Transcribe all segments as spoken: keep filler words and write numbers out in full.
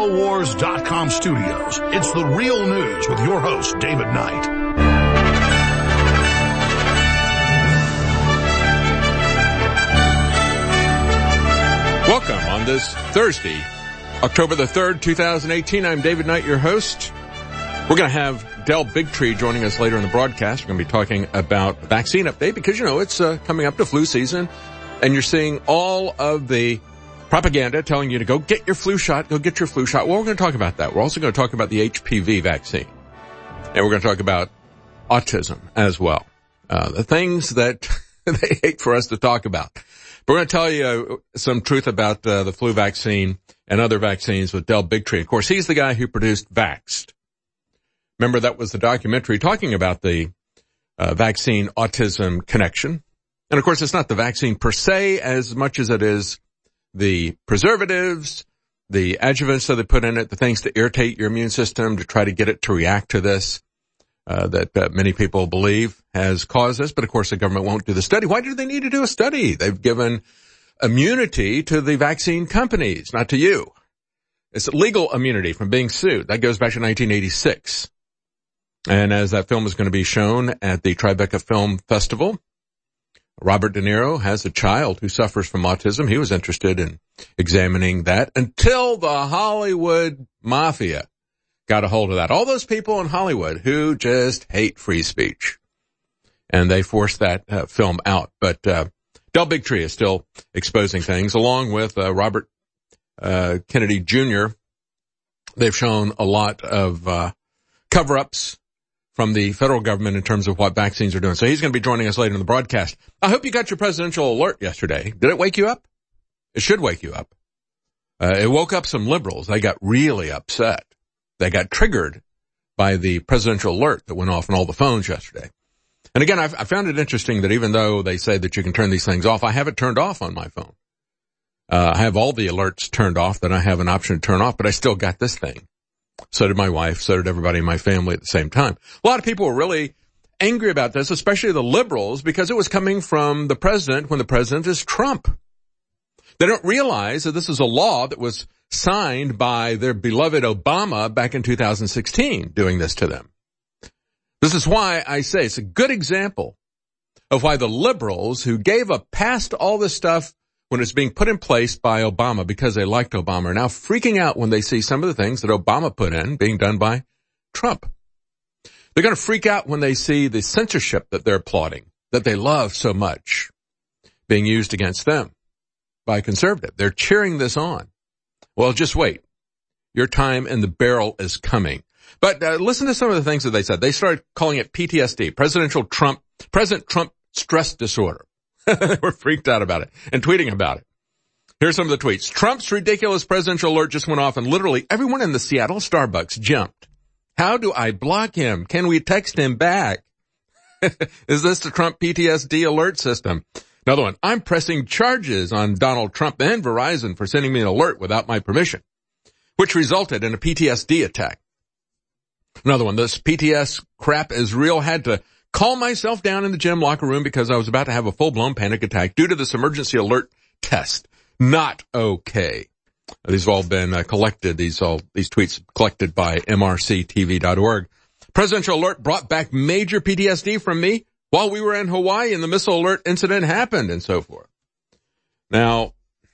InfoWars dot com studios. It's the real news with your host, David Knight. Welcome on this Thursday, October the third, two thousand eighteen. I'm David Knight, your host. We're going to have Del Bigtree joining us later in the broadcast. We're going to be talking about vaccine update because, you know, it's uh, coming up to flu season, and you're seeing all of the propaganda telling you to go get your flu shot, go get your flu shot. Well, we're going to talk about that. We're also going to talk about the H P V vaccine, and we're going to talk about autism as well, uh, the things that they hate for us to talk about. We're going to tell you some truth about uh, the flu vaccine and other vaccines with Del Bigtree. Of course, he's the guy who produced Vaxxed. Remember, that was the documentary talking about the uh, vaccine autism connection. And, of course, it's not the vaccine per se as much as it is the preservatives, the adjuvants that they put in it, the things to irritate your immune system to try to get it to react to this. Uh, that uh, many people believe has caused this, but of course the government won't do the study. Why do they need to do a study? They've given immunity to the vaccine companies, not to you. It's legal immunity from being sued. That goes back to nineteen eighty-six. And as that film is going to be shown at the Tribeca Film Festival, Robert De Niro has a child who suffers from autism. He was interested in examining that until the Hollywood mafia got a hold of that. All those people in Hollywood who just hate free speech. And they forced that uh, film out. But uh, Del Bigtree is still exposing things, along with uh, Robert uh, Kennedy Junior They've shown a lot of uh, cover-ups from the federal government in terms of what vaccines are doing. So he's going to be joining us later in the broadcast. I hope you got your presidential alert yesterday. Did it wake you up? It should wake you up. Uh, it woke up some liberals. They got really upset. They got triggered by the presidential alert that went off on all the phones yesterday. And again, I've, I found it interesting that even though they say that you can turn these things off, I have it turned off on my phone. Uh, I have all the alerts turned off that I have an option to turn off, but I still got this thing. So did my wife. So did everybody in my family at the same time. A lot of people were really angry about this, especially the liberals, because it was coming from the president when the president is Trump. They don't realize that this is a law that was signed by their beloved Obama back in two thousand sixteen, doing this to them. This is why I say it's a good example of why the liberals who gave up past all this stuff when it's being put in place by Obama because they liked Obama are now freaking out when they see some of the things that Obama put in being done by Trump. They're going to freak out when they see the censorship that they're applauding, that they love so much, being used against them by conservative. They're cheering this on. Well, just wait. Your time in the barrel is coming. But uh, listen to some of the things that they said. They started calling it P T S D, Presidential Trump, President Trump Stress Disorder. They were freaked out about it and tweeting about it. Here's some of the tweets. Trump's ridiculous presidential alert just went off and literally everyone in the Seattle Starbucks jumped. How do I block him? Can we text him back? Is this the Trump P T S D alert system? Another one, I'm pressing charges on Donald Trump and Verizon for sending me an alert without my permission, which resulted in a P T S D attack. Another one, this P T S crap is real. Had to calm myself down in the gym locker room because I was about to have a full-blown panic attack due to this emergency alert test. Not okay. These have all been uh, collected, these all these tweets collected by M R C T V dot org. Presidential alert brought back major P T S D from me while we were in Hawaii and the missile alert incident happened and so forth. Now,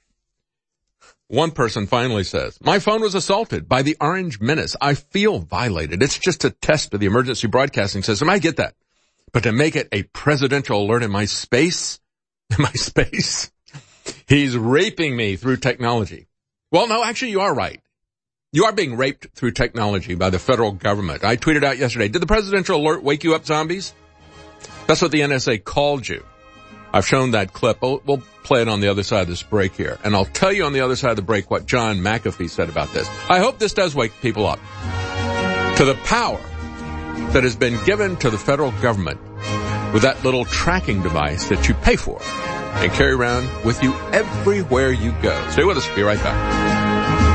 one person finally says, my phone was assaulted by the Orange Menace. I feel violated. It's just a test of the emergency broadcasting system. I get that. But to make it a presidential alert in my space, in my space, he's raping me through technology. Well, no, actually, you are right. You are being raped through technology by the federal government. I tweeted out yesterday, did the presidential alert wake you up, zombies? That's what the N S A called you. I've shown that clip. We'll, we'll play it on the other side of this break here. And I'll tell you on the other side of the break what John McAfee said about this. I hope this does wake people up to the power that has been given to the federal government with that little tracking device that you pay for and carry around with you everywhere you go. Stay with us. Be right back.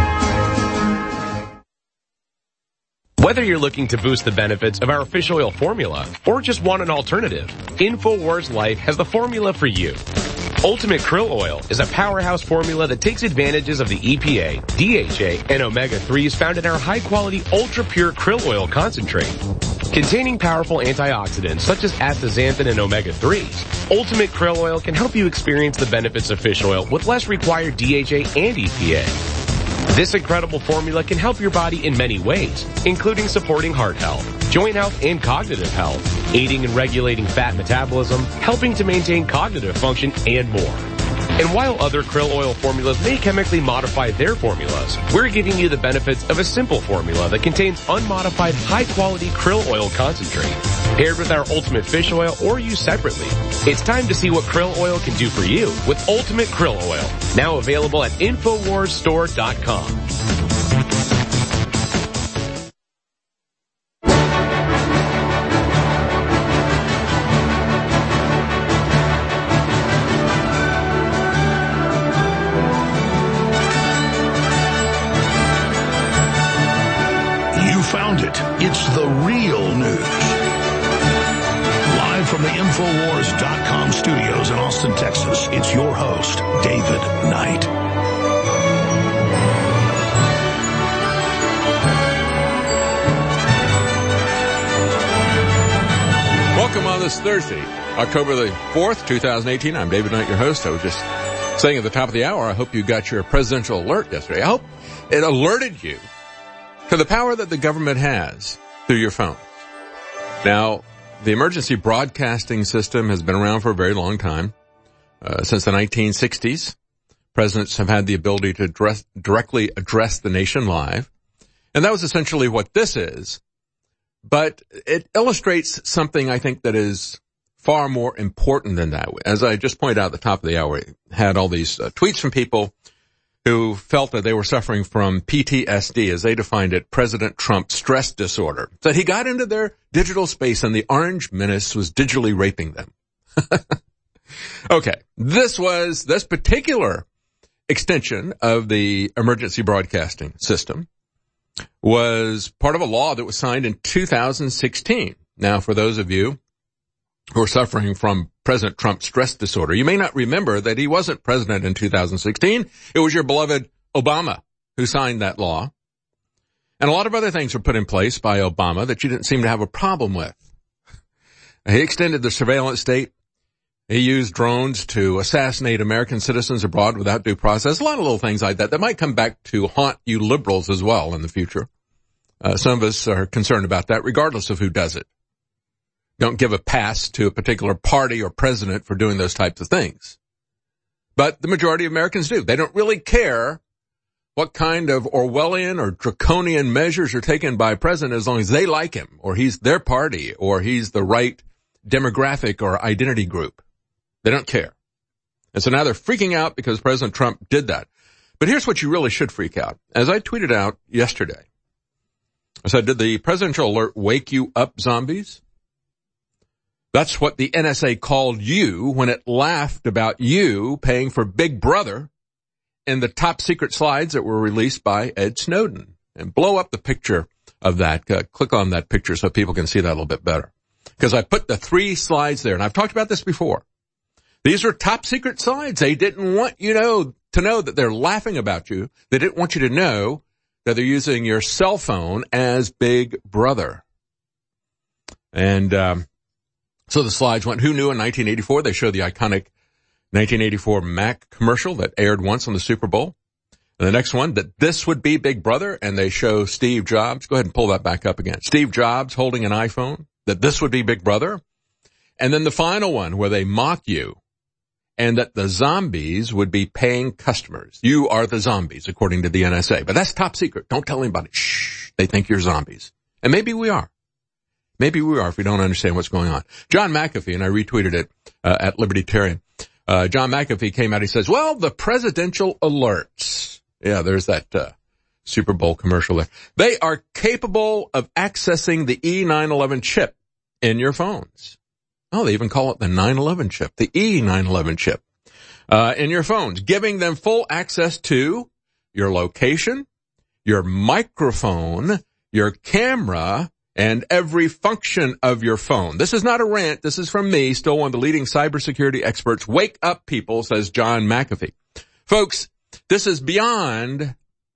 Whether you're looking to boost the benefits of our fish oil formula or just want an alternative, InfoWars Life has the formula for you. Ultimate Krill Oil is a powerhouse formula that takes advantages of the E P A, D H A, and omega threes found in our high-quality, ultra-pure krill oil concentrate. Containing powerful antioxidants such as astaxanthin and omega threes, Ultimate Krill Oil can help you experience the benefits of fish oil with less required D H A and E P A. This incredible formula can help your body in many ways, including supporting heart health, joint health, and cognitive health, aiding in regulating fat metabolism, helping to maintain cognitive function, and more. And while other krill oil formulas may chemically modify their formulas, we're giving you the benefits of a simple formula that contains unmodified high-quality krill oil concentrate, paired with our Ultimate Fish Oil or used separately. It's time to see what krill oil can do for you with Ultimate Krill Oil, now available at infowars store dot com. Found it. It's the real news. Live from the infowars dot com studios in Austin, Texas, it's your host, David Knight. Welcome on this Thursday, October the fourth, twenty eighteen. I'm David Knight, your host. I was just saying at the top of the hour, I hope you got your presidential alert yesterday. I hope it alerted you to the power that the government has through your phone. Now, the emergency broadcasting system has been around for a very long time, uh, since the nineteen sixties. Presidents have had the ability to address, directly address the nation live, and that was essentially what this is. But it illustrates something I think that is far more important than that. As I just pointed out at the top of the hour, I had all these uh, tweets from people who felt that they were suffering from P T S D, as they defined it, President Trump stress disorder. That he got into their digital space and the Orange Menace was digitally raping them. Okay, this was, this particular extension of the emergency broadcasting system was part of a law that was signed in two thousand sixteen. Now, for those of you who are suffering from President Trump's stress disorder, you may not remember that he wasn't president in two thousand sixteen. It was your beloved Obama who signed that law. And a lot of other things were put in place by Obama that you didn't seem to have a problem with. He extended the surveillance state. He used drones to assassinate American citizens abroad without due process. A lot of little things like that that might come back to haunt you liberals as well in the future. Uh, some of us are concerned about that regardless of who does it. Don't give a pass to a particular party or president for doing those types of things. But the majority of Americans do. They don't really care what kind of Orwellian or draconian measures are taken by a president as long as they like him, or he's their party, or he's the right demographic or identity group. They don't care. And so now they're freaking out because President Trump did that. But here's what you really should freak out. As I tweeted out yesterday, I said, did the presidential alert wake you up, zombies? That's what the N S A called you when it laughed about you paying for Big Brother in the top secret slides that were released by Ed Snowden. And blow up the picture of that. Uh, click on that picture so people can see that a little bit better. Because I put the three slides there, and I've talked about this before. These are top secret slides. They didn't want you know to know that they're laughing about you. They didn't want you to know that they're using your cell phone as Big Brother. And um So the slides went, who knew in nineteen eighty-four, they showed the iconic nineteen eighty-four Mac commercial that aired once on the Super Bowl. And the next one, that this would be Big Brother, and they show Steve Jobs. Go ahead and pull that back up again. Steve Jobs holding an iPhone, that this would be Big Brother. And then the final one where they mock you, and that the zombies would be paying customers. You are the zombies, according to the N S A. But that's top secret. Don't tell anybody. Shh, they think you're zombies. And maybe we are. Maybe we are if we don't understand what's going on. John McAfee, and I retweeted it uh, at Libertarian. Uh, John McAfee came out, he says, well, the presidential alerts. Yeah, there's that uh, Super Bowl commercial there. They are capable of accessing the E nine eleven chip in your phones. Oh, they even call it the nine eleven chip, the E nine eleven chip uh, in your phones, giving them full access to your location, your microphone, your camera, and every function of your phone. This is not a rant. This is from me, still one of the leading cybersecurity experts. Wake up, people, says John McAfee. Folks, this is beyond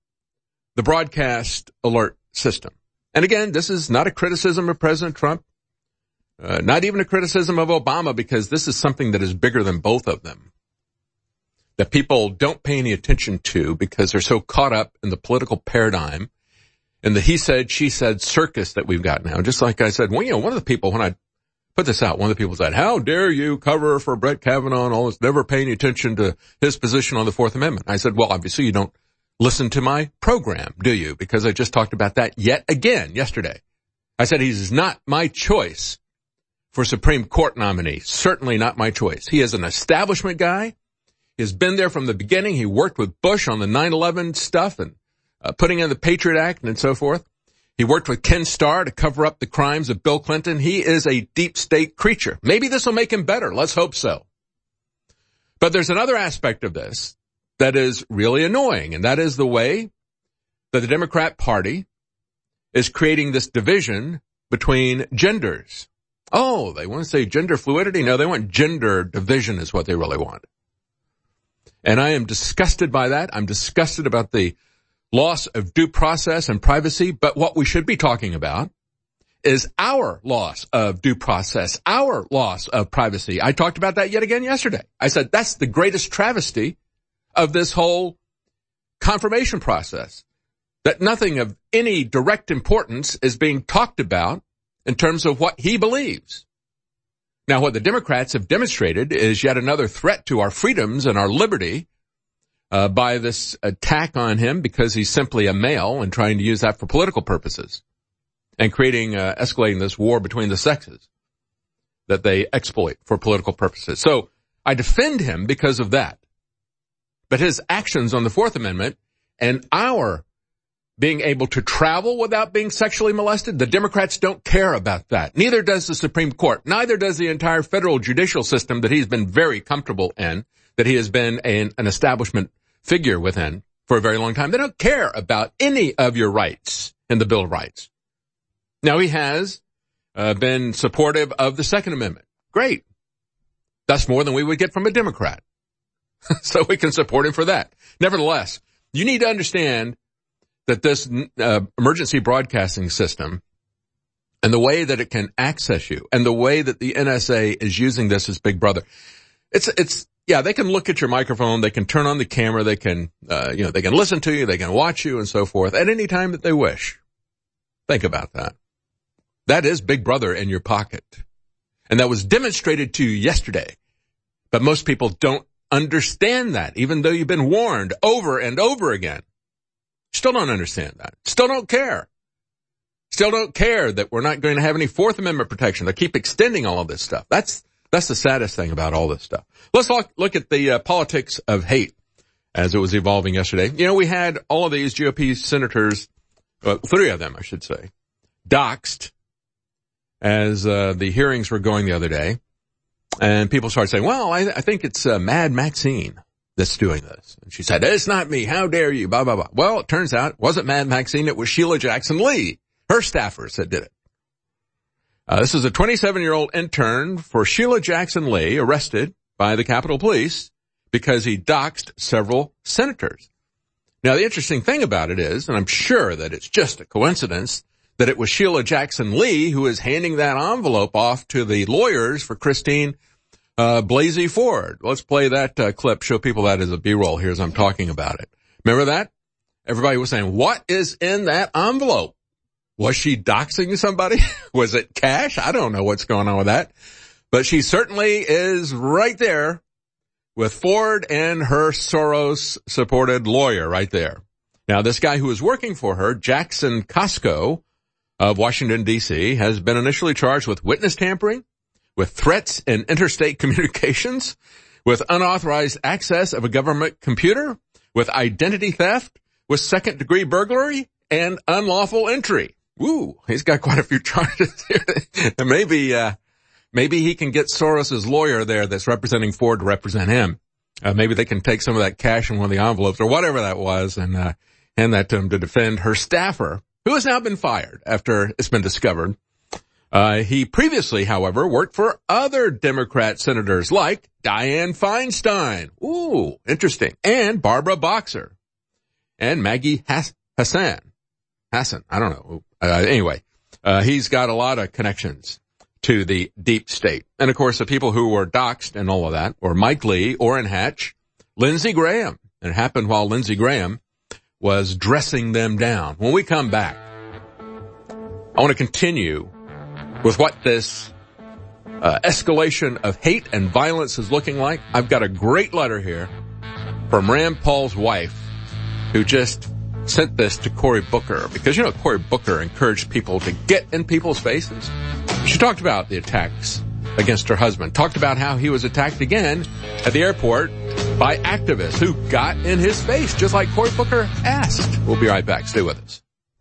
the broadcast alert system. And again, this is not a criticism of President Trump, uh, not even a criticism of Obama, because this is something that is bigger than both of them, that people don't pay any attention to because they're so caught up in the political paradigm and the he said, she said circus that we've got now. Just like I said, well, you know, one of the people, when I put this out, one of the people said, how dare you cover for Brett Kavanaugh and all this, never paying attention to his position on the Fourth Amendment. I said, well, obviously you don't listen to my program, do you? Because I just talked about that yet again yesterday. I said he's not my choice for Supreme Court nominee. Certainly not my choice. He is an establishment guy. He has been there from the beginning. He worked with Bush on the nine eleven stuff and uh, putting in the Patriot Act and so forth. He worked with Ken Starr to cover up the crimes of Bill Clinton. He is a deep state creature. Maybe this will make him better. Let's hope so. But there's another aspect of this that is really annoying, and that is the way that the Democrat Party is creating this division between genders. Oh, they want to say gender fluidity? No, they want gender division is what they really want. And I am disgusted by that. I'm disgusted about the loss of due process and privacy. But what we should be talking about is our loss of due process, our loss of privacy. I talked about that yet again yesterday. I said that's the greatest travesty of this whole confirmation process, that nothing of any direct importance is being talked about in terms of what he believes. Now, what the Democrats have demonstrated is yet another threat to our freedoms and our liberty uh, by this attack on him because he's simply a male and trying to use that for political purposes and creating, uh, escalating this war between the sexes that they exploit for political purposes. So I defend him because of that. But his actions on the Fourth Amendment and our being able to travel without being sexually molested, the Democrats don't care about that. Neither does the Supreme Court. Neither does the entire federal judicial system that he's been very comfortable in, that he has been an, an establishment figure within for a very long time. They don't care about any of your rights in the Bill of Rights. Now, he has uh, been supportive of the Second Amendment. Great. That's more than we would get from a Democrat. So we can support him for that. Nevertheless, you need to understand that this uh, emergency broadcasting system and the way that it can access you and the way that the N S A is using this as Big Brother, it's, it's, yeah, they can look at your microphone, they can turn on the camera, they can, uh, you know, they can listen to you, they can watch you and so forth at any time that they wish. Think about that. That is Big Brother in your pocket. And that was demonstrated to you yesterday. But most people don't understand that, even though you've been warned over and over again. Still don't understand that. Still don't care. Still don't care that we're not going to have any Fourth Amendment protection. They keep extending all of this stuff. That's that's the saddest thing about all this stuff. Let's look, look at the uh, politics of hate as it was evolving yesterday. You know, we had all of these G O P senators, uh, three of them, I should say, doxxed as uh, the hearings were going the other day. And people started saying, well, I, I think it's uh, Mad Maxine that's doing this. And she said, it's not me. How dare you? Blah, blah, blah. Well, it turns out it wasn't Mad Maxine. It was Sheila Jackson Lee, her staffers that did it. Uh, this is a twenty-seven-year-old intern for Sheila Jackson Lee, arrested by the Capitol Police because he doxed several senators. Now, the interesting thing about it is, and I'm sure that it's just a coincidence, that it was Sheila Jackson Lee who is handing that envelope off to the lawyers for Christine uh, Blasey Ford. Let's play that uh, clip, show people that as a B-roll here as I'm talking about it. Remember that? Everybody was saying, what is in that envelope? Was she doxing somebody? Was it cash? I don't know what's going on with that. But she certainly is right there with Ford and her Soros-supported lawyer right there. Now, this guy who is working for her, Jackson Costco of Washington, D C, has been initially charged with witness tampering, with threats in interstate communications, with unauthorized access of a government computer, with identity theft, with second-degree burglary, and unlawful entry. Woo, he's got quite a few charges here. maybe, uh, maybe he can get Soros's lawyer there that's representing Ford to represent him. Uh, maybe they can take some of that cash in one of the envelopes or whatever that was and, uh, hand that to him to defend her staffer who has now been fired after it's been discovered. Uh, he previously, however, worked for other Democrat senators like Dianne Feinstein. Ooh, interesting. And Barbara Boxer. And Maggie Hass- Hassan. Hassan, I don't know. Uh, anyway, uh, he's got a lot of connections to the deep state. And of course, the people who were doxxed and all of that were Mike Lee, Orrin Hatch, Lindsey Graham. And it happened while Lindsey Graham was dressing them down. When we come back, I want to continue with what this uh, escalation of hate and violence is looking like. I've got a great letter here from Rand Paul's wife, who just sent this to Cory Booker, because, you know, Cory Booker encouraged people to get in people's faces. She talked about the attacks against her husband, talked about how he was attacked again at the airport by activists who got in his face, just like Cory Booker asked. We'll be right back. Stay with us.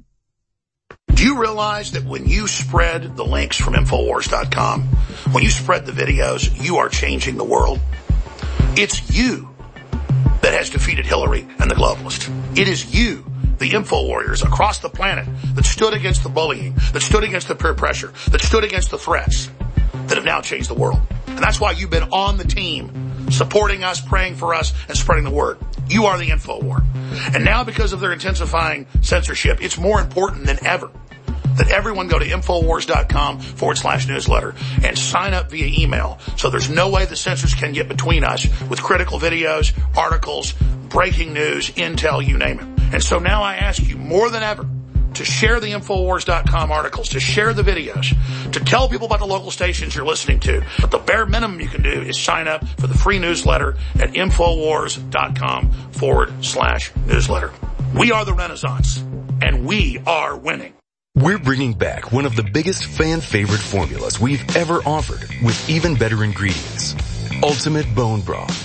Do you realize that when you spread the links from Infowars dot com, when you spread the videos, you are changing the world? It's you that has defeated Hillary and the globalists. It is you, the info warriors across the planet, that stood against the bullying, that stood against the peer pressure, that stood against the threats, that have now changed the world. And that's why you've been on the team, supporting us, praying for us, and spreading the word. You are the info war. And now, because of their intensifying censorship, it's more important than ever that everyone go to Infowars.com forward slash newsletter and sign up via email. So there's no way the censors can get between us with critical videos, articles, breaking news, intel, you name it. And so now I ask you more than ever to share the Infowars dot com articles, to share the videos, to tell people about the local stations you're listening to. But the bare minimum you can do is sign up for the free newsletter at Infowars.com forward slash newsletter. We are the Renaissance, and we are winning. We're bringing back one of the biggest fan-favorite formulas we've ever offered with even better ingredients. Ultimate Bone Broth.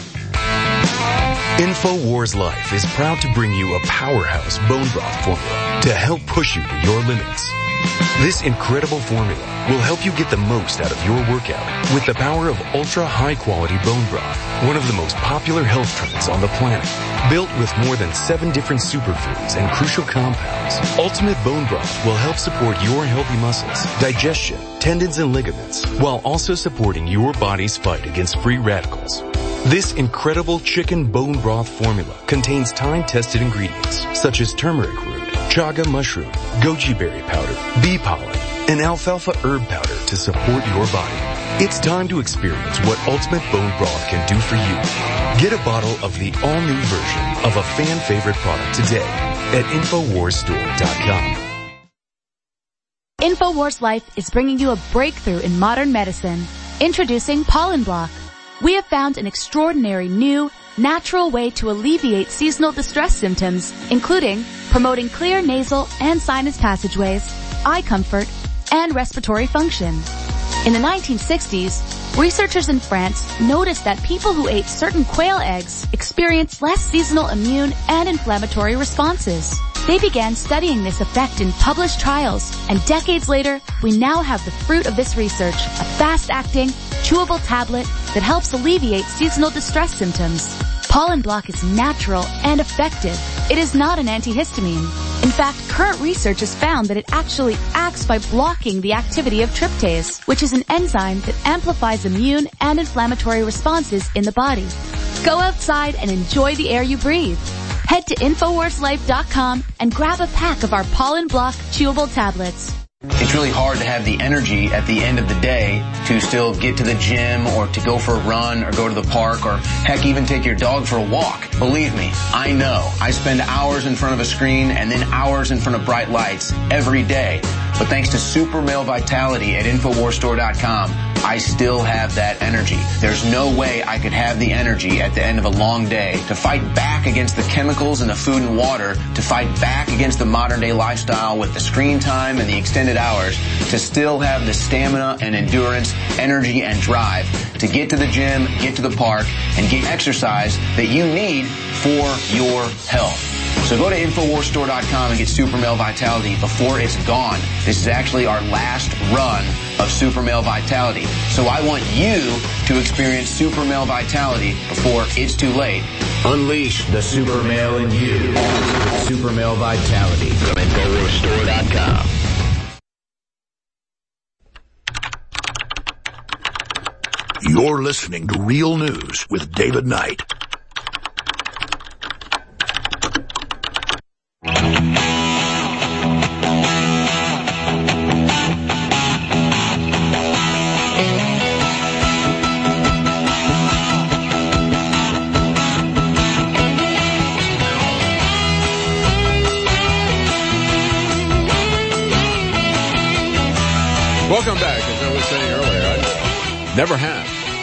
Infowars Life is proud to bring you a powerhouse bone broth formula to help push you to your limits. This incredible formula will help you get the most out of your workout with the power of ultra-high-quality bone broth, one of the most popular health trends on the planet. Built with more than seven different superfoods and crucial compounds, Ultimate Bone Broth will help support your healthy muscles, digestion, tendons, and ligaments, while also supporting your body's fight against free radicals. This incredible chicken bone broth formula contains time-tested ingredients such as turmeric root, chaga mushroom, goji berry powder, bee pollen, and alfalfa herb powder to support your body. It's time to experience what Ultimate Bone Broth can do for you. Get a bottle of the all-new version of a fan-favorite product today at Infowars Store dot com. Infowars Life is bringing you a breakthrough in modern medicine. Introducing Pollen Block. We have found an extraordinary new, natural way to alleviate seasonal distress symptoms, including promoting clear nasal and sinus passageways, eye comfort, and respiratory function. In the nineteen sixties, researchers in France noticed that people who ate certain quail eggs experienced less seasonal immune and inflammatory responses. They began studying this effect in published trials, and decades later, we now have the fruit of this research, a fast-acting, chewable tablet that helps alleviate seasonal distress symptoms. Pollen Block is natural and effective. It is not an antihistamine. In fact, current research has found that it actually acts by blocking the activity of tryptase, which is an enzyme that amplifies immune and inflammatory responses in the body. Go outside and enjoy the air you breathe. Head to Infowars Life dot com and grab a pack of our Pollen Block chewable tablets. It's really hard to have the energy at the end of the day to still get to the gym or to go for a run or go to the park or heck even take your dog for a walk. Believe me, I know. I spend hours in front of a screen and then hours in front of bright lights every day. But thanks to Super Male Vitality at Infowars Store dot com, I still have that energy. There's no way I could have the energy at the end of a long day to fight back against the chemicals in the food and water, to fight back against the modern day lifestyle with the screen time and the extended hours, to still have the stamina and endurance, energy and drive to get to the gym, get to the park, and get exercise that you need for your health. So go to Infowars Store dot com and get Super Male Vitality before it's gone. This is actually our last run of Super Male Vitality. So I want you to experience Super Male Vitality before it's too late. Unleash the super male in you with super male vitality from info store dot com. You're listening to Real News with David Knight. Welcome back. As I was saying earlier, I never have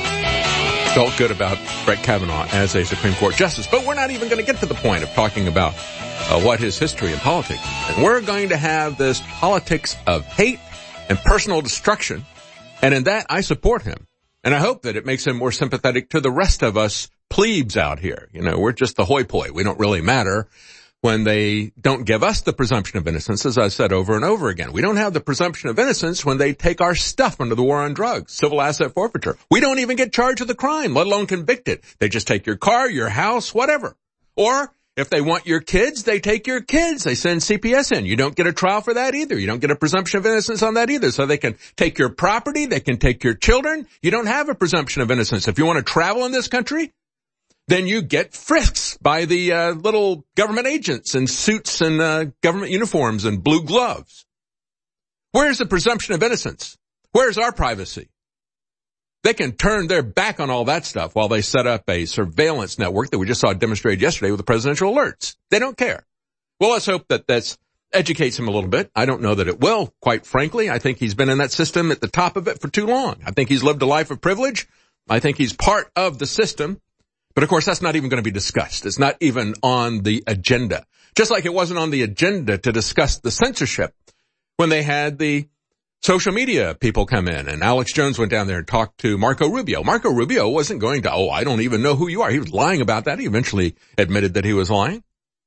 felt good about Brett Kavanaugh as a Supreme Court justice, but we're not even going to get to the point of talking about uh, what his history in politics is. And we're going to have this politics of hate and personal destruction, and in that I support him. And I hope that it makes him more sympathetic to the rest of us plebes out here. You know, we're just the hoi polloi. We don't really matter when they don't give us the presumption of innocence, as I've said over and over again. We don't have the presumption of innocence when they take our stuff under the war on drugs, civil asset forfeiture. We don't even get charged with a crime, let alone convicted. They just take your car, your house, whatever. Or if they want your kids, they take your kids. They send C P S in. You don't get a trial for that either. You don't get a presumption of innocence on that either. So they can take your property. They can take your children. You don't have a presumption of innocence. If you want to travel in this country, then you get frisks by the uh, little government agents in suits and uh, government uniforms and blue gloves. Where's the presumption of innocence? Where's our privacy? They can turn their back on all that stuff while they set up a surveillance network that we just saw demonstrated yesterday with the presidential alerts. They don't care. Well, let's hope that that educates him a little bit. I don't know that it will, quite frankly. I think he's been in that system at the top of it for too long. I think he's lived a life of privilege. I think he's part of the system. But of course, that's not even going to be discussed. It's not even on the agenda. Just like it wasn't on the agenda to discuss the censorship when they had the social media people come in and Alex Jones went down there and talked to Marco Rubio. Marco Rubio wasn't going to, oh, I don't even know who you are. He was lying about that. He eventually admitted that he was lying.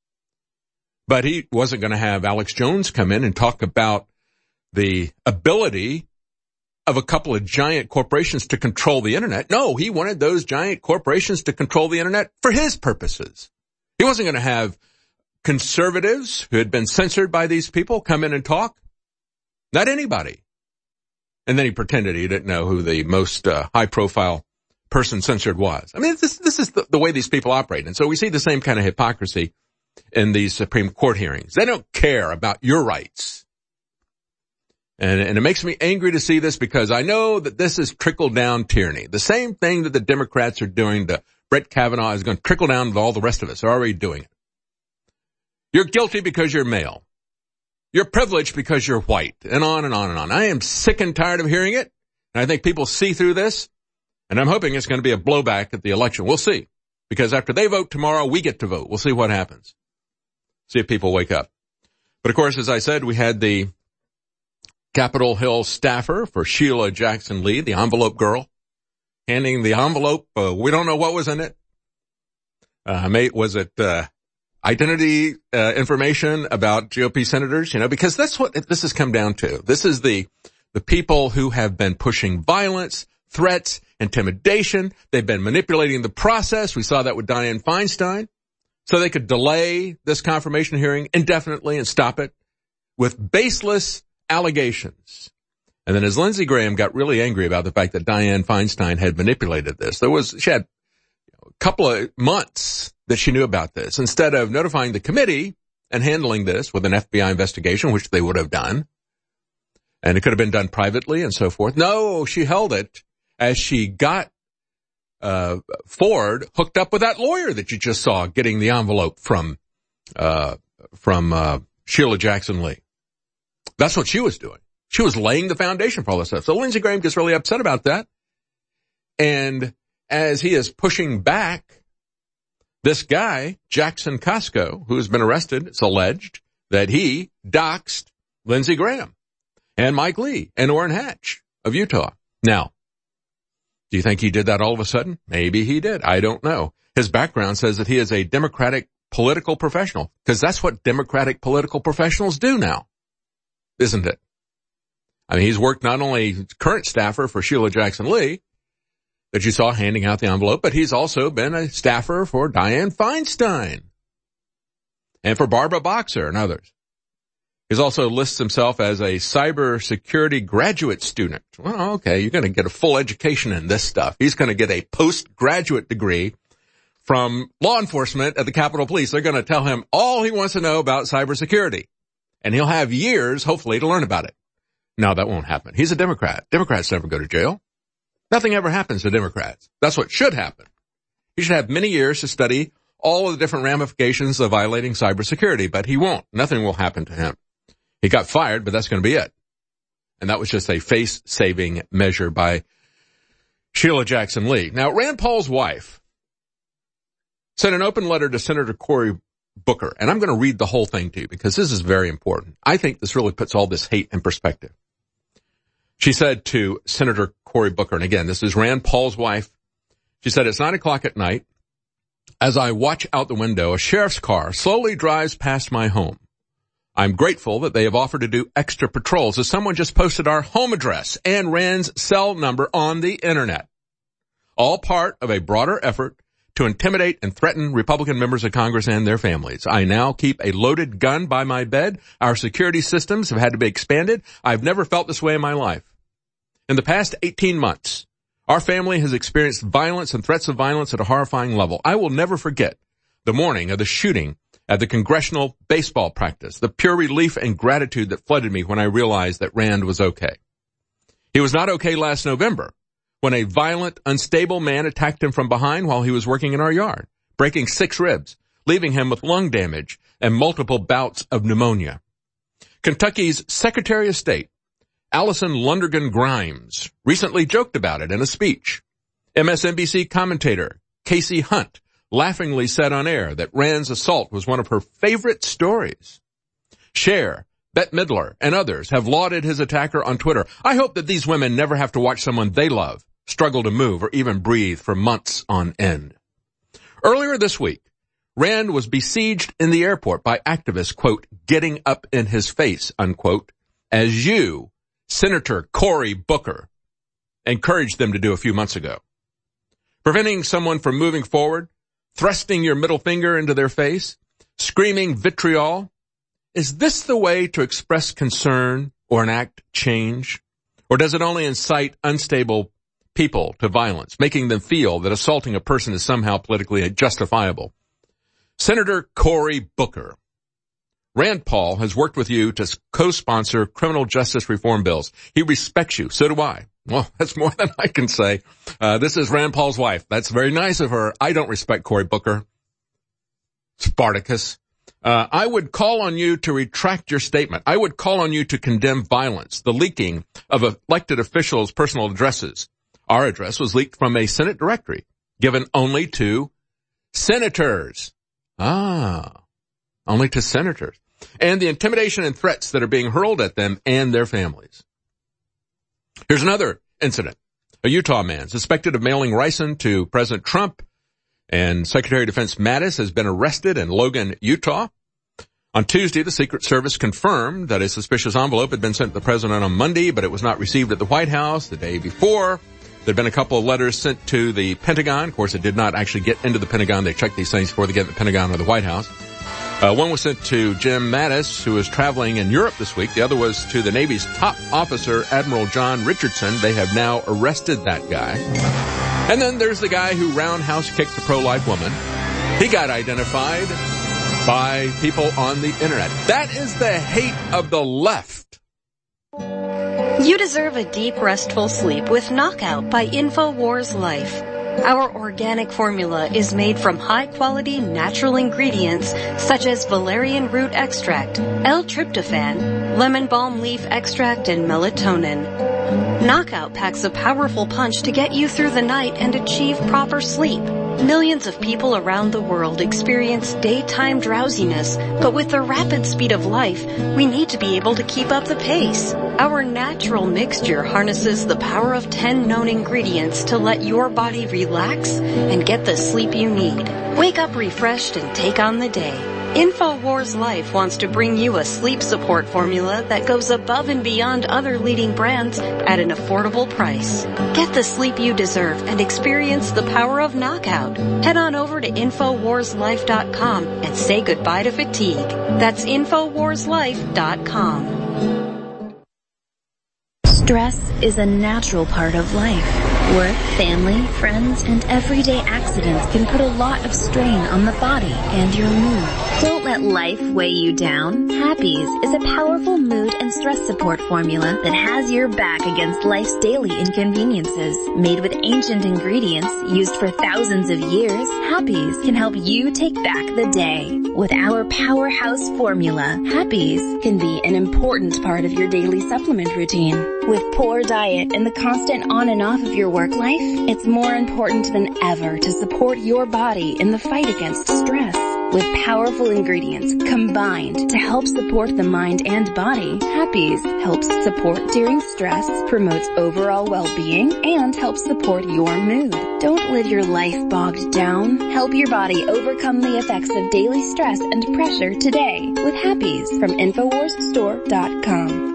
But he wasn't going to have Alex Jones come in and talk about the ability of a couple of giant corporations to control the internet. No, he wanted those giant corporations to control the internet for his purposes. He wasn't going to have conservatives who had been censored by these people come in and talk. Not anybody. And then he pretended he didn't know who the most uh, high-profile person censored was. I mean, this, this is the, the way these people operate. And so we see the same kind of hypocrisy in these Supreme Court hearings. They don't care about your rights. And, and it makes me angry to see this because I know that this is trickle-down tyranny. The same thing that the Democrats are doing to Brett Kavanaugh is going to trickle down to all the rest of us. They're already doing it. You're guilty because you're male. You're privileged because you're white. And on and on and on. I am sick and tired of hearing it. And I think people see through this. And I'm hoping it's going to be a blowback at the election. We'll see. Because after they vote tomorrow, we get to vote. We'll see what happens. See if people wake up. But of course, as I said, we had the Capitol Hill staffer for Sheila Jackson Lee, the envelope girl, handing the envelope. Uh, we don't know what was in it. Uh, mate, was it uh, identity uh, information about G O P senators? You know, because that's what this has come down to. This is the the people who have been pushing violence, threats, intimidation. They've been manipulating the process. We saw that with Dianne Feinstein. So they could delay this confirmation hearing indefinitely and stop it with baseless allegations. And then as Lindsey Graham got really angry about the fact that Dianne Feinstein had manipulated this, there was, she had a couple of months that she knew about this. Instead of notifying the committee and handling this with an F B I investigation, which they would have done, and it could have been done privately and so forth. No, she held it as she got uh Ford hooked up with that lawyer that you just saw getting the envelope from uh from uh Sheila Jackson Lee. That's what she was doing. She was laying the foundation for all this stuff. So Lindsey Graham gets really upset about that. And as he is pushing back, this guy, Jackson Costco, who has been arrested, it's alleged that he doxed Lindsey Graham and Mike Lee and Orrin Hatch of Utah. Now, do you think he did that all of a sudden? Maybe he did. I don't know. His background says that he is a Democratic political professional, because that's what Democratic political professionals do now, isn't it? I mean, he's worked not only current staffer for Sheila Jackson Lee, that you saw handing out the envelope, but he's also been a staffer for Dianne Feinstein and for Barbara Boxer and others. He also lists himself as a cybersecurity graduate student. Well, okay, you're going to get a full education in this stuff. He's going to get a postgraduate degree from law enforcement at the Capitol Police. They're going to tell him all he wants to know about cybersecurity, and he'll have years, hopefully, to learn about it. No, that won't happen. He's a Democrat. Democrats never go to jail. Nothing ever happens to Democrats. That's what should happen. He should have many years to study all of the different ramifications of violating cybersecurity, but he won't. Nothing will happen to him. He got fired, but that's going to be it. And that was just a face-saving measure by Sheila Jackson Lee. Now, Rand Paul's wife sent an open letter to Senator Cory Booker, and I'm going to read the whole thing to you because this is very important. I think this really puts all this hate in perspective. She said to Senator Cory Booker, and again, this is Rand Paul's wife. She said, it's nine o'clock at night. As I watch out the window, a sheriff's car slowly drives past my home. I'm grateful that they have offered to do extra patrols as someone just posted our home address and Rand's cell number on the internet. All part of a broader effort to intimidate and threaten Republican members of Congress and their families. I now keep a loaded gun by my bed. Our security systems have had to be expanded. I've never felt this way in my life. In the past eighteen months, our family has experienced violence and threats of violence at a horrifying level. I will never forget the morning of the shooting at the congressional baseball practice, the pure relief and gratitude that flooded me when I realized that Rand was okay. He was not okay last November when a violent, unstable man attacked him from behind while he was working in our yard, breaking six ribs, leaving him with lung damage and multiple bouts of pneumonia. Kentucky's Secretary of State, Allison Lundergan Grimes, recently joked about it in a speech. M S N B C commentator Casey Hunt laughingly said on air that Rand's assault was one of her favorite stories. Cher, Bette Midler, and others have lauded his attacker on Twitter. I hope that these women never have to watch someone they love struggle to move or even breathe for months on end. Earlier this week, Rand was besieged in the airport by activists, quote, getting up in his face, unquote, as you, Senator Cory Booker, encouraged them to do a few months ago. Preventing someone from moving forward, thrusting your middle finger into their face, screaming vitriol. Is this the way to express concern or enact change? Or does it only incite unstable people to violence, making them feel that assaulting a person is somehow politically justifiable? Senator Cory Booker, Rand Paul has worked with you to co-sponsor criminal justice reform bills. He respects you. So do I. Well, that's more than I can say. Uh, this is Rand Paul's wife. That's very nice of her. I don't respect Cory Booker. Spartacus. Uh, I would call on you to retract your statement. I would call on you to condemn violence, the leaking of elected officials' personal addresses. Our address was leaked from a Senate directory given only to senators. Ah, only to senators. And the intimidation and threats that are being hurled at them and their families. Here's another incident. A Utah man suspected of mailing ricin to President Trump and Secretary of Defense Mattis has been arrested in Logan, Utah. On Tuesday, the Secret Service confirmed that a suspicious envelope had been sent to the president on Monday, but it was not received at the White House the day before. There had been a couple of letters sent to the Pentagon. Of course, it did not actually get into the Pentagon. They checked these things before they get to the Pentagon or the White House. Uh, one was sent to Jim Mattis, who was traveling in Europe this week. The other was to the Navy's top officer, Admiral John Richardson. They have now arrested that guy. And then there's the guy who roundhouse kicked the pro-life woman. He got identified by people on the internet. That is the hate of the left. You deserve a deep, restful sleep with Knockout by InfoWars Life. Our organic formula is made from high-quality natural ingredients such as valerian root extract, L-tryptophan, lemon balm leaf extract, and melatonin. Knockout packs a powerful punch to get you through the night and achieve proper sleep. Millions of people around the world experience daytime drowsiness, but with the rapid speed of life, we need to be able to keep up the pace. Our natural mixture harnesses the power of ten known ingredients to let your body relax and get the sleep you need. Wake up refreshed and take on the day. InfoWars Life wants to bring you a sleep support formula that goes above and beyond other leading brands at an affordable price. Get the sleep you deserve and experience the power of knockout. Head on over to Infowars Life dot com and say goodbye to fatigue. That's Infowars Life dot com. Stress is a natural part of life. Work, family, friends, and everyday accidents can put a lot of strain on the body and your mood. Don't let life weigh you down. Happies is a powerful mood and stress support formula that has your back against life's daily inconveniences. Made with ancient ingredients used for thousands of years, Happies can help you take back the day. With our powerhouse formula, Happies can be an important part of your daily supplement routine. With poor diet and the constant on and off of your work life, it's more important than ever to support your body in the fight against stress. With powerful ingredients combined to help support the mind and body, Happies helps support during stress, promotes overall well-being, and helps support your mood. Don't live your life bogged down. Help your body overcome the effects of daily stress and pressure today with Happies from Infowars Store dot com.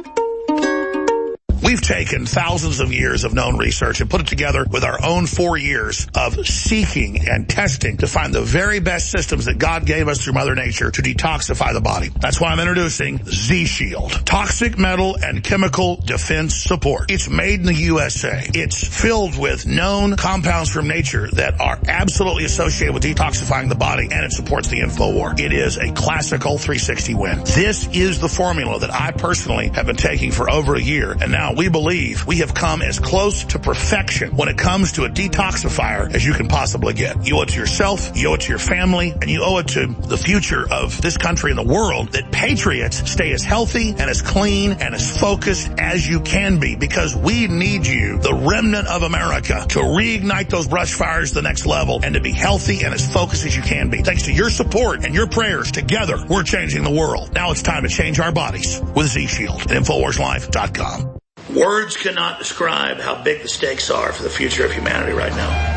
We've taken thousands of years of known research and put it together with our own four years of seeking and testing to find the very best systems that God gave us through Mother Nature to detoxify the body. That's why I'm introducing Z-Shield. Toxic metal and chemical defense support. It's made in the U S A. It's filled with known compounds from nature that are absolutely associated with detoxifying the body, and it supports the InfoWar. It is a classical three sixty win. This is the formula that I personally have been taking for over a year, and now we believe we have come as close to perfection when it comes to a detoxifier as you can possibly get. You owe it to yourself, you owe it to your family, and you owe it to the future of this country and the world that patriots stay as healthy and as clean and as focused as you can be, because we need you, the remnant of America, to reignite those brush fires to the next level and to be healthy and as focused as you can be. Thanks to your support and your prayers, together we're changing the world. Now it's time to change our bodies with Z-Shield at Infowars Life dot com. Words cannot describe how big the stakes are for the future of humanity right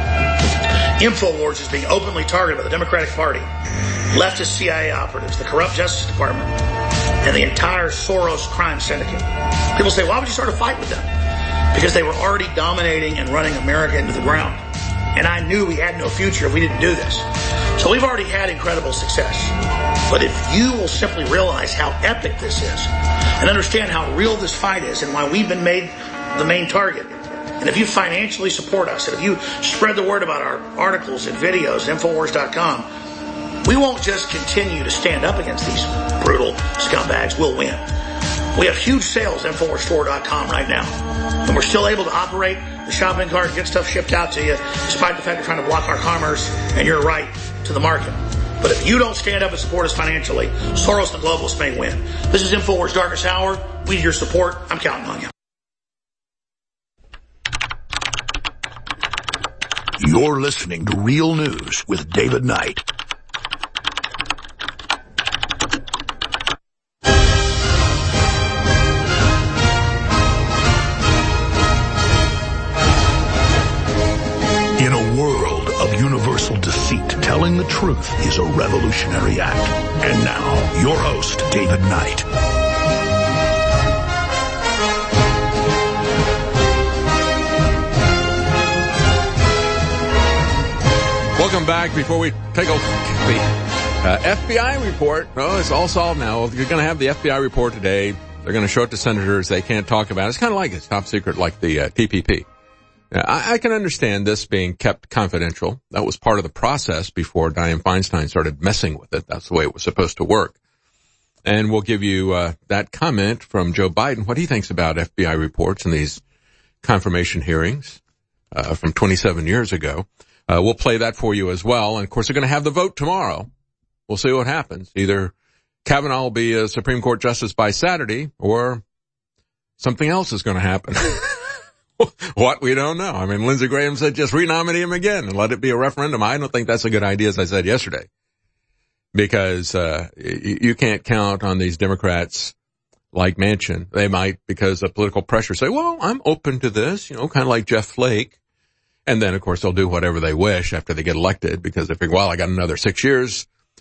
now. InfoWars is being openly targeted by the Democratic Party, leftist C I A operatives, the corrupt Justice Department, and the entire Soros crime syndicate. People say, why would you start a fight with them? Because they were already dominating and running America into the ground. And I knew we had no future if we didn't do this. So we've already had incredible success. But if you will simply realize how epic this is and understand how real this fight is and why we've been made the main target, and if you financially support us, and if you spread the word about our articles and videos at Infowars dot com, we won't just continue to stand up against these brutal scumbags. We'll win. We have huge sales at Infowars Store dot com right now. And we're still able to operate the shopping cart and get stuff shipped out to you, despite the fact they're trying to block our commerce and your right to the market. But if you don't stand up and support us financially, Soros and the globalists may win. This is Infowars Darkest Hour. We need your support. I'm counting on you. You're listening to Real News with David Knight. In a world of universal defeat, telling the truth is a revolutionary act. And now, your host, David Knight. Welcome back. Before we take a look at the uh, F B I report, oh, it's all solved now. You're going to have the F B I report today. They're going to show it to senators. They can't talk about it. It's kind of like it's top secret, like the uh, T P P. Now, I, I can understand this being kept confidential. That was part of the process before Dianne Feinstein started messing with it. That's the way it was supposed to work. And we'll give you uh, that comment from Joe Biden, what he thinks about F B I reports and these confirmation hearings uh, from twenty-seven years ago. Uh, we'll play that for you as well. And, of course, they're going to have the vote tomorrow. We'll see what happens. Either Kavanaugh will be a Supreme Court justice by Saturday, or something else is going to happen. What? We don't know. I mean, Lindsey Graham said just renominate him again and let it be a referendum. I don't think that's a good idea, as I said yesterday, because uh you can't count on these Democrats like Manchin. They might, because of political pressure, say, well, I'm open to this, you know, kind of like Jeff Flake. And then, of course, they'll do whatever they wish after they get elected, because they figure, well, I got another six years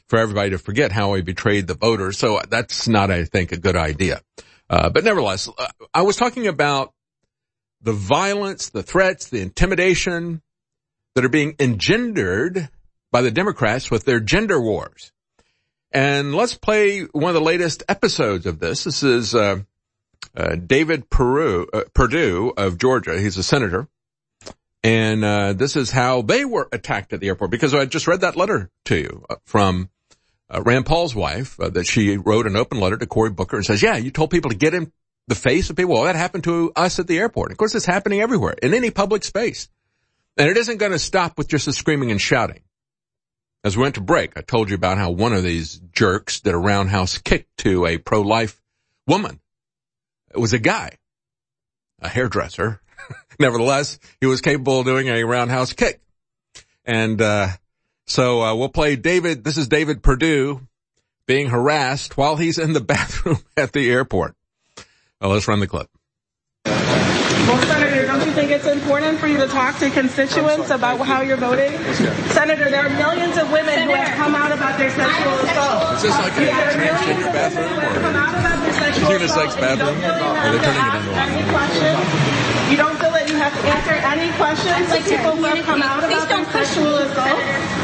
for everybody to forget how he betrayed the voters. So that's not, I think, a good idea. Uh, but nevertheless, uh, I was talking about the violence, the threats, the intimidation that are being engendered by the Democrats with their gender wars. And let's play one of the latest episodes of this. This is uh, uh David Peru, uh, Perdue of Georgia. He's a senator. And uh this is how they were attacked at the airport, because I just read that letter to you uh, from uh, Rand Paul's wife, uh, that she wrote an open letter to Cory Booker and says, yeah, you told people to get in the face of people. Well, that happened to us at the airport. Of course, it's happening everywhere, in any public space. And it isn't going to stop with just the screaming and shouting. As we went to break, I told you about how one of these jerks did a roundhouse kick to a pro-life woman. It was a guy, a hairdresser. Nevertheless, he was capable of doing a roundhouse kick. And uh so uh, we'll play David. This is David Perdue being harassed while he's in the bathroom at the airport. Well, let's run the clip. Well, Senator, don't you think it's important for you to talk to constituents about how you're voting? Senator, there are millions of women Senator. who have come out about their sexual assault. Is this like a transgender bathroom? Or is it a sex bathroom? Or are they turning it into one? You don't feel that you have to answer any questions to people who have come out about their sexual assault?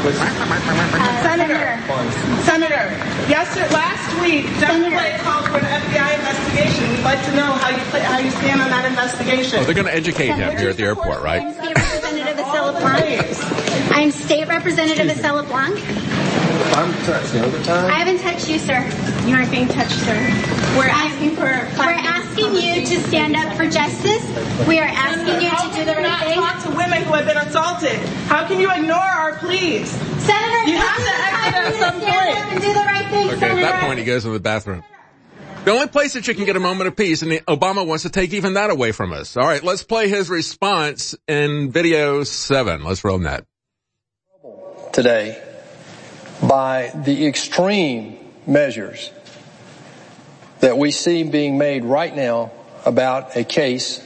Senator, Senator, yesterday, last week, Democrats called for an F B I investigation. We'd like to know how you play, how you stand on that investigation. Oh, they're going to educate him here at the airport, right? Representative Estella Blanc. I'm State Representative Estella Blanc. I'm touched the other time. I haven't touched you, sir. You aren't being touched, sir. We're asking for. We're asking you to stand up for justice. We are asking you to do the right thing. Talk to women who have been assaulted. How can you ignore our pleas? Senator, you have to exit at some point and do the right thing. Okay, Senator. at that point he goes in the bathroom. The only place that you can get a moment of peace, and Obama wants to take even that away from us. All right, let's play his response in video seven. Let's roll that. Today, by the extreme measures that we see being made right now about a case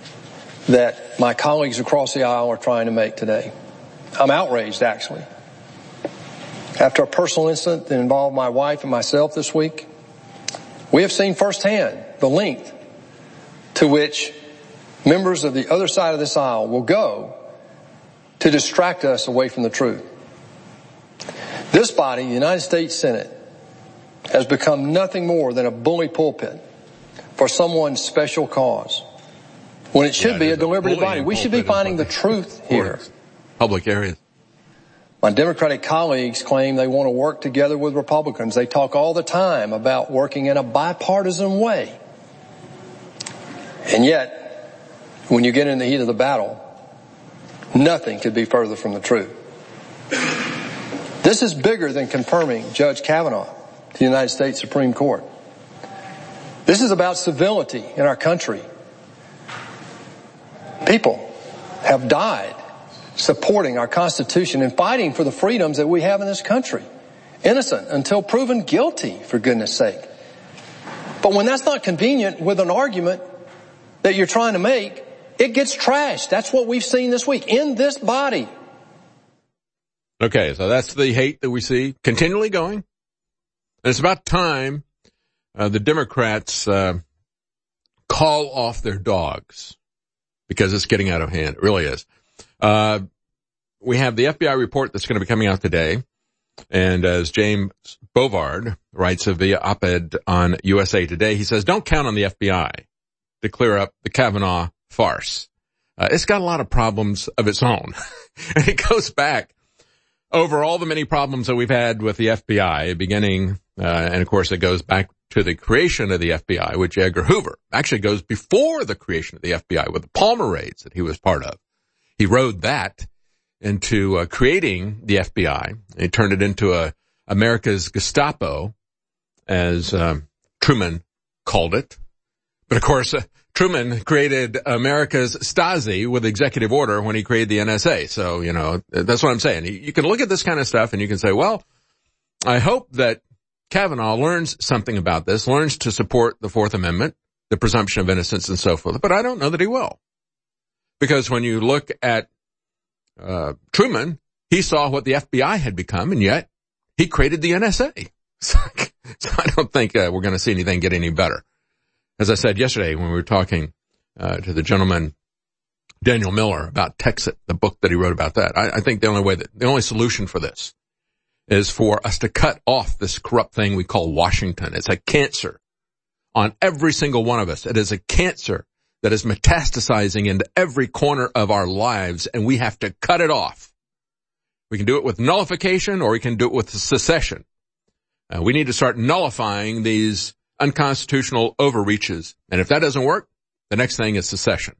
that my colleagues across the aisle are trying to make today. I'm outraged, actually. After a personal incident that involved my wife and myself this week, we have seen firsthand the length to which members of the other side of this aisle will go to distract us away from the truth. This body, the United States Senate, has become nothing more than a bully pulpit for someone's special cause, when it should yeah, be a deliberative body. We should be finding the truth here. Public areas. My Democratic colleagues claim they want to work together with Republicans. They talk all the time about working in a bipartisan way. And yet, when you get in the heat of the battle, nothing could be further from the truth. This is bigger than confirming Judge Kavanaugh to the United States Supreme Court. This is about civility in our country. People have died supporting our Constitution and fighting for the freedoms that we have in this country. Innocent until proven guilty, for goodness sake. But when that's not convenient with an argument that you're trying to make, it gets trashed. That's what we've seen this week in this body. Okay, so that's the hate that we see continually going. And it's about time uh, the Democrats uh, call off their dogs, because it's getting out of hand. It really is. Uh, we have the F B I report that's going to be coming out today. And as James Bovard writes via op-ed on U S A Today, he says, don't count on the F B I to clear up the Kavanaugh farce. Uh, it's got a lot of problems of its own. And it goes back over all the many problems that we've had with the F B I, beginning, uh, and of course it goes back to the creation of the F B I with J. Edgar Hoover. Actually, it goes before the creation of the F B I with the Palmer raids that he was part of. He rode that into uh, creating the F B I. He turned it into a America's Gestapo, as um, Truman called it. But of course, uh, Truman created America's Stasi with executive order when he created the N S A. So, you know, that's what I'm saying. You can look at this kind of stuff and you can say, well, I hope that Kavanaugh learns something about this, learns to support the Fourth Amendment, the presumption of innocence and so forth. But I don't know that he will. Because when you look at uh Truman, he saw what the F B I had become, and yet He created the N S A. So, so I don't think uh, we're going to see anything get any better. As I said yesterday when we were talking uh, to the gentleman, Daniel Miller, about Texit, the book that he wrote about that, I, I think the only way that, the only solution for this is for us to cut off this corrupt thing we call Washington. It's a cancer on every single one of us. It is a cancer that is metastasizing into every corner of our lives, and we have to cut it off. We can do it with nullification, or we can do it with secession. Uh, we need to start nullifying these unconstitutional overreaches. And if that doesn't work, the next thing is secession.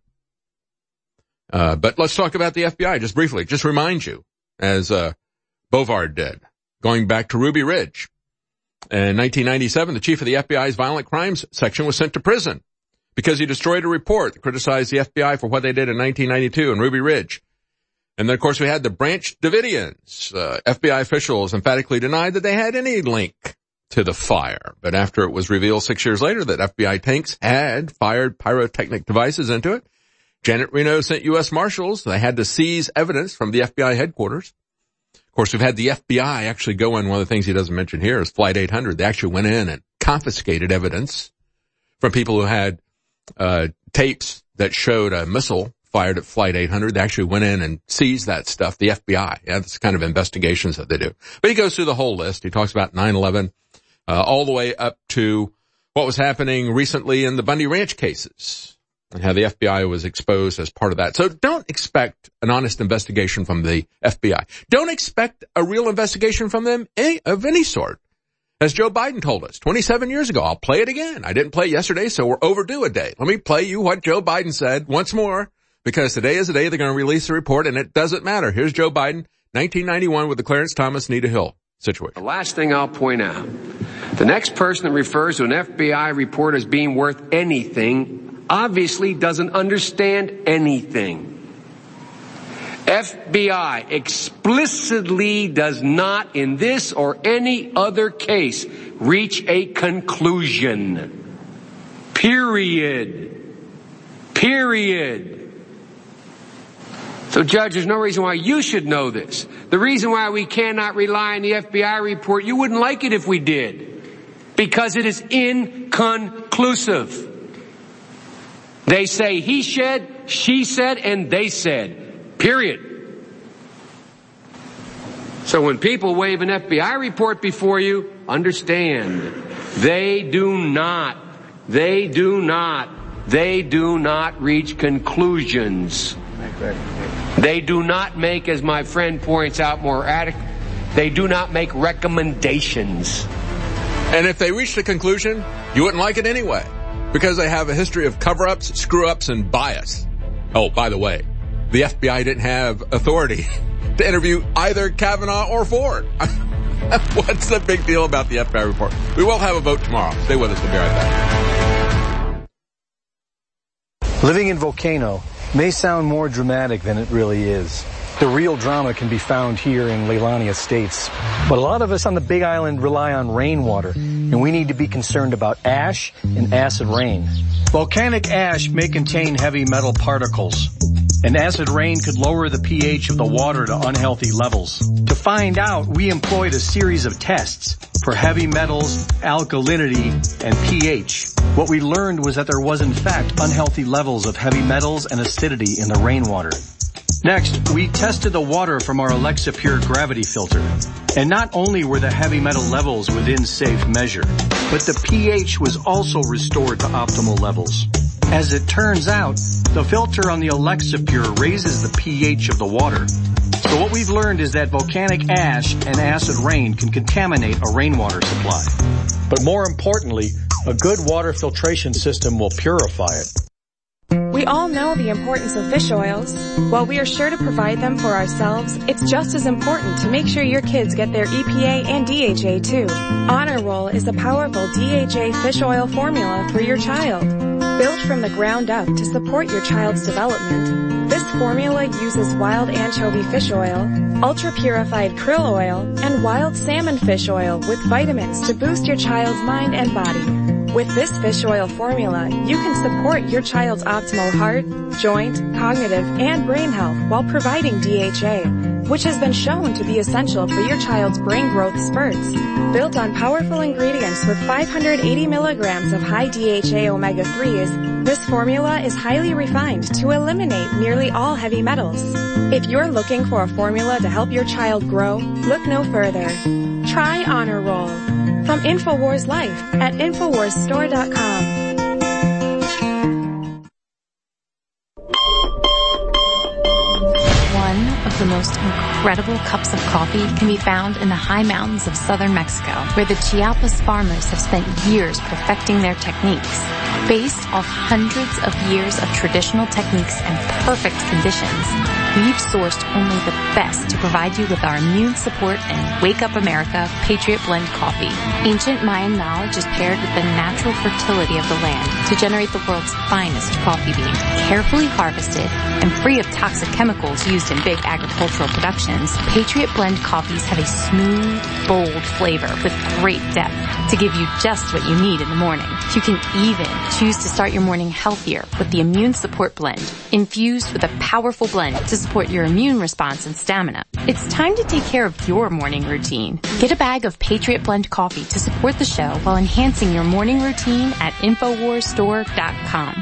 Uh, but let's talk about the F B I just briefly. Just remind you, as uh, Bovard did, going back to Ruby Ridge. In nineteen ninety-seven, the chief of the F B I's violent crimes section was sent to prison because he destroyed a report that criticized the F B I for what they did in nineteen ninety-two in Ruby Ridge. And then, of course, we had the Branch Davidians. Uh, F B I officials emphatically denied that they had any link to the fire. But after it was revealed six years later that F B I tanks had fired pyrotechnic devices into it, Janet Reno sent U S Marshals. They had to seize evidence from the F B I headquarters. Of course, we've had the F B I actually go in. One of the things he doesn't mention here is Flight eight hundred. They actually went in and confiscated evidence from people who had uh tapes that showed a missile fired at Flight eight hundred. They actually went in and seized that stuff, the F B I. Yeah, that's the kind of investigations that they do. But he goes through the whole list. He talks about nine eleven, uh, all the way up to what was happening recently in the Bundy Ranch cases and how the F B I was exposed as part of that. So don't expect an honest investigation from the F B I. Don't expect a real investigation from them any, of any sort. As Joe Biden told us twenty-seven years ago, I'll play it again. I didn't play it yesterday, so we're overdue a day. Let me play you what Joe Biden said once more. Because today is the day they're going to release the report, and it doesn't matter. Here's Joe Biden, nineteen ninety-one, with the Clarence Thomas, Nita Hill situation. The last thing I'll point out, the next person that refers to an F B I report as being worth anything obviously doesn't understand anything. F B I explicitly does not, in this or any other case, reach a conclusion. Period. Period. So, Judge, there's no reason why you should know this. The reason why we cannot rely on the F B I report, you wouldn't like it if we did, because it is inconclusive. They say he said, she said, and they said. Period. So when people wave an F B I report before you, understand, they do not, they do not, they do not reach conclusions. They do not make, as my friend points out more adequate, they do not make recommendations. And if they reached a conclusion, you wouldn't like it anyway, because they have a history of cover-ups, screw-ups, and bias. Oh, by the way, the F B I didn't have authority to interview either Kavanaugh or Ford. What's the big deal about the F B I report? We will have a vote tomorrow. Stay with us. We'll be right back. Living in Volcano may sound more dramatic than it really is. The real drama can be found here in Leilani Estates. But a lot of us on the Big Island rely on rainwater, and we need to be concerned about ash and acid rain. Volcanic ash may contain heavy metal particles, and acid rain could lower the pH of the water to unhealthy levels. To find out, we employed a series of tests for heavy metals, alkalinity, and pH. What we learned was that there was in fact unhealthy levels of heavy metals and acidity in the rainwater. Next, we tested the water from our Alexa Pure gravity filter. And not only were the heavy metal levels within safe measure, but the pH was also restored to optimal levels. As it turns out, the filter on the Alexa Pure raises the pH of the water. So what we've learned is that volcanic ash and acid rain can contaminate a rainwater supply. But more importantly, a good water filtration system will purify it. We all know the importance of fish oils. While we are sure to provide them for ourselves, it's just as important to make sure your kids get their E P A and D H A too. Honor Roll is a powerful D H A fish oil formula for your child. Built from the ground up to support your child's development, this formula uses wild anchovy fish oil, ultra-purified krill oil, and wild salmon fish oil with vitamins to boost your child's mind and body. With this fish oil formula, you can support your child's optimal heart, joint, cognitive, and brain health while providing D H A. which has been shown to be essential for your child's brain growth spurts. Built on powerful ingredients with five hundred eighty milligrams of high D H A omega threes, this formula is highly refined to eliminate nearly all heavy metals. If you're looking for a formula to help your child grow, look no further. Try Honor Roll from InfoWars Life at Infowars Store dot com. One of the most incredible cups of coffee can be found in the high mountains of southern Mexico, where the Chiapas farmers have spent years perfecting their techniques. Based off hundreds of years of traditional techniques and perfect conditions, we've sourced only the best to provide you with our immune support and Wake Up America Patriot Blend coffee. Ancient Mayan knowledge is paired with the natural fertility of the land to generate the world's finest coffee beans, carefully harvested and free of toxic chemicals used in big agricultural productions. Patriot Blend coffees have a smooth, bold flavor with great depth to give you just what you need in the morning. You can even choose to start your morning healthier with the Immune Support Blend, infused with a powerful blend to support your immune response and stamina. It's time to take care of your morning routine. Get a bag of Patriot Blend coffee to support the show while enhancing your morning routine at Infowars Store dot com.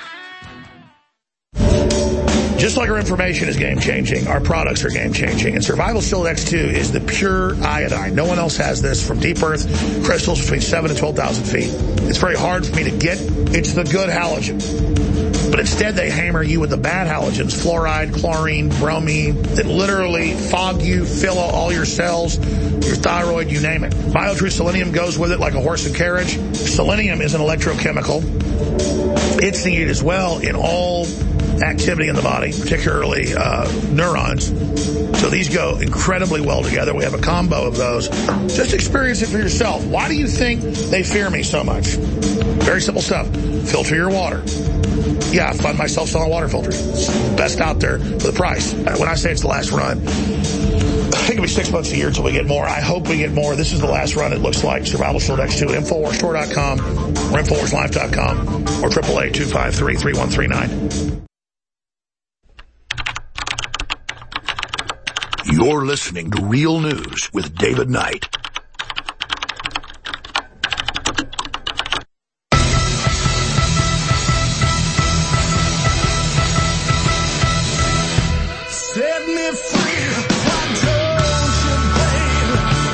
Just like our information is game-changing, our products are game-changing. And Survival Shield X two is the pure iodine. No one else has this from deep earth crystals between seven and twelve thousand feet. It's very hard for me to get. It's the good halogen. But instead, they hammer you with the bad halogens, fluoride, chlorine, bromine, that literally fog you, fill out all your cells, your thyroid, you name it. BioTrue Selenium goes with it like a horse and carriage. Selenium is an electrochemical. It's needed as well in all activity in the body, particularly uh, neurons. So these go incredibly well together. We have a combo of those. Just experience it for yourself. Why do you think they fear me so much? Very simple stuff. Filter your water. Yeah, I find myself selling water filters. It's the best out there for the price. When I say it's the last run, I think it'll be six months a year until we get more. I hope we get more. This is the last run, it looks like. Survival Shield X two at Infowars Store dot com or Infowars Life dot com or triple A two five three, three one three nine. You're listening to Real News with David Knight. Set me free, why don't you, babe?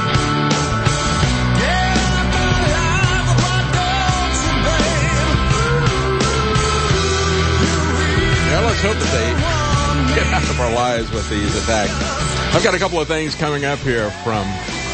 Get out my life, why don't you, babe? Yeah, let's hope that they get out of our lives with these attacks. I've got a couple of things coming up here from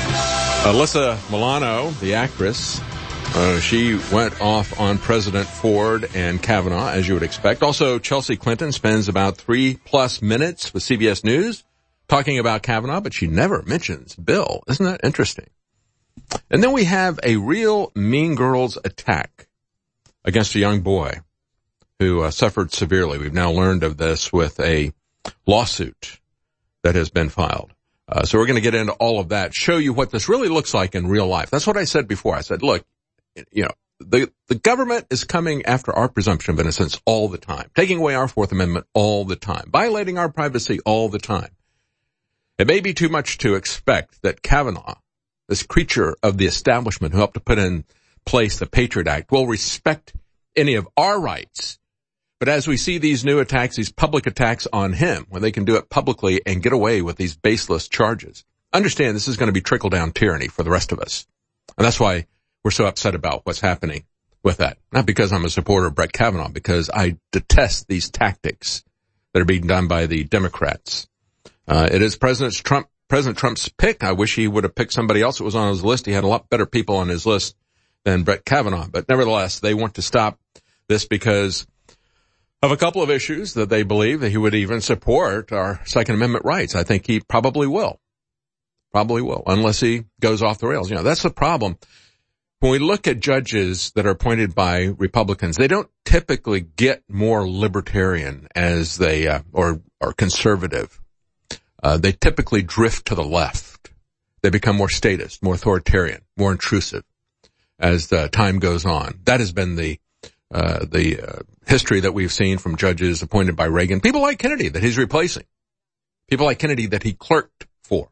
Alyssa Milano, the actress. Uh, she went off on President Ford and Kavanaugh, as you would expect. Also, Chelsea Clinton spends about three plus minutes with C B S News talking about Kavanaugh, but she never mentions Bill. Isn't that interesting? And then we have a real Mean Girls attack against a young boy who uh, suffered severely. We've now learned of this with a lawsuit that has been filed. Uh, so we're going to get into all of that, show you what this really looks like in real life. That's what I said before. I said, look, you know, the, the government is coming after our presumption of innocence all the time, taking away our Fourth Amendment all the time, violating our privacy all the time. It may be too much to expect that Kavanaugh, this creature of the establishment who helped to put in place the Patriot Act, will respect any of our rights. But as we see these new attacks, these public attacks on him, when they can do it publicly and get away with these baseless charges, understand this is going to be trickle-down tyranny for the rest of us. And that's why we're so upset about what's happening with that. Not because I'm a supporter of Brett Kavanaugh, because I detest these tactics that are being done by the Democrats. Uh, it is President Trump, President Trump's pick. I wish he would have picked somebody else that was on his list. He had a lot better people on his list than Brett Kavanaugh. But nevertheless, they want to stop this because of a couple of issues that they believe that he would even support our Second Amendment rights. I think he probably will. Probably will, unless he goes off the rails. You know, that's the problem. When we look at judges that are appointed by Republicans, they don't typically get more libertarian as they, uh, or, or conservative. Uh, they typically drift to the left. They become more statist, more authoritarian, more intrusive as the time goes on. That has been the Uh, the uh, history that we've seen from judges appointed by Reagan, people like Kennedy that he's replacing, people like Kennedy that he clerked for.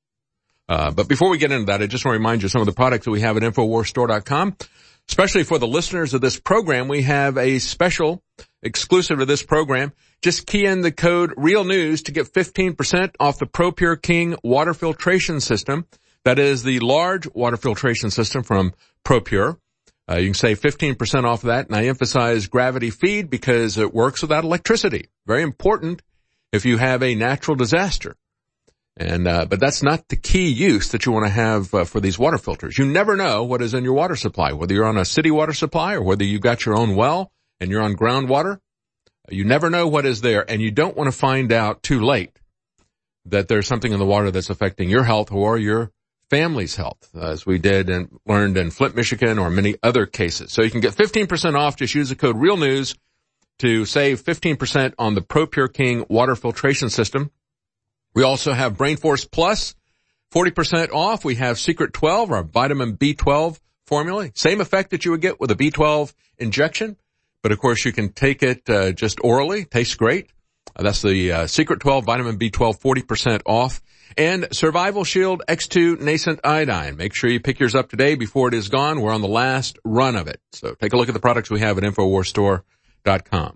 Uh, but before we get into that, I just want to remind you of some of the products that we have at Infowars Store dot com. Especially for the listeners of this program, we have a special exclusive to this program. Just key in the code REALNEWS to get fifteen percent off the ProPure King water filtration system. That is the large water filtration system from ProPure. Uh, you can save fifteen percent off of that. And I emphasize gravity feed because it works without electricity. Very important if you have a natural disaster. And, uh, but that's not the key use that you want to have uh, for these water filters. You never know what is in your water supply, whether you're on a city water supply or whether you've got your own well and you're on groundwater. You never know what is there, and you don't want to find out too late that there's something in the water that's affecting your health or your family's health, as we did and learned in Flint, Michigan, or many other cases. So you can get fifteen percent off. Just use the code REALNEWS to save fifteen percent on the ProPure King water filtration system. We also have BrainForce Plus, forty percent off. We have Secret twelve, our vitamin B twelve formula. Same effect that you would get with a B twelve injection, but of course you can take it uh, just orally. Tastes great. Uh, that's the uh, Secret twelve vitamin B twelve, forty percent off. And Survival Shield X two Nascent Iodine. Make sure you pick yours up today before it is gone. We're on the last run of it. So take a look at the products we have at Infowars Store dot com.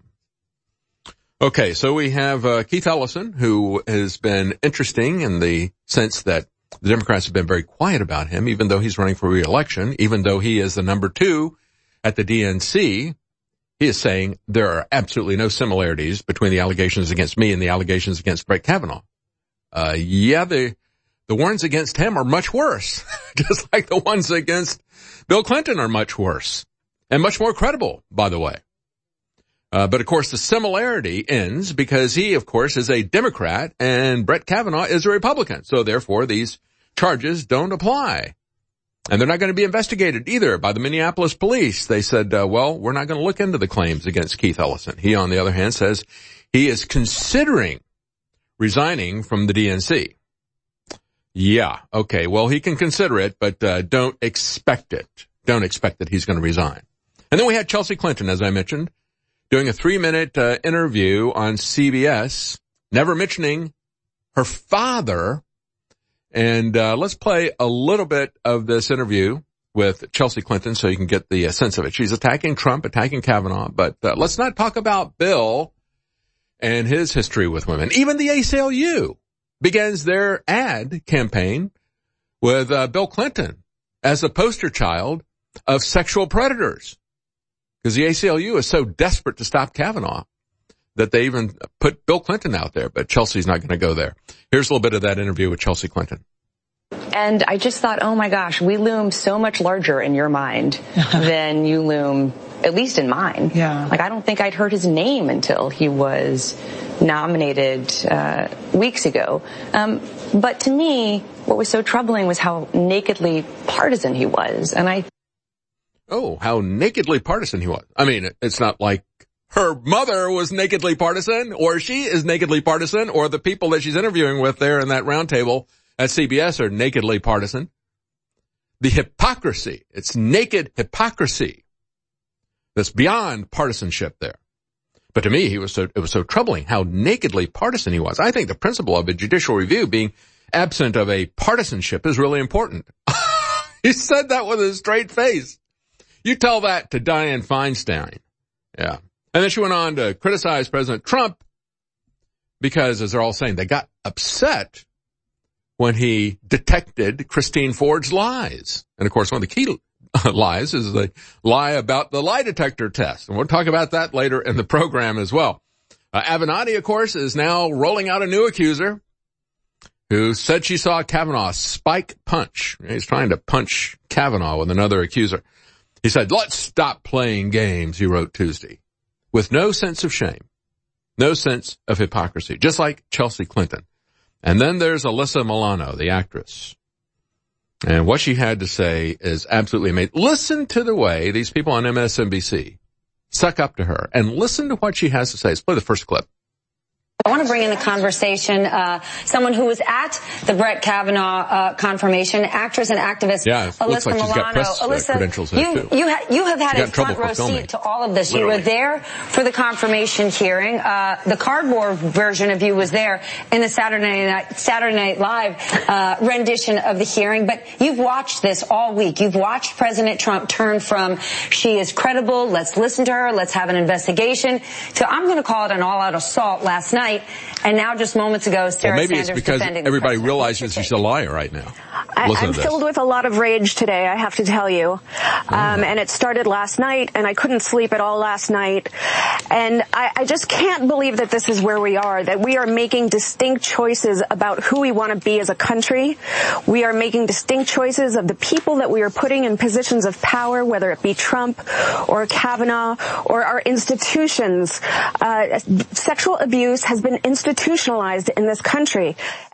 Okay, so we have uh, Keith Ellison, who has been interesting in the sense that the Democrats have been very quiet about him, even though he's running for re-election, even though he is the number two at the D N C. He is saying there are absolutely no similarities between the allegations against me and the allegations against Brett Kavanaugh. Uh, yeah, the, the ones against him are much worse, just like the ones against Bill Clinton are much worse and much more credible, by the way. Uh, but of course the similarity ends because he, of course, is a Democrat and Brett Kavanaugh is a Republican. So therefore these charges don't apply. And they're not going to be investigated either by the Minneapolis police. They said, uh, well, we're not going to look into the claims against Keith Ellison. He, on the other hand, says he is considering resigning from the D N C. Yeah, okay, well, he can consider it, but uh, don't expect it. Don't expect that he's going to resign. And then we had Chelsea Clinton, as I mentioned, doing a three-minute uh, interview on C B S, never mentioning her father. And uh let's play a little bit of this interview with Chelsea Clinton so you can get the uh, sense of it. She's attacking Trump, attacking Kavanaugh, but uh, let's not talk about Bill and his history with women. Even the A C L U begins their ad campaign with uh, Bill Clinton as the poster child of sexual predators. Because the A C L U is so desperate to stop Kavanaugh that they even put Bill Clinton out there, but Chelsea's not going to go there. Here's a little bit of that interview with Chelsea Clinton. And I just thought, oh my gosh, we loom so much larger in your mind than you loom, at least in mine. Yeah. Like, I don't think I'd heard his name until he was nominated uh, weeks ago. Um, but to me, what was so troubling was how nakedly partisan he was. And I Oh, how nakedly partisan he was. I mean, it's not like her mother was nakedly partisan, or she is nakedly partisan, or the people that she's interviewing with there in that round table at C B S are nakedly partisan. The hypocrisy, it's naked hypocrisy that's beyond partisanship there. But to me, he was so, it was so troubling how nakedly partisan he was. I think the principle of a judicial review being absent of a partisanship is really important. He said that with a straight face. You tell that to Dianne Feinstein. Yeah. And then she went on to criticize President Trump because, as they're all saying, they got upset when he detected Christine Ford's lies. And, of course, one of the key lies is the lie about the lie detector test. And we'll talk about that later in the program as well. Uh, Avenatti, of course, is now rolling out a new accuser who said she saw Kavanaugh spike punch. He's trying to punch Kavanaugh with another accuser. He said, let's stop playing games, he wrote Tuesday, with no sense of shame, no sense of hypocrisy, just like Chelsea Clinton. And then there's Alyssa Milano, the actress. And what she had to say is absolutely amazing. Listen to the way these people on M S N B C suck up to her and listen to what she has to say. Let's play the first clip. I want to bring in the conversation uh, someone who was at the Brett Kavanaugh uh, confirmation, actress and activist yeah, Alyssa looks like Milano. She's got press, Alyssa, uh, credentials you, too. you, ha- you have had a front row filming. seat to all of this. Literally. You were there for the confirmation hearing. Uh, the cardboard version of you was there in the Saturday Night, Saturday Night Live uh, rendition of the hearing. But you've watched this all week. You've watched President Trump turn from she is credible, let's listen to her, let's have an investigation, to I'm going to call it an all-out assault last night. And now just moments ago, Sarah well, maybe Sanders it's because defending everybody realizes she's a liar right now. I, I'm filled with a lot of rage today, I have to tell you. Um, mm. And it started last night, and I couldn't sleep at all last night. And I, I just can't believe that this is where we are, that we are making distinct choices about who we want to be as a country. We are making distinct choices of the people that we are putting in positions of power, whether it be Trump or Kavanaugh or our institutions. Uh, sexual abuse has been institutionalized in this country.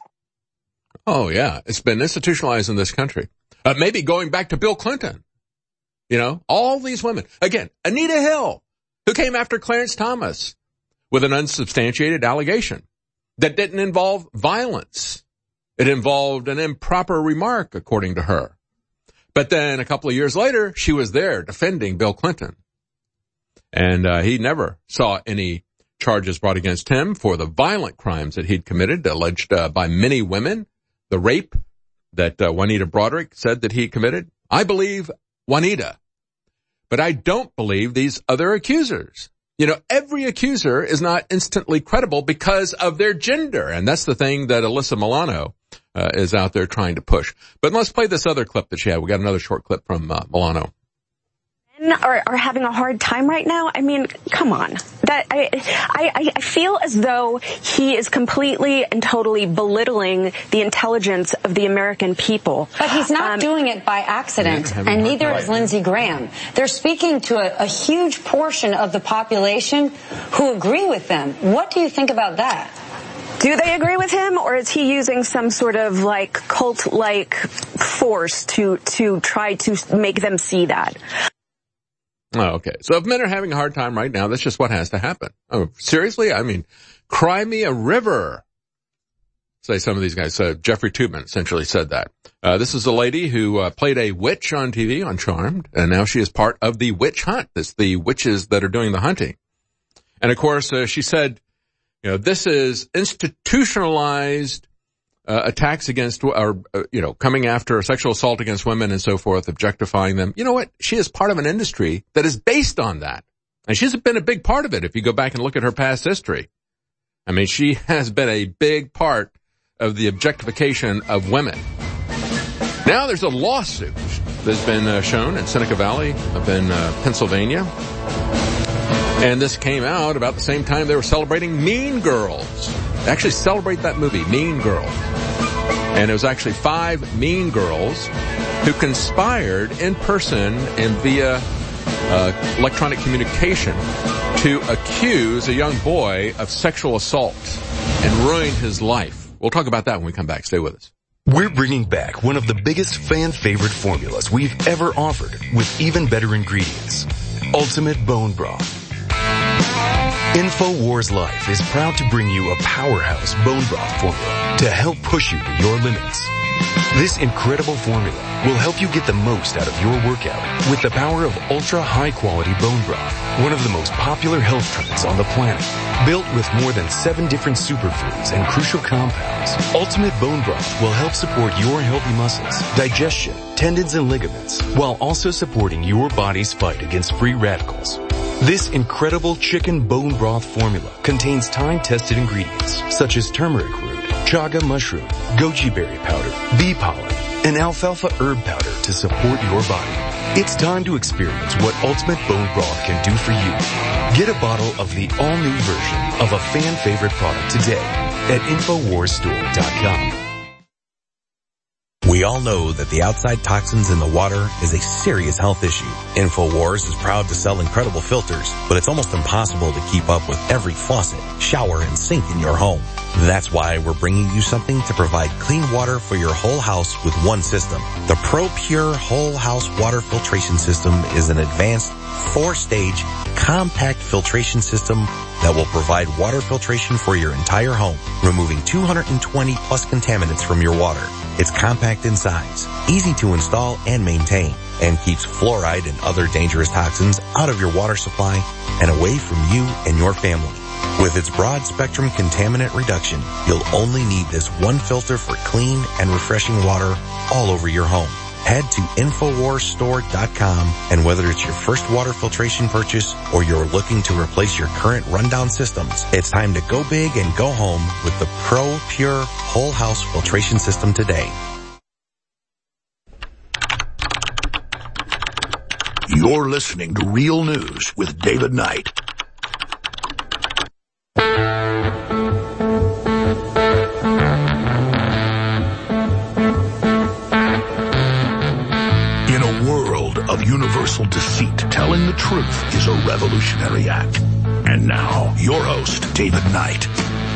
Oh, yeah. It's been institutionalized in this country. Uh, maybe going back to Bill Clinton. You know, all these women. Again, Anita Hill, who came after Clarence Thomas with an unsubstantiated allegation that didn't involve violence. It involved an improper remark, according to her. But then a couple of years later, she was there defending Bill Clinton. And uh, he never saw any charges brought against him for the violent crimes that he'd committed, alleged uh, by many women. The rape that uh, Juanita Broderick said that he committed. I believe Juanita, but I don't believe these other accusers. You know, every accuser is not instantly credible because of their gender, and that's the thing that Alyssa Milano uh, is out there trying to push. But let's play this other clip that she had. We got another short clip from uh, Milano. Are, are having a hard time right now. I mean, come on. That I, I, I feel as though he is completely and totally belittling the intelligence of the American people. But he's not um, doing it by accident, and neither is Lindsey Graham. They're speaking to a, a huge portion of the population who agree with them. What do you think about that? Do they agree with him, or is he using some sort of like cult-like force to to try to make them see that? Oh, okay. So if men are having a hard time right now, that's just what has to happen. Oh, seriously? I mean, cry me a river. Say some of these guys. Uh, Jeffrey Toobin essentially said that. Uh, this is a lady who uh, played a witch on T V on Charmed, and now she is part of the witch hunt. It's the witches that are doing the hunting. And of course, uh, she said, you know, this is institutionalized Uh, attacks against, or, uh, you know, coming after sexual assault against women and so forth, objectifying them. You know what? She is part of an industry that is based on that. And she's been a big part of it if you go back and look at her past history. I mean, she has been a big part of the objectification of women. Now there's a lawsuit that's been uh, shown in Seneca Valley up in uh, Pennsylvania. And this came out about the same time they were celebrating Mean Girls. They actually celebrate that movie, Mean Girls. And it was actually five mean girls who conspired in person and via uh, electronic communication to accuse a young boy of sexual assault and ruin his life. We'll talk about that when we come back. Stay with us. We're bringing back one of the biggest fan-favorite formulas we've ever offered with even better ingredients. Ultimate Bone Broth. InfoWars Life is proud to bring you a powerhouse bone broth formula to help push you to your limits. This incredible formula will help you get the most out of your workout with the power of ultra high quality bone broth, one of the most popular health trends on the planet. Built with more than seven different superfoods and crucial compounds, Ultimate Bone Broth will help support your healthy muscles, digestion, tendons, and ligaments, while also supporting your body's fight against free radicals. This incredible chicken bone broth formula contains time-tested ingredients such as turmeric root, chaga mushroom, goji berry powder, bee pollen, and alfalfa herb powder to support your body. It's time to experience what Ultimate Bone Broth can do for you. Get a bottle of the all-new version of a fan-favorite product today at Infowars Store dot com. We all know that the outside toxins in the water is a serious health issue. InfoWars is proud to sell incredible filters, but it's almost impossible to keep up with every faucet, shower, and sink in your home. That's why we're bringing you something to provide clean water for your whole house with one system. The ProPure Whole House Water Filtration System is an advanced four-stage compact filtration system that will provide water filtration for your entire home, removing two hundred twenty plus contaminants from your water. It's compact in size, easy to install and maintain, and keeps fluoride and other dangerous toxins out of your water supply and away from you and your family. With its broad spectrum contaminant reduction, you'll only need this one filter for clean and refreshing water all over your home. Head to Infowars Store dot com, and whether it's your first water filtration purchase or you're looking to replace your current rundown systems, it's time to go big and go home with the Pro Pure Whole House Filtration System today. You're listening to Real News with David Knight. Of universal deceit, telling the truth is a revolutionary act. And now, your host, David Knight.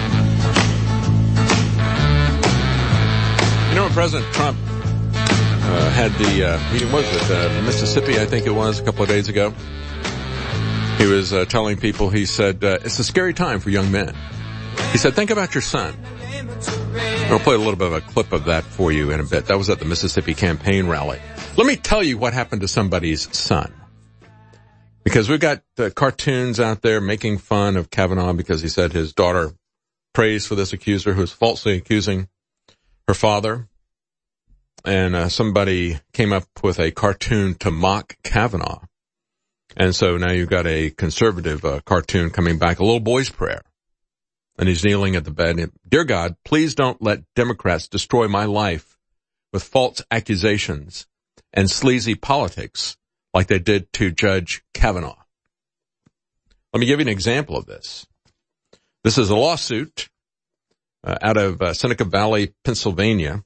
You know, when President Trump uh, had the uh, meeting, what was it, uh, Mississippi, I think it was, a couple of days ago, he was uh, telling people, he said, uh, it's a scary time for young men. He said, think about your son. I'll play a little bit of a clip of that for you in a bit. That was at the Mississippi campaign rally. Let me tell you what happened to somebody's son. Because we've got uh, cartoons out there making fun of Kavanaugh because he said his daughter prays for this accuser who is falsely accusing her father. And uh, somebody came up with a cartoon to mock Kavanaugh. And so now you've got a conservative uh, cartoon coming back, a little boy's prayer. And he's kneeling at the bed. Dear God, please don't let Democrats destroy my life with false accusations and sleazy politics like they did to Judge Kavanaugh. Let me give you an example of this. This is a lawsuit uh, out of uh, Seneca Valley, Pennsylvania.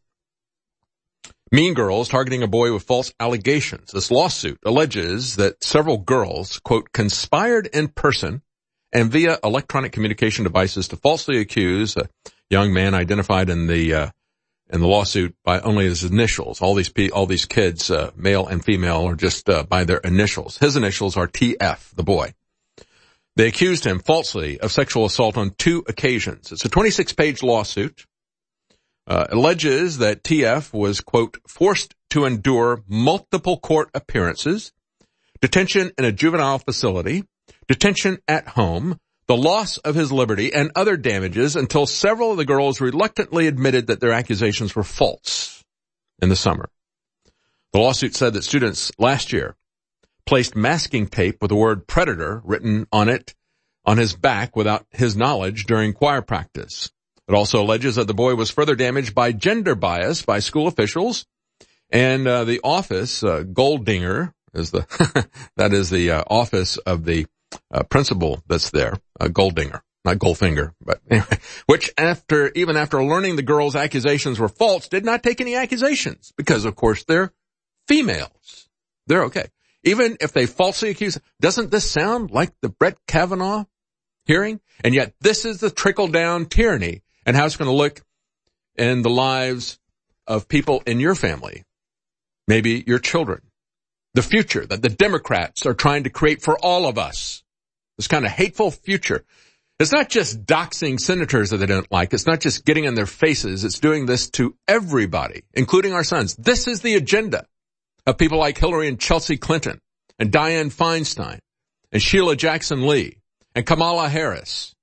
Mean girls targeting a boy with false allegations. This lawsuit alleges that several girls, quote, conspired in person and via electronic communication devices to falsely accuse a young man identified in the uh, in the lawsuit by only his initials. All these pe- all these kids, uh, male and female, are just uh, by their initials. His initials are T F, the boy. They accused him falsely of sexual assault on two occasions. It's a twenty-six page lawsuit. Uh, alleges that T F was, quote, forced to endure multiple court appearances, detention in a juvenile facility, detention at home, the loss of his liberty, and other damages until several of the girls reluctantly admitted that their accusations were false in the summer. The lawsuit said that students last year placed masking tape with the word predator written on it on his back without his knowledge during choir practice. It also alleges that the boy was further damaged by gender bias by school officials, and uh, the office, uh, Goldinger, is the that is the uh, office of the uh, principal that's there, uh, Goldinger, not Goldfinger, but anyway, which after even after learning the girls' accusations were false, did not take any accusations because, of course, they're females. They're okay. Even if they falsely accuse, doesn't this sound like the Brett Kavanaugh hearing? And yet this is the trickle-down tyranny and how it's going to look in the lives of people in your family, maybe your children. The future that the Democrats are trying to create for all of us, this kind of hateful future. It's not just doxing senators that they don't like. It's not just getting in their faces. It's doing this to everybody, including our sons. This is the agenda of people like Hillary and Chelsea Clinton and Dianne Feinstein and Sheila Jackson Lee and Kamala Harris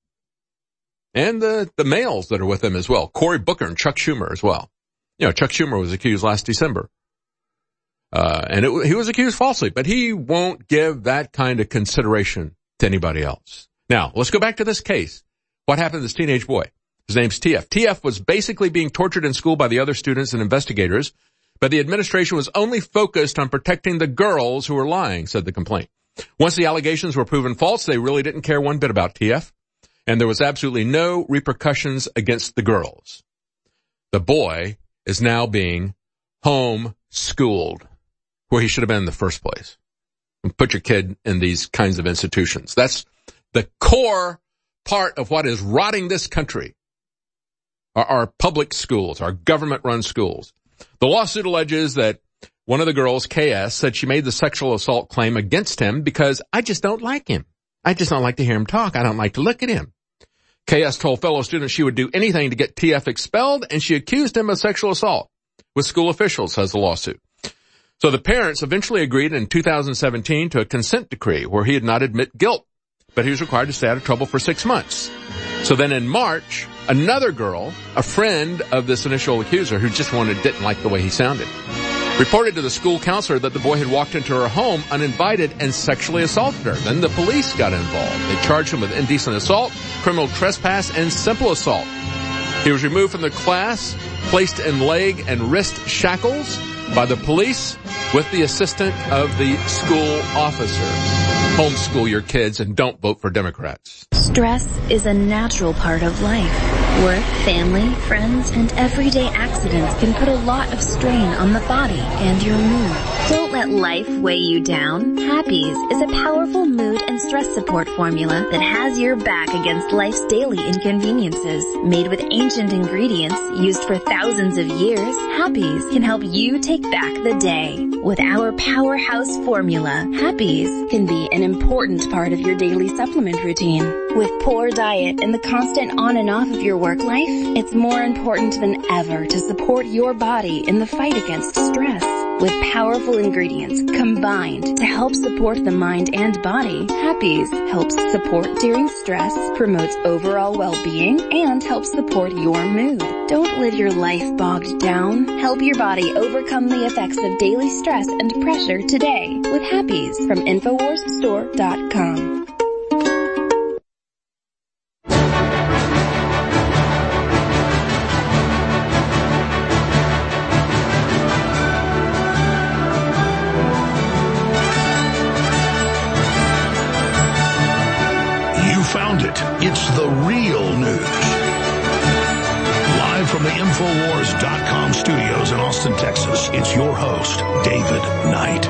and the, the males that are with them as well. Cory Booker and Chuck Schumer as well. You know, Chuck Schumer was accused last December. Uh, and it, he was accused falsely, but he won't give that kind of consideration to anybody else. Now, let's go back to this case. What happened to this teenage boy? His name's T F. T F was basically being tortured in school by the other students and investigators, but the administration was only focused on protecting the girls who were lying, said the complaint. Once the allegations were proven false, they really didn't care one bit about T F, and there was absolutely no repercussions against the girls. The boy is now being home-schooled, where he should have been in the first place. And put your kid in these kinds of institutions. That's the core part of what is rotting this country. Our, our public schools, our government-run schools. The lawsuit alleges that one of the girls, K S, said she made the sexual assault claim against him because I just don't like him. I just don't like to hear him talk. I don't like to look at him. K S told fellow students she would do anything to get T F expelled, and she accused him of sexual assault with school officials, says the lawsuit. So the parents eventually agreed in two thousand seventeen to a consent decree where he did not admit guilt, but he was required to stay out of trouble for six months. So then in March, another girl, a friend of this initial accuser who just wanted, didn't like the way he sounded, reported to the school counselor that the boy had walked into her home uninvited and sexually assaulted her. Then the police got involved. They charged him with indecent assault, criminal trespass, and simple assault. He was removed from the class, placed in leg and wrist shackles by the police with the assistance of the school officer. Homeschool your kids and don't vote for Democrats. Stress is a natural part of life. Work, family, friends, and everyday accidents can put a lot of strain on the body and your mood. Don't let life weigh you down. Happies is a powerful mood and stress support formula that has your back against life's daily inconveniences. Made with ancient ingredients used for thousands of years, Happies can help you take back the day. With our powerhouse formula, Happies can be an important part of your daily supplement routine. With poor diet and the constant on and off of your work life, it's more important than ever to support your body in the fight against stress. With powerful ingredients combined to help support the mind and body, Happies helps support during stress, promotes overall well-being, and helps support your mood. Don't live your life bogged down. Help your body overcome the effects of daily stress and pressure today with Happies from Infowars Store dot com. Found it. It's the real news. Live from the Infowars dot com studios in Austin, Texas, it's your host, David Knight.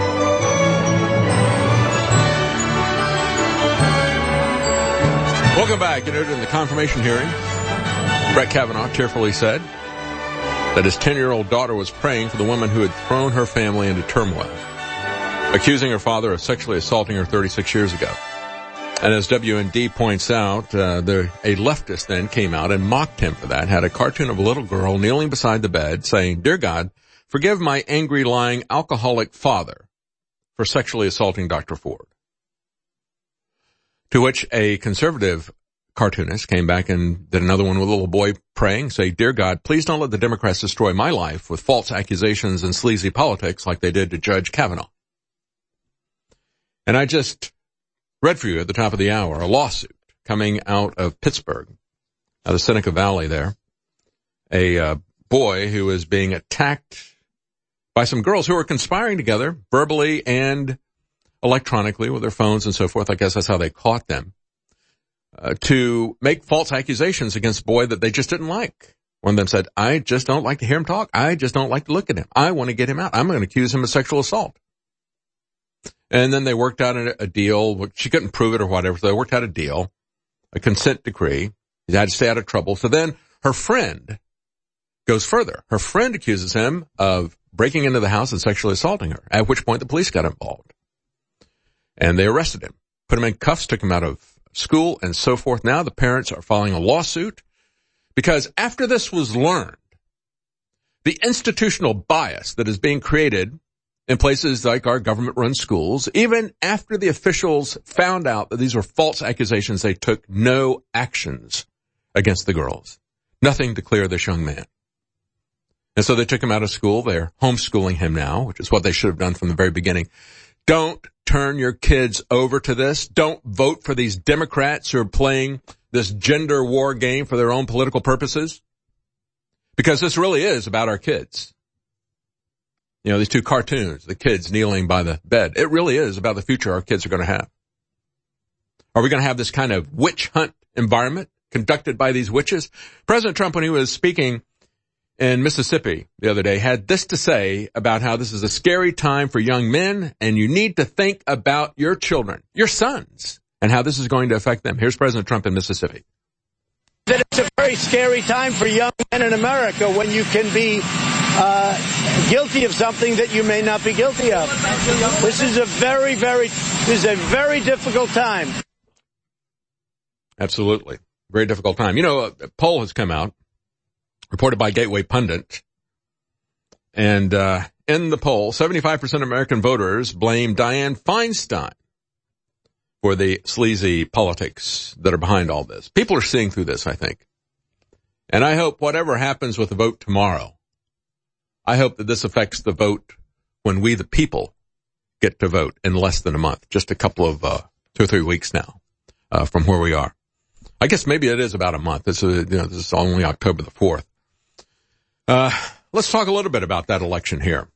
Welcome back. You know, in the confirmation hearing, Brett Kavanaugh tearfully said that his ten-year-old daughter was praying for the woman who had thrown her family into turmoil, accusing her father of sexually assaulting her thirty-six years ago. And as W N D points out, uh, there, a leftist then came out and mocked him for that, had a cartoon of a little girl kneeling beside the bed saying, "Dear God, forgive my angry, lying, alcoholic father for sexually assaulting Doctor Ford." To which a conservative cartoonist came back and did another one with a little boy praying, say, "Dear God, please don't let the Democrats destroy my life with false accusations and sleazy politics like they did to Judge Kavanaugh." And I just read for you at the top of the hour a lawsuit coming out of Pittsburgh, out of Seneca Valley there. A uh, boy who is being attacked by some girls who are conspiring together verbally and electronically with their phones and so forth. I guess that's how they caught them, uh, to make false accusations against a boy that they just didn't like. One of them said, "I just don't like to hear him talk. I just don't like to look at him. I want to get him out. I'm going to accuse him of sexual assault." And then they worked out a, a deal. She couldn't prove it or whatever, so they worked out a deal, a consent decree. He had to stay out of trouble. So then her friend goes further. Her friend accuses him of breaking into the house and sexually assaulting her, at which point the police got involved. And they arrested him, put him in cuffs, took him out of school, and so forth. Now the parents are filing a lawsuit because after this was learned, the institutional bias that is being created in places like our government-run schools, even after the officials found out that these were false accusations, they took no actions against the girls. Nothing to clear this young man. And so they took him out of school. They're homeschooling him now, which is what they should have done from the very beginning. Don't turn your kids over to this. Don't vote for these Democrats who are playing this gender war game for their own political purposes. Because this really is about our kids. You know, these two cartoons, the kids kneeling by the bed. It really is about the future our kids are going to have. Are we going to have this kind of witch hunt environment conducted by these witches? President Trump, when he was speaking in Mississippi the other day, had this to say about how this is a scary time for young men, and you need to think about your children, your sons, and how this is going to affect them. Here's President Trump in Mississippi. That it's a very scary time for young men in America when you can be uh, guilty of something that you may not be guilty of. This is a very, very, this is a very difficult time. Absolutely. Very difficult time. You know, a poll has come out, reported by Gateway Pundit. And uh in the poll, seventy-five percent of American voters blame Dianne Feinstein for the sleazy politics that are behind all this. People are seeing through this, I think. And I hope whatever happens with the vote tomorrow, I hope that this affects the vote when we, the people, get to vote in less than a month, just a couple of, uh, two or three weeks now, uh, from where we are. I guess maybe it is about a month. It's, a, you know, this is only October the fourth. Uh, let's talk a little bit about that election here.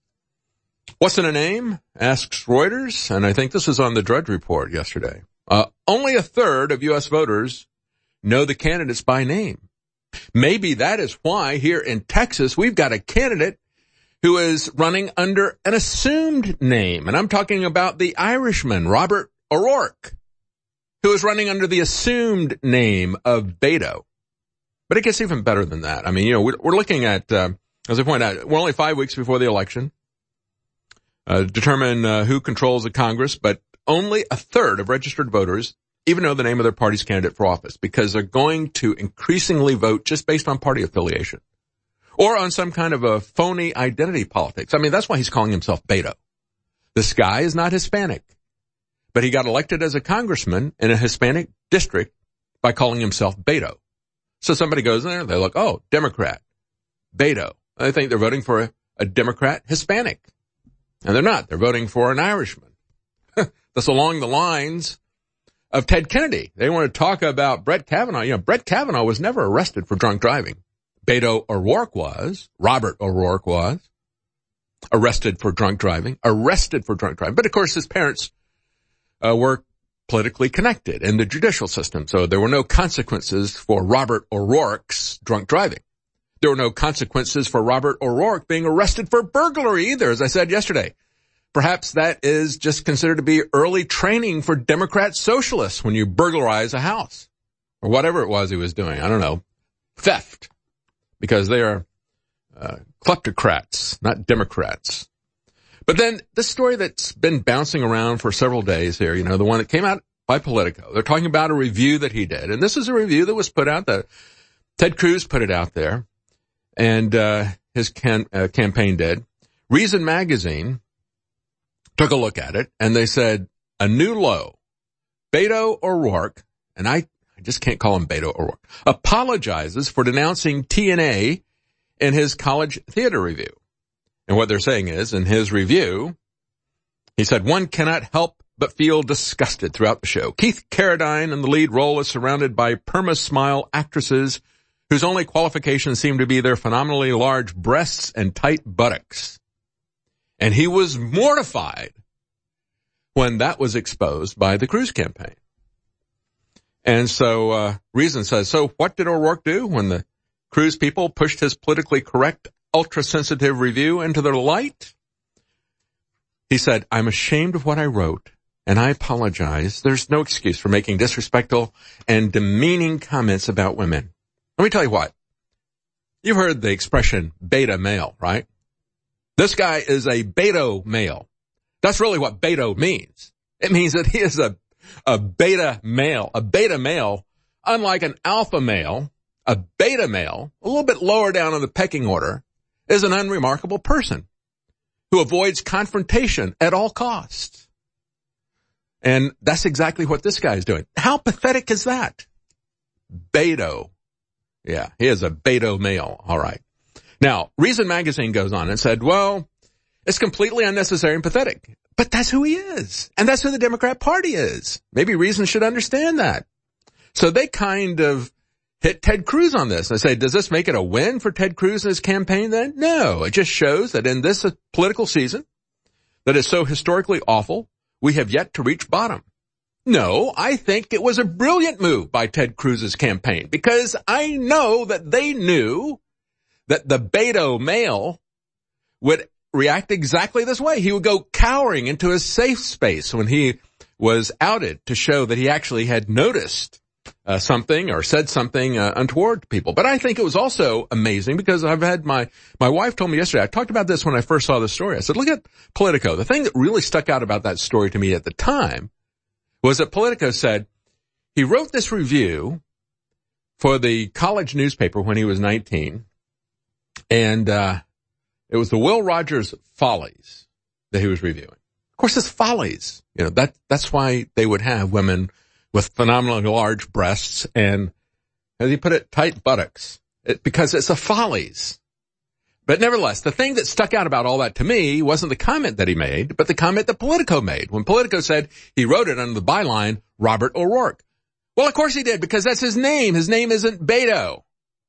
What's in a name? Asks Reuters, and I think this is on the Drudge Report yesterday. Uh, only a third of U S voters know the candidates by name. Maybe that is why here in Texas we've got a candidate who is running under an assumed name. And I'm talking about the Irishman, Robert O'Rourke, who is running under the assumed name of Beto. But it gets even better than that. I mean, you know, we're, we're looking at, uh, as I point out, we're only five weeks before the election. Uh, determine uh, who controls the Congress, but only a third of registered voters even know the name of their party's candidate for office, because they're going to increasingly vote just based on party affiliation or on some kind of a phony identity politics. I mean, that's why he's calling himself Beto. This guy is not Hispanic, but he got elected as a congressman in a Hispanic district by calling himself Beto. So somebody goes in there, they look, oh, Democrat, Beto. They think they're voting for a, a Democrat Hispanic. And they're not. They're voting for an Irishman. That's along the lines of Ted Kennedy. They want to talk about Brett Kavanaugh. You know, Brett Kavanaugh was never arrested for drunk driving. Beto O'Rourke was. Robert O'Rourke was. Arrested for drunk driving. Arrested for drunk driving. But, of course, his parents uh, were politically connected in the judicial system, so there were no consequences for Robert O'Rourke's drunk driving. There were no consequences for Robert O'Rourke being arrested for burglary either, as I said yesterday. Perhaps that is just considered to be early training for Democrat socialists when you burglarize a house or whatever it was he was doing. I don't know. Theft, because they are uh, kleptocrats, not Democrats. But then this story that's been bouncing around for several days here, you know, the one that came out by Politico. They're talking about a review that he did. And this is a review that was put out. The, Ted Cruz put it out there. And uh his can, uh, campaign did. Reason Magazine took a look at it, and they said, a new low. Beto O'Rourke, and I, I just can't call him Beto O'Rourke, apologizes for denouncing T N A in his college theater review. And what they're saying is, in his review, he said, one cannot help but feel disgusted throughout the show. Keith Carradine in the lead role is surrounded by perma-smile actresses whose only qualifications seem to be their phenomenally large breasts and tight buttocks. And he was mortified when that was exposed by the Cruz campaign. And so, uh, Reason says, so what did O'Rourke do when the Cruz people pushed his politically correct, ultra-sensitive review into the light? He said, I'm ashamed of what I wrote, and I apologize. There's no excuse for making disrespectful and demeaning comments about women. Let me tell you what. You've heard the expression beta male, right? This guy is a Beto male. That's really what Beto means. It means that he is a, a beta male. A beta male, unlike an alpha male, a beta male, a little bit lower down on the pecking order, is an unremarkable person who avoids confrontation at all costs. And that's exactly what this guy is doing. How pathetic is that? Beto. Yeah, he is a Beto male. All right. Now, Reason Magazine goes on and said, well, it's completely unnecessary and pathetic. But that's who he is. And that's who the Democrat Party is. Maybe Reason should understand that. So they kind of hit Ted Cruz on this. They say, does this make it a win for Ted Cruz and his campaign then? No, it just shows that in this political season that is so historically awful, we have yet to reach bottom. No, I think it was a brilliant move by Ted Cruz's campaign, because I know that they knew that the Beto male would react exactly this way. He would go cowering into a safe space when he was outed to show that he actually had noticed uh, something or said something uh, untoward to people. But I think it was also amazing because I've had my, my wife told me yesterday, I talked about this when I first saw the story. I said, look at Politico. The thing that really stuck out about that story to me at the time was that Politico said he wrote this review for the college newspaper when he was nineteen, and uh it was the Will Rogers Follies that he was reviewing. Of course, it's Follies. You know, that that's why they would have women with phenomenally large breasts and, as he put it, tight buttocks, it, because it's a Follies. But nevertheless, the thing that stuck out about all that to me wasn't the comment that he made, but the comment that Politico made. When Politico said he wrote it under the byline, Robert O'Rourke. Well, of course he did, because that's his name. His name isn't Beto.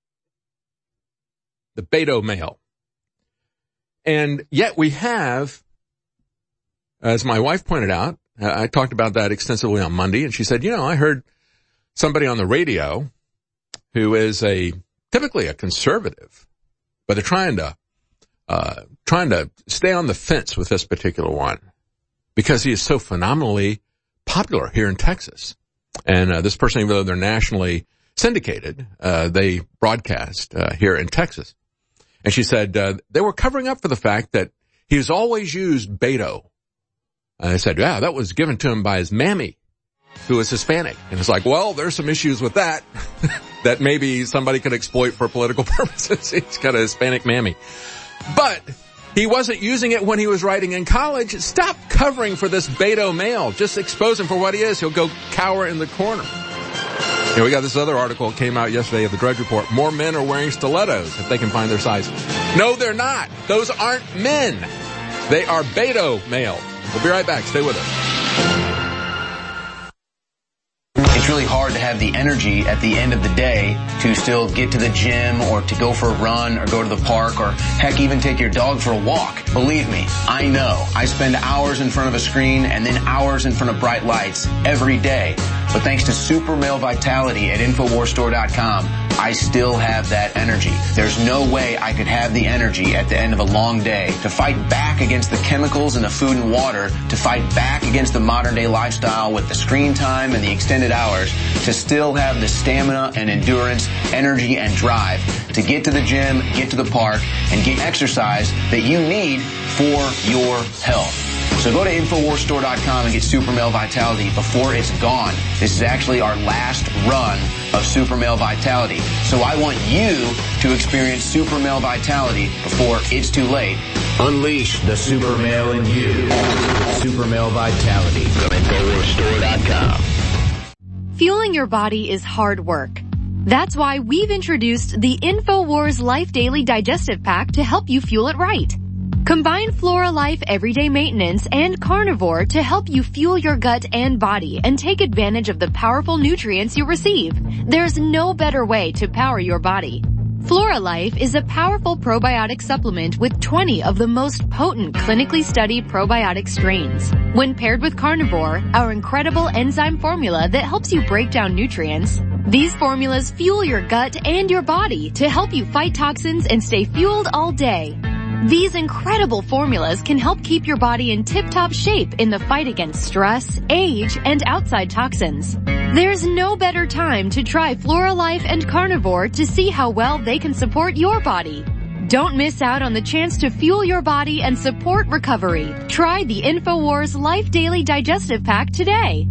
The Beto male. And yet we have, as my wife pointed out, I talked about that extensively on Monday, and she said, you know, I heard somebody on the radio who is a, typically a conservative, but they're trying to, uh, trying to stay on the fence with this particular one because he is so phenomenally popular here in Texas. And uh, this person, even though they're nationally syndicated, uh, they broadcast uh, here in Texas. And she said uh, they were covering up for the fact that he's always used Beto. And I said, yeah, that was given to him by his mammy, who is Hispanic. And it's like, well, there's some issues with that that maybe somebody could exploit for political purposes. He's got a Hispanic mammy. But he wasn't using it when he was writing in college. Stop covering for this Beto male. Just expose him for what he is. He'll go cower in the corner. Here we got this other article that came out yesterday of the Drudge Report. More men are wearing stilettos if they can find their size. No, they're not. Those aren't men. They are Beto male. We'll be right back. Stay with us. It's really hard to have the energy at the end of the day to still get to the gym or to go for a run or go to the park or heck, even take your dog for a walk. Believe me, I know. I spend hours in front of a screen and then hours in front of bright lights every day. But thanks to Super Male Vitality at Infowars Store dot com, I still have that energy. There's no way I could have the energy at the end of a long day to fight back against the chemicals in the food and water, to fight back against the modern day lifestyle with the screen time and the extended hours, to still have the stamina and endurance, energy and drive to get to the gym, get to the park, and get exercise that you need for your health. So go to Infowars Store dot com and get Super Male Vitality before it's gone. This is actually our last run of Super Male Vitality. So I want you to experience Super Male Vitality before it's too late. Unleash the super male in you with Super Male Vitality from Infowars Store dot com. Fueling your body is hard work. That's why we've introduced the InfoWars Life Daily Digestive Pack to help you fuel it right. Combine Flora Life Everyday Maintenance and Carnivore to help you fuel your gut and body and take advantage of the powerful nutrients you receive. There's no better way to power your body. Flora Life is a powerful probiotic supplement with twenty of the most potent clinically studied probiotic strains. When paired with Carnivore, our incredible enzyme formula that helps you break down nutrients, these formulas fuel your gut and your body to help you fight toxins and stay fueled all day. These incredible formulas can help keep your body in tip-top shape in the fight against stress, age, and outside toxins. There's no better time to try Flora Life and Carnivore to see how well they can support your body. Don't miss out on the chance to fuel your body and support recovery. Try the InfoWars Life Daily Digestive Pack today.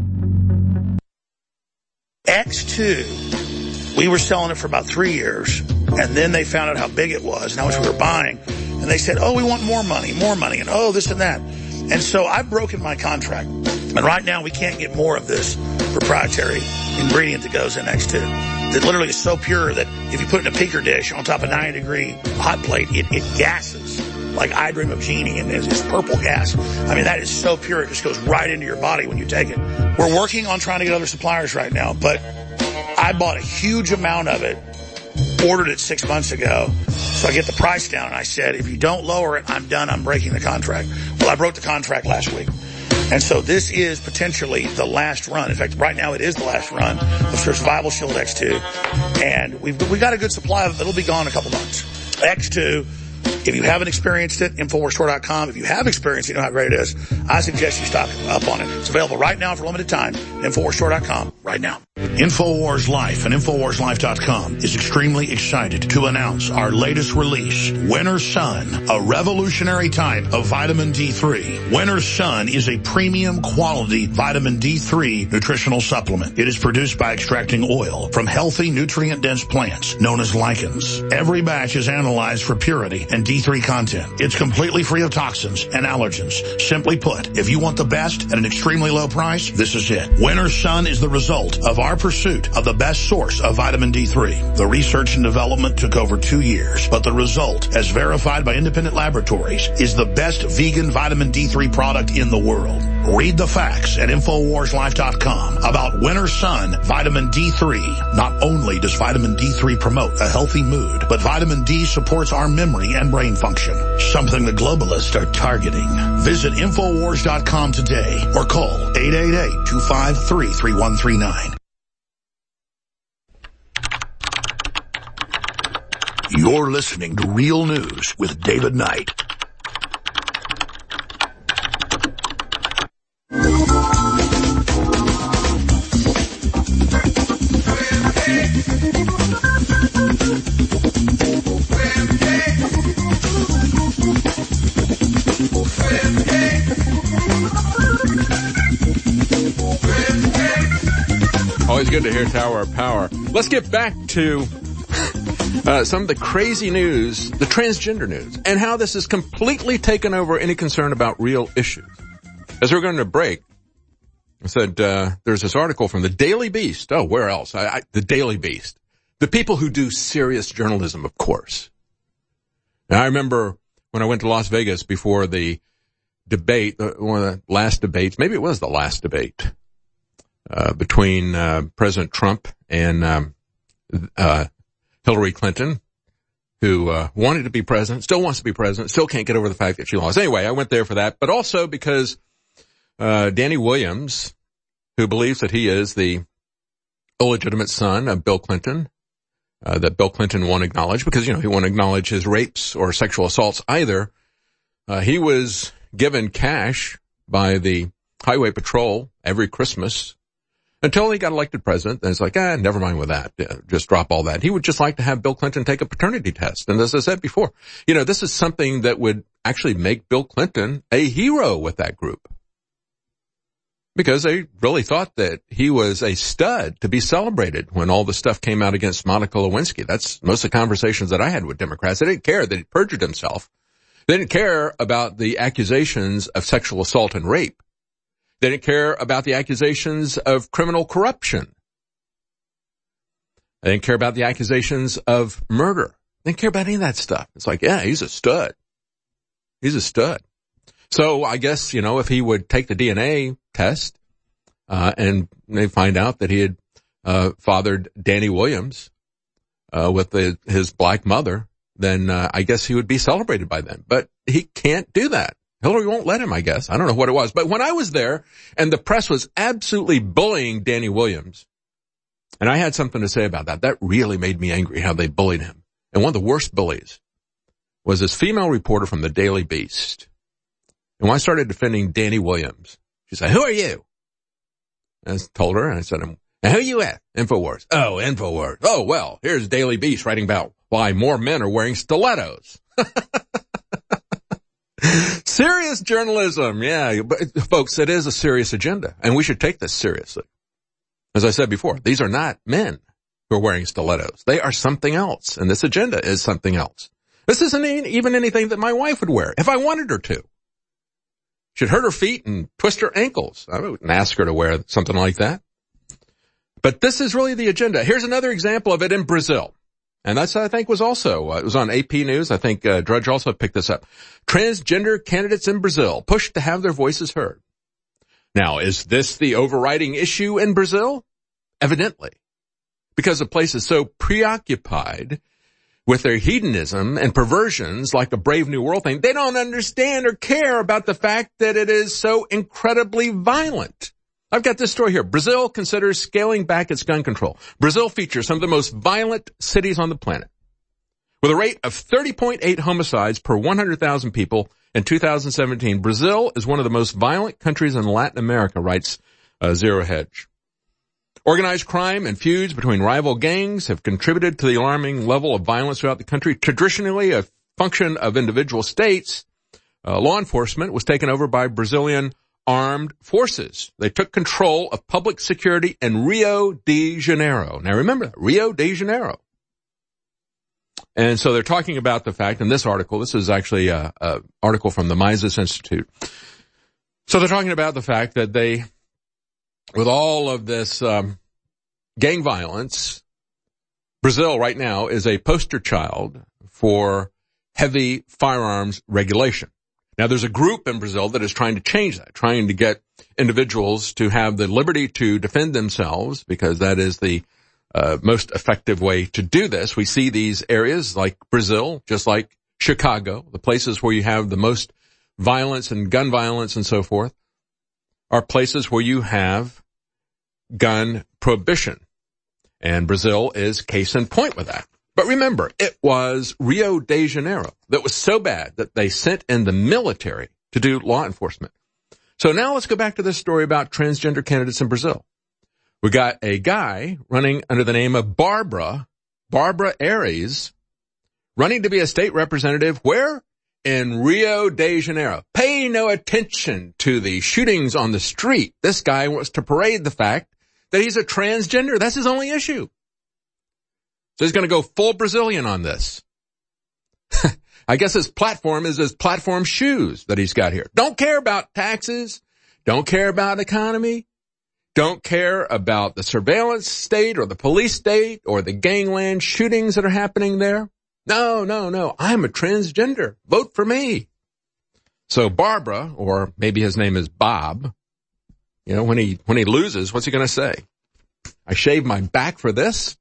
X two, we were selling it for about three years, and then they found out how big it was and how much we were buying. And they said, oh, we want more money, more money, and oh, this and that. And so I've broken my contract. And right now we can't get more of this proprietary ingredient that goes in X two. That literally is so pure that if you put it in a picker dish on top of a ninety degree hot plate, it, it gases like I Dream of Jeannie, and it's, it's purple gas. I mean, that is so pure, it just goes right into your body when you take it. We're working on trying to get other suppliers right now, but I bought a huge amount of it, ordered it six months ago, so I get the price down, and I said, if you don't lower it, I'm done, I'm breaking the contract. Well, I broke the contract last week. And so this is potentially the last run. In fact, right now it is the last run of Survival Shield X two. And we've, we got a good supply of it. It'll be gone in a couple months. X two, if you haven't experienced it, Infowars Store dot com. If you have experienced it, you know how great it is. I suggest you stock up on it. It's available right now for a limited time, Infowars Store dot com, right now. InfoWars Life and InfoWars Life dot com is extremely excited to announce our latest release, Winter Sun, a revolutionary type of vitamin D three. Winter Sun is a premium quality vitamin D three nutritional supplement. It is produced by extracting oil from healthy, nutrient-dense plants known as lichens. Every batch is analyzed for purity and D three content. It's completely free of toxins and allergens. Simply put, if you want the best at an extremely low price, this is it. Winter Sun is the result of our pursuit of the best source of vitamin D three. The research and development took over two years, but the result, as verified by independent laboratories, is the best vegan vitamin D three product in the world. Read the facts at InfoWars Life dot com about Winter Sun Vitamin D three. Not only does vitamin D three promote a healthy mood, but vitamin D supports our memory and brain function, something the globalists are targeting. Visit InfoWars dot com today or call eight eight eight, two five three, three one three nine. You're listening to Real News with David Knight. Always good to hear Tower of Power. Let's get back to uh, some of the crazy news, the transgender news, and how this has completely taken over any concern about real issues. As we're going to break, I said uh, there's this article from the Daily Beast. Oh, where else? I, I, the Daily Beast. The people who do serious journalism, of course. Now, I remember when I went to Las Vegas before the debate, uh, one of the last debates, maybe it was the last debate, uh, between uh, President Trump and um, uh, Hillary Clinton, who uh, wanted to be president, still wants to be president, still can't get over the fact that she lost. Anyway, I went there for that, but also because uh, Danny Williams, who believes that he is the illegitimate son of Bill Clinton, uh, that Bill Clinton won't acknowledge because, you know, he won't acknowledge his rapes or sexual assaults either. Uh, he was given cash by the Highway Patrol every Christmas until he got elected president. And it's like, ah, never mind with that. Yeah, just drop all that. He would just like to have Bill Clinton take a paternity test. And as I said before, you know, this is something that would actually make Bill Clinton a hero with that group, because they really thought that he was a stud to be celebrated when all the stuff came out against Monica Lewinsky. That's most of the conversations that I had with Democrats. They didn't care that he perjured himself. They didn't care about the accusations of sexual assault and rape. They didn't care about the accusations of criminal corruption. They didn't care about the accusations of murder. They didn't care about any of that stuff. It's like, yeah, he's a stud. He's a stud. So I guess, you know, if he would take the D N A test, uh, and they find out that he had, uh, fathered Danny Williams, uh, with the, his black mother, then, uh, I guess he would be celebrated by them. But he can't do that. Hillary won't let him, I guess. I don't know what it was. But when I was there and the press was absolutely bullying Danny Williams, and I had something to say about that, that really made me angry how they bullied him. And one of the worst bullies was this female reporter from the Daily Beast. And when I started defending Danny Williams, she said, who are you? And I told her, and I said, now who are you at? InfoWars. Oh, InfoWars. Oh, well, here's Daily Beast writing about why more men are wearing stilettos. Serious journalism, yeah. But folks, it is a serious agenda, and we should take this seriously. As I said before, these are not men who are wearing stilettos. They are something else, and this agenda is something else. This isn't even anything that my wife would wear if I wanted her to. She'd hurt her feet and twist her ankles. I wouldn't ask her to wear something like that. But this is really the agenda. Here's another example of it in Brazil. And that's, I think, was also, uh, it was on A P News. I think uh, Drudge also picked this up. Transgender candidates in Brazil pushed to have their voices heard. Now, is this the overriding issue in Brazil? Evidently. Because the place is so preoccupied with their hedonism and perversions like the Brave New World thing, they don't understand or care about the fact that it is so incredibly violent. I've got this story here. Brazil considers scaling back its gun control. Brazil features some of the most violent cities on the planet. With a rate of thirty point eight homicides per one hundred thousand people in two thousand seventeen, Brazil is one of the most violent countries in Latin America, writes uh, Zero Hedge. Organized crime and feuds between rival gangs have contributed to the alarming level of violence throughout the country. Traditionally a function of individual states, uh, law enforcement was taken over by Brazilian armed forces. They took control of public security in Rio de Janeiro. Now remember that, Rio de Janeiro. And so they're talking about the fact in this article, this is actually a, a article from the Mises Institute. So they're talking about the fact that they, with all of this um, gang violence, Brazil right now is a poster child for heavy firearms regulation. Now, there's a group in Brazil that is trying to change that, trying to get individuals to have the liberty to defend themselves, because that is the uh, most effective way to do this. We see these areas like Brazil, just like Chicago, the places where you have the most violence and gun violence and so forth, are places where you have gun prohibition. And Brazil is case in point with that. But remember, it was Rio de Janeiro that was so bad that they sent in the military to do law enforcement. So now let's go back to this story about transgender candidates in Brazil. We got a guy running under the name of Barbara, Barbara Ares, running to be a state representative where? In Rio de Janeiro. Pay no attention to the shootings on the street. This guy wants to parade the fact that he's a transgender. That's his only issue. So he's going to go full Brazilian on this. I guess his platform is his platform shoes that he's got here. Don't care about taxes. Don't care about economy. Don't care about the surveillance state or the police state or the gangland shootings that are happening there. No, no, no. I'm a transgender. Vote for me. So Barbara, or maybe his name is Bob, you know, when he, when he loses, what's he going to say? I shaved my back for this?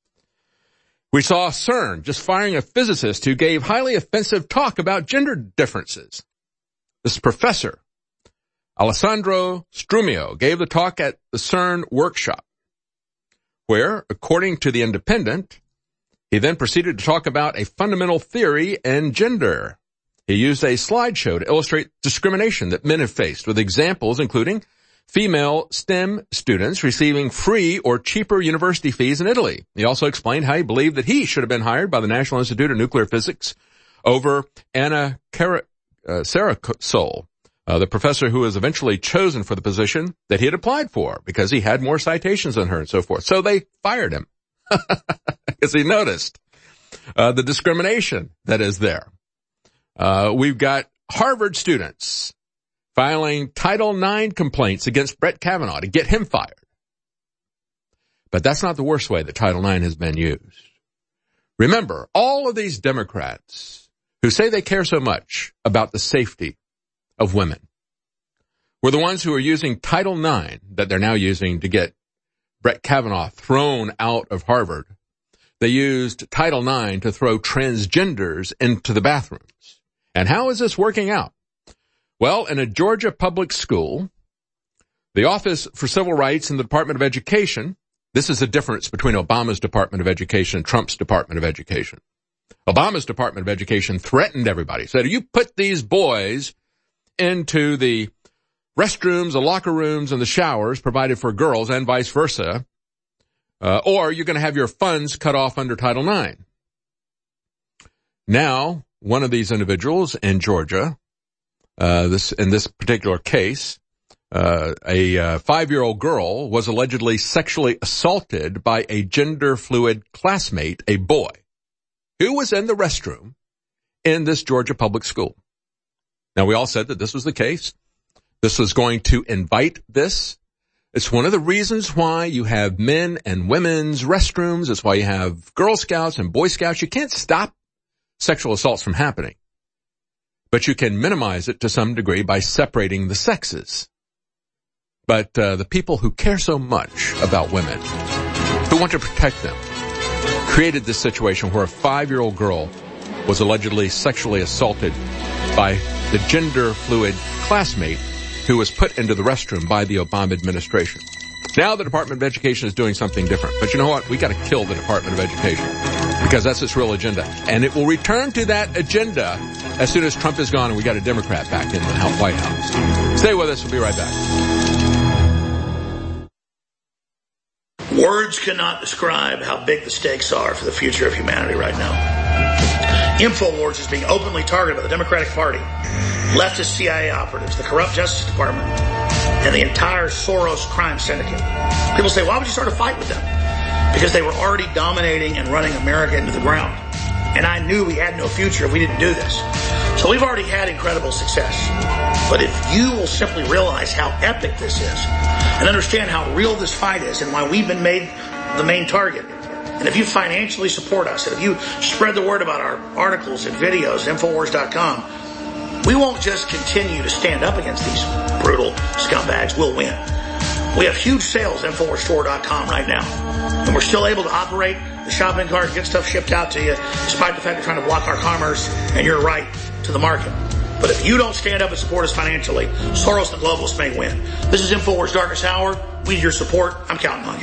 We saw CERN just firing a physicist who gave highly offensive talk about gender differences. This professor, Alessandro Strumio, gave the talk at the CERN workshop, where, according to The Independent, he then proceeded to talk about a fundamental theory in gender. He used a slideshow to illustrate discrimination that men have faced, with examples including female STEM students receiving free or cheaper university fees in Italy. He also explained how he believed that he should have been hired by the National Institute of Nuclear Physics over Anna Car- uh, Sarasol, uh, the professor who was eventually chosen for the position that he had applied for because he had more citations than her and so forth. So they fired him because he noticed uh, the discrimination that is there. Uh, we've got Harvard students filing Title nine complaints against Brett Kavanaugh to get him fired. But that's not the worst way that Title nine has been used. Remember, all of these Democrats who say they care so much about the safety of women were the ones who are using Title nine that they're now using to get Brett Kavanaugh thrown out of Harvard. They used Title nine to throw transgenders into the bathrooms. And how is this working out? Well, in a Georgia public school, the Office for Civil Rights in the Department of Education, this is the difference between Obama's Department of Education and Trump's Department of Education. Obama's Department of Education threatened everybody, said, you put these boys into the restrooms, the locker rooms, and the showers provided for girls and vice versa, uh, or you're going to have your funds cut off under Title nine. Now, one of these individuals in Georgia, Uh, this, in this particular case, uh, a uh, five-year-old girl was allegedly sexually assaulted by a gender-fluid classmate, a boy, who was in the restroom in this Georgia public school. Now, we all said that this was the case. This was going to invite this. It's one of the reasons why you have men and women's restrooms. It's why you have Girl Scouts and Boy Scouts. You can't stop sexual assaults from happening, but you can minimize it to some degree by separating the sexes. But uh, the people who care so much about women, who want to protect them, created this situation where a five-year-old girl was allegedly sexually assaulted by the gender-fluid classmate who was put into the restroom by the Obama administration. Now the Department of Education is doing something different. But you know what? We got to kill the Department of Education because that's its real agenda. And it will return to that agenda as soon as Trump is gone and we got a Democrat back in the White House. Stay with us. We'll be right back. Words cannot describe how big the stakes are for the future of humanity right now. InfoWars is being openly targeted by the Democratic Party, leftist C I A operatives, the corrupt Justice Department, and the entire Soros crime syndicate. People say, why would you start a fight with them? Because they were already dominating and running America into the ground. And I knew we had no future if we didn't do this. So we've already had incredible success. But if you will simply realize how epic this is and understand how real this fight is and why we've been made the main target, and if you financially support us, and if you spread the word about our articles and videos at Infowars dot com, we won't just continue to stand up against these brutal scumbags. We'll win. We have huge sales at Infowars Store dot com right now. And we're still able to operate the shopping cart, get stuff shipped out to you, despite the fact they're trying to block our commerce and your right to the market. But if you don't stand up and support us financially, Soros and the globalists may win. This is Infowars Darkest Hour. We need your support. I'm counting on you.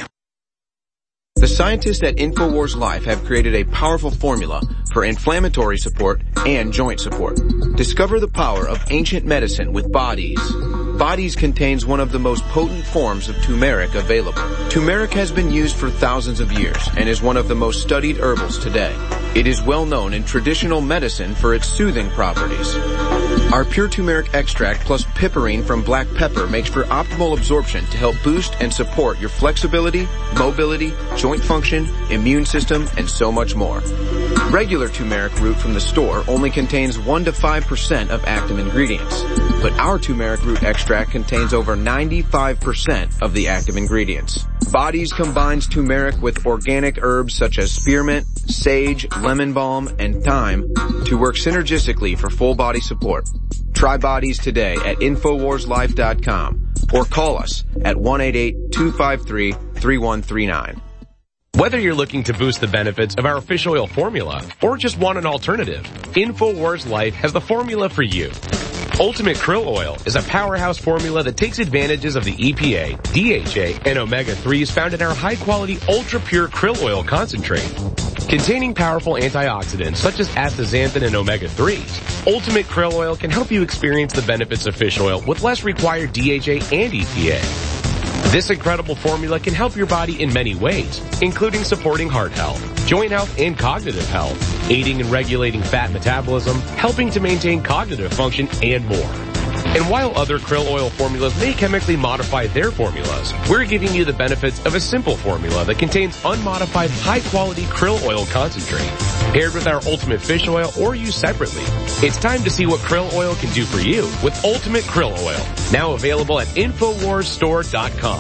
The scientists at InfoWars Life have created a powerful formula for inflammatory support and joint support. Discover the power of ancient medicine with Bodies. Bodies contains one of the most potent forms of turmeric available. Turmeric has been used for thousands of years and is one of the most studied herbals today. It is well known in traditional medicine for its soothing properties. Our pure turmeric extract plus piperine from black pepper makes for optimal absorption to help boost and support your flexibility, mobility, joint function, immune system, and so much more. Regular turmeric root from the store only contains one to five percent of active ingredients, but our turmeric root extract contains over ninety-five percent of the active ingredients. Bodies combines turmeric with organic herbs such as spearmint, sage, lemon balm, and thyme to work synergistically for full body support. Try Bodies today at Infowars Life dot com or call us at one eight eight, two five three, three one three nine. Whether you're looking to boost the benefits of our fish oil formula or just want an alternative, InfoWars Life has the formula for you. Ultimate Krill Oil is a powerhouse formula that takes advantages of the E P A, D H A, and omega threes found in our high-quality, ultra-pure krill oil concentrate. Containing powerful antioxidants such as astaxanthin and omega threes, Ultimate Krill Oil can help you experience the benefits of fish oil with less required D H A and E P A. This incredible formula can help your body in many ways, including supporting heart health, joint health, and cognitive health, aiding in regulating fat metabolism, helping to maintain cognitive function, and more. And while other krill oil formulas may chemically modify their formulas, we're giving you the benefits of a simple formula that contains unmodified high-quality krill oil concentrate, paired with our Ultimate Fish Oil or used separately. It's time to see what krill oil can do for you with Ultimate Krill Oil, now available at Infowars Store dot com.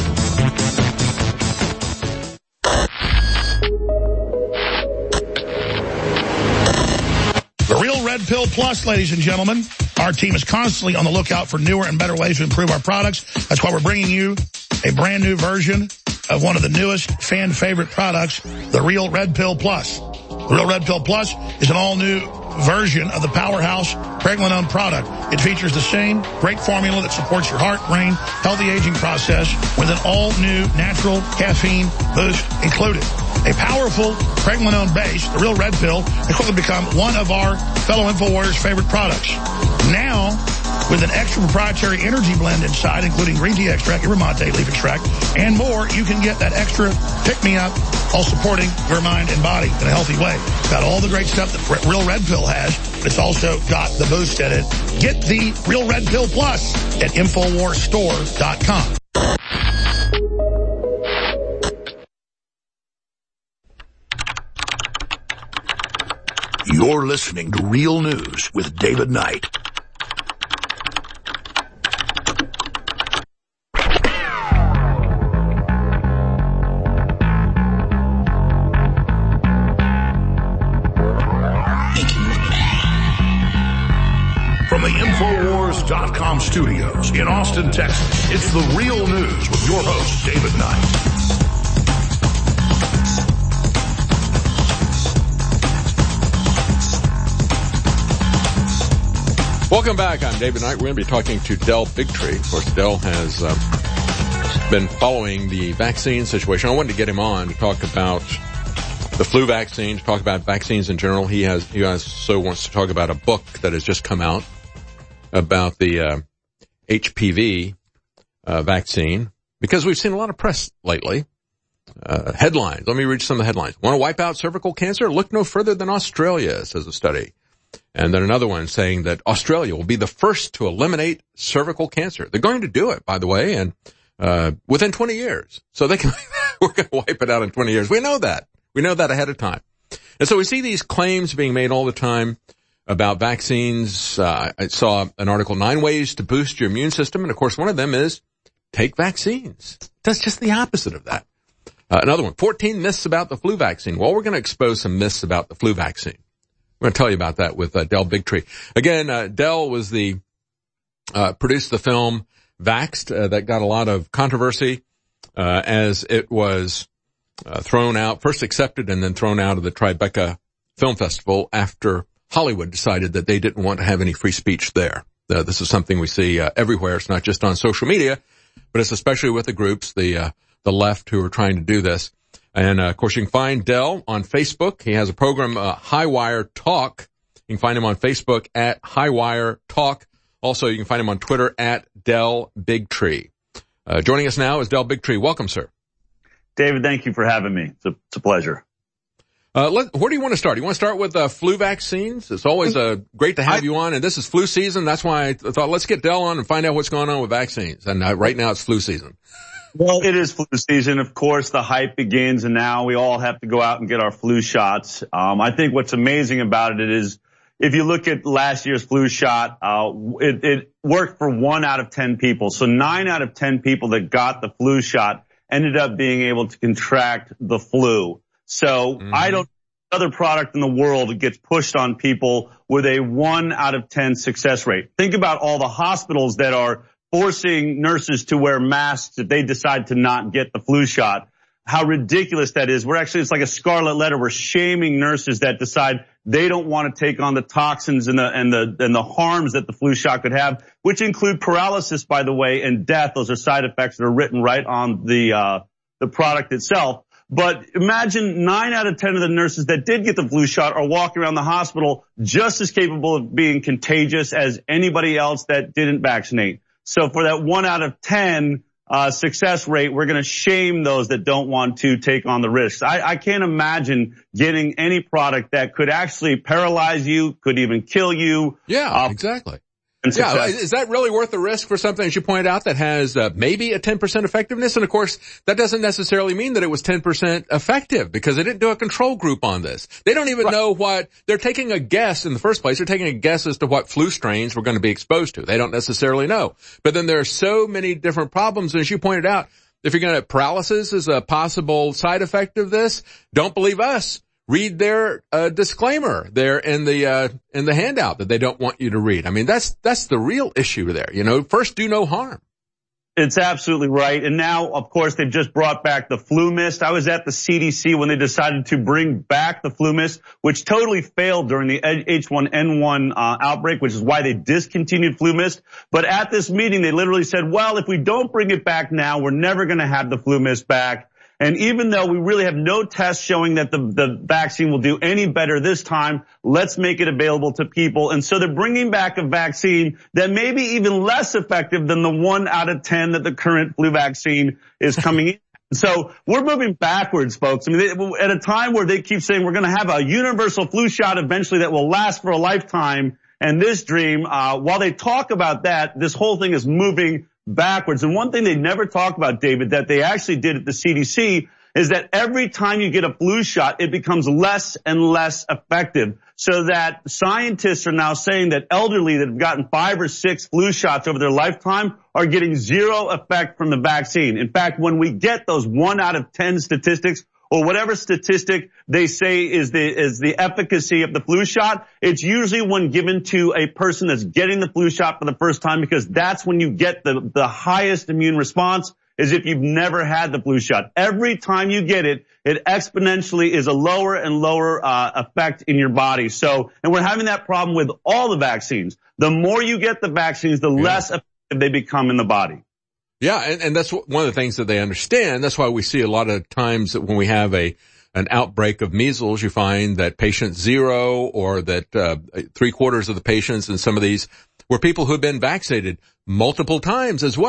The Real Red Pill Plus, ladies and gentlemen. Our team is constantly on the lookout for newer and better ways to improve our products. That's why we're bringing you a brand new version of one of the newest fan favorite products, the Real Red Pill Plus. The Real Red Pill Plus is an all-new version of the powerhouse Pregnenolone product. It features the same great formula that supports your heart, brain, healthy aging process with an all-new natural caffeine boost included. A powerful Pregnenolone base, the Real Red Pill, has quickly become one of our fellow InfoWarriors' favorite products. Now, with an extra proprietary energy blend inside, including green tea extract, yerba mate leaf extract, and more, you can get that extra pick-me-up while supporting your mind and body in a healthy way. It's got all the great stuff that Real Red Pill has, but it's also got the boost in it. Get the Real Red Pill Plus at Infowars Store dot com. You're listening to Real News with David Knight. From the Infowars dot com studios in Austin, Texas, it's the Real News with your host, David Knight. Welcome back. I'm David Knight. We're going to be talking to Del Bigtree. Of course, Del has uh, been following the vaccine situation. I wanted to get him on to talk about the flu vaccine, to talk about vaccines in general. He has, he also wants to talk about a book that has just come out about the uh, H P V uh, vaccine, because we've seen a lot of press lately uh, headlines. Let me read some of the headlines. Want to wipe out cervical cancer? Look no further than Australia, says a study. And then another one saying that Australia will be the first to eliminate cervical cancer. They're going to do it, by the way, and uh within twenty years. So they can, we're going to wipe it out in twenty years. We know that. We know that ahead of time. And so we see these claims being made all the time about vaccines. Uh, I saw an article, nine ways to boost your immune system. And of course, one of them is take vaccines. That's just the opposite of that. Uh, another one, fourteen myths about the flu vaccine. Well, we're going to expose some myths about the flu vaccine. I'm going to tell you about that with uh, Del Bigtree. Again, uh, Del was the, uh, produced the film Vaxxed, uh, that got a lot of controversy, uh, as it was, uh, thrown out, first accepted and then thrown out of the Tribeca Film Festival after Hollywood decided that they didn't want to have any free speech there. Uh, this is something we see, uh, everywhere. It's not just on social media, but it's especially with the groups, the, uh, the left who are trying to do this. And, uh, of course, you can find Del on Facebook. He has a program, uh, Highwire Talk. You can find him on Facebook at Highwire Talk. Also, you can find him on Twitter at Del Bigtree. Uh, joining us now is Del Bigtree. Welcome, sir. David, thank you for having me. It's a, it's a pleasure. Uh, let, where do you want to start? Do you want to start with uh, flu vaccines? It's always uh, great to have I, you on, and this is flu season. That's why I thought let's get Del on and find out what's going on with vaccines. And uh, right now it's flu season. Well, it is flu season. Of course, the hype begins, and now we all have to go out and get our flu shots. Um, I think what's amazing about it is if you look at last year's flu shot, uh, it, it worked for one out of ten people. So nine out of ten people that got the flu shot ended up being able to contract the flu. So mm-hmm. I don't, other product in the world gets pushed on people with a one out of ten success rate. Think about all the hospitals that are forcing nurses to wear masks if they decide to not get the flu shot. How ridiculous that is. We're actually, it's like a scarlet letter. We're shaming nurses that decide they don't want to take on the toxins and the, and the, and the harms that the flu shot could have, which include paralysis, by the way, and death. Those are side effects that are written right on the, uh, the product itself. But imagine nine out of ten of the nurses that did get the flu shot are walking around the hospital just as capable of being contagious as anybody else that didn't vaccinate. So for that one out of ten, Uh, success rate, we're going to shame those that don't want to take on the risks. I, I can't imagine getting any product that could actually paralyze you, could even kill you. Yeah, uh, exactly. Yeah, is that really worth the risk for something, as you pointed out, that has uh, maybe a ten percent effectiveness? And of course, that doesn't necessarily mean that it was ten percent effective because they didn't do a control group on this. They don't even right. know what, they're taking a guess in the first place. They're taking a guess as to what flu strains we're going to be exposed to. They don't necessarily know. But then there are so many different problems. And as you pointed out, if you're going to, paralysis is a possible side effect of this. Don't believe us. Read their uh, disclaimer there in the uh in the handout that they don't want you to read. I mean, that's that's the real issue there. You know, first do no harm. It's absolutely right. And now, of course, they've just brought back the flu mist. I was at the C D C when they decided to bring back the flu mist, which totally failed during the H one N one uh, outbreak, which is why they discontinued flu mist. But at this meeting, they literally said, well, if we don't bring it back now, we're never going to have the flu mist back. And even though we really have no tests showing that the, the vaccine will do any better this time, let's make it available to people. And so they're bringing back a vaccine that may be even less effective than the one out of ten that the current flu vaccine is coming in. So we're moving backwards, folks. I mean, they, at a time where they keep saying we're going to have a universal flu shot eventually that will last for a lifetime. And this dream, uh, while they talk about that, this whole thing is moving backwards. And one thing they never talk about, David, that they actually did at the C D C is that every time you get a flu shot, it becomes less and less effective. So that scientists are now saying that elderly that have gotten five or six flu shots over their lifetime are getting zero effect from the vaccine. In fact, when we get those one out of ten statistics, or whatever statistic they say is the is the efficacy of the flu shot, it's usually when given to a person that's getting the flu shot for the first time, because that's when you get the the highest immune response, is if you've never had the flu shot. Every time you get it, it exponentially is a lower and lower uh effect in your body. So, and we're having that problem with all the vaccines. The more you get the vaccines, the yeah. less effective they become in the body. Yeah, and, and that's one of the things that they understand. That's why we see a lot of times that when we have a an outbreak of measles, you find that patient zero or that uh, three quarters of the patients in some of these were people who have been vaccinated multiple times as well.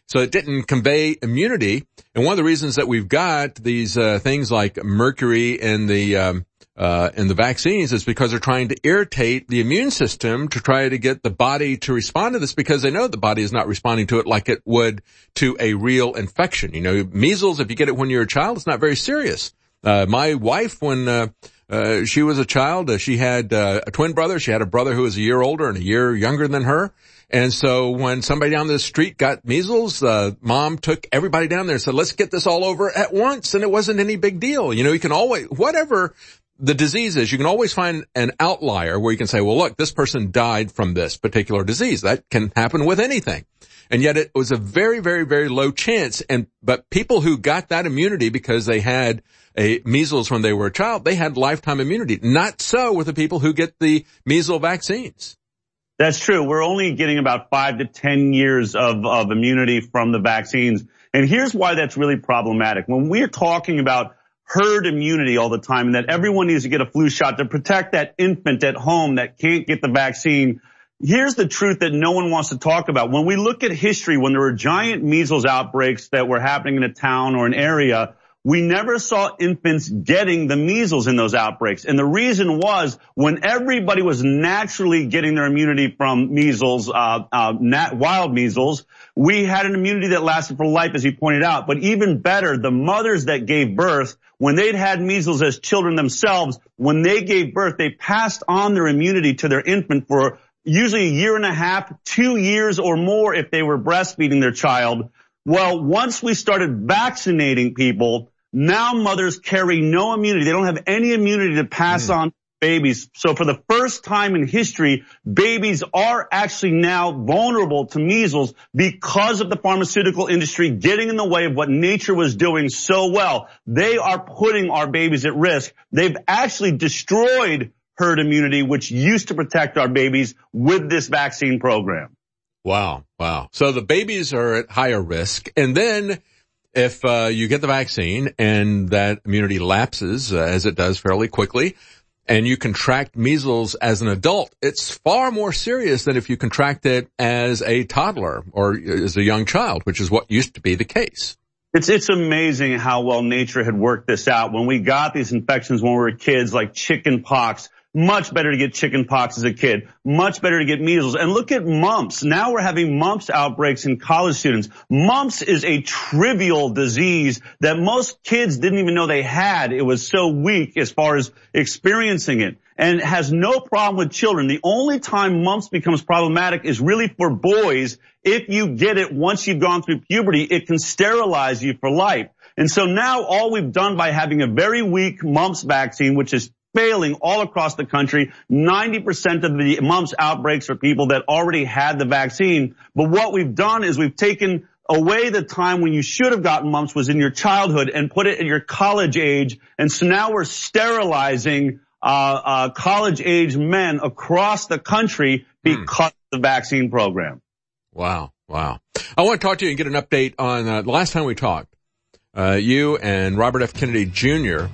So it didn't convey immunity. And one of the reasons that we've got these uh, things like mercury in the um, uh, in the vaccines is because they're trying to irritate the immune system to try to get the body to respond to this, because they know the body is not responding to it like it would to a real infection. You know, measles, if you get it when you're a child, it's not very serious. Uh, my wife, when uh, uh, she was a child, uh, she had uh, a twin brother. She had a brother who was a year older and a year younger than her. And so when somebody down the street got measles, uh, mom took everybody down there and said, let's get this all over at once. And it wasn't any big deal. You know, you can always, whatever the disease is, you can always find an outlier where you can say, well, look, this person died from this particular disease. That can happen with anything. And yet it was a very, very, very low chance. And, but people who got that immunity because they had a measles when they were a child, they had lifetime immunity. Not so with the people who get the measles vaccines. That's true. We're only getting about five to ten years of, of immunity from the vaccines. And here's why that's really problematic. When we're talking about herd immunity all the time and that everyone needs to get a flu shot to protect that infant at home that can't get the vaccine, here's the truth that no one wants to talk about. When we look at history, when there were giant measles outbreaks that were happening in a town or an area, we never saw infants getting the measles in those outbreaks. And the reason was when everybody was naturally getting their immunity from measles, uh, uh, nat- wild measles, we had an immunity that lasted for life, as you pointed out. But even better, the mothers that gave birth, when they'd had measles as children themselves, when they gave birth, they passed on their immunity to their infant for usually a year and a half, two years or more if they were breastfeeding their child. Well, once we started vaccinating people, now mothers carry no immunity. They don't have any immunity to pass mm. on to babies. So for the first time in history, babies are actually now vulnerable to measles because of the pharmaceutical industry getting in the way of what nature was doing so well. They are putting our babies at risk. They've actually destroyed herd immunity, which used to protect our babies with this vaccine program. Wow, wow. So the babies are at higher risk. And then if uh, you get the vaccine and that immunity lapses, uh, as it does fairly quickly, and you contract measles as an adult, it's far more serious than if you contract it as a toddler or as a young child, which is what used to be the case. It's it's amazing how well nature had worked this out. When we got these infections when we were kids, like chicken pox, much better to get chicken pox as a kid. Much better to get measles. And look at mumps. Now we're having mumps outbreaks in college students. Mumps is a trivial disease that most kids didn't even know they had. It was so weak as far as experiencing it. And it has no problem with children. The only time mumps becomes problematic is really for boys. If you get it once you've gone through puberty, it can sterilize you for life. And so now all we've done by having a very weak mumps vaccine, which is failing all across the country. ninety percent of the mumps outbreaks are people that already had the vaccine. But what we've done is we've taken away the time when you should have gotten mumps was in your childhood and put it at your college age. And so now we're sterilizing uh, uh college age men across the country because hmm. of the vaccine program. Wow. Wow. I want to talk to you and get an update on uh, the last time we talked. Uh, you and Robert F. Kennedy Junior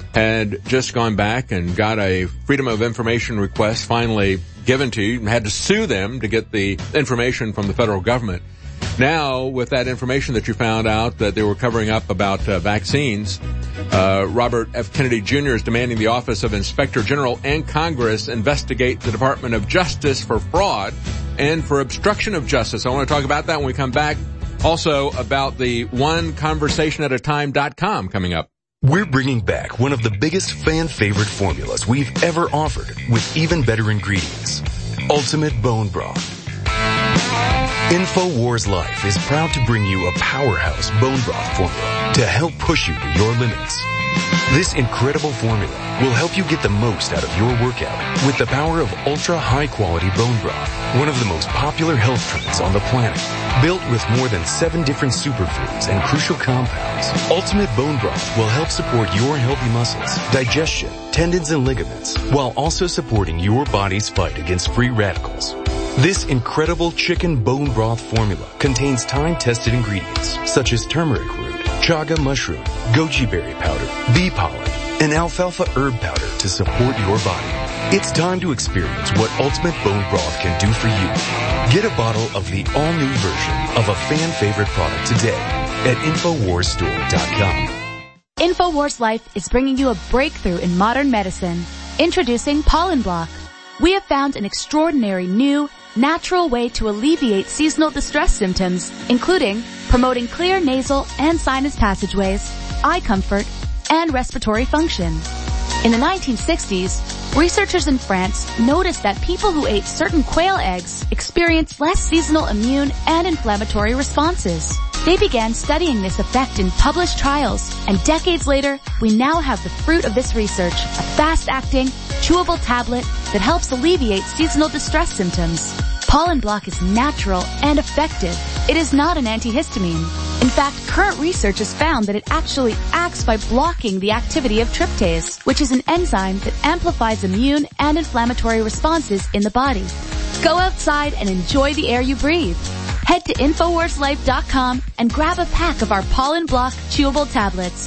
had just gone back and got a Freedom of Information request finally given to you and had to sue them to get the information from the federal government. Now, with that information that you found out that they were covering up about uh, vaccines, uh, Robert F. Kennedy Junior is demanding the Office of Inspector General and Congress investigate the Department of Justice for fraud and for obstruction of justice. I want to talk about that when we come back. Also about the one conversation at a time dot com coming up. We're bringing back one of the biggest fan-favorite formulas we've ever offered with even better ingredients. Ultimate Bone Broth. InfoWars Life is proud to bring you a powerhouse bone broth formula to help push you to your limits. This incredible formula will help you get the most out of your workout with the power of ultra high quality bone broth, one of the most popular health trends on the planet. Built with more than seven different superfoods and crucial compounds, Ultimate Bone Broth will help support your healthy muscles, digestion, tendons, and ligaments, while also supporting your body's fight against free radicals. This incredible chicken bone broth formula contains time-tested ingredients such as turmeric root, chaga mushroom, goji berry powder, bee pollen, and alfalfa herb powder to support your body. It's time to experience what Ultimate Bone Broth can do for you. Get a bottle of the all-new version of a fan-favorite product today at Infowars Store dot com. InfoWars Life is bringing you a breakthrough in modern medicine. Introducing Pollen Block. We have found an extraordinary new, natural way to alleviate seasonal distress symptoms, including promoting clear nasal and sinus passageways, eye comfort, and respiratory function. In the nineteen sixties, researchers in France noticed that people who ate certain quail eggs experienced less seasonal immune and inflammatory responses. They began studying this effect in published trials, and decades later, we now have the fruit of this research, a fast-acting, chewable tablet that helps alleviate seasonal distress symptoms. Pollen Block is natural and effective. It is not an antihistamine. In fact, current research has found that it actually acts by blocking the activity of tryptase, which is an enzyme that amplifies immune and inflammatory responses in the body. Go outside and enjoy the air you breathe. Head to Infowars Life dot com and grab a pack of our Pollen Block chewable tablets.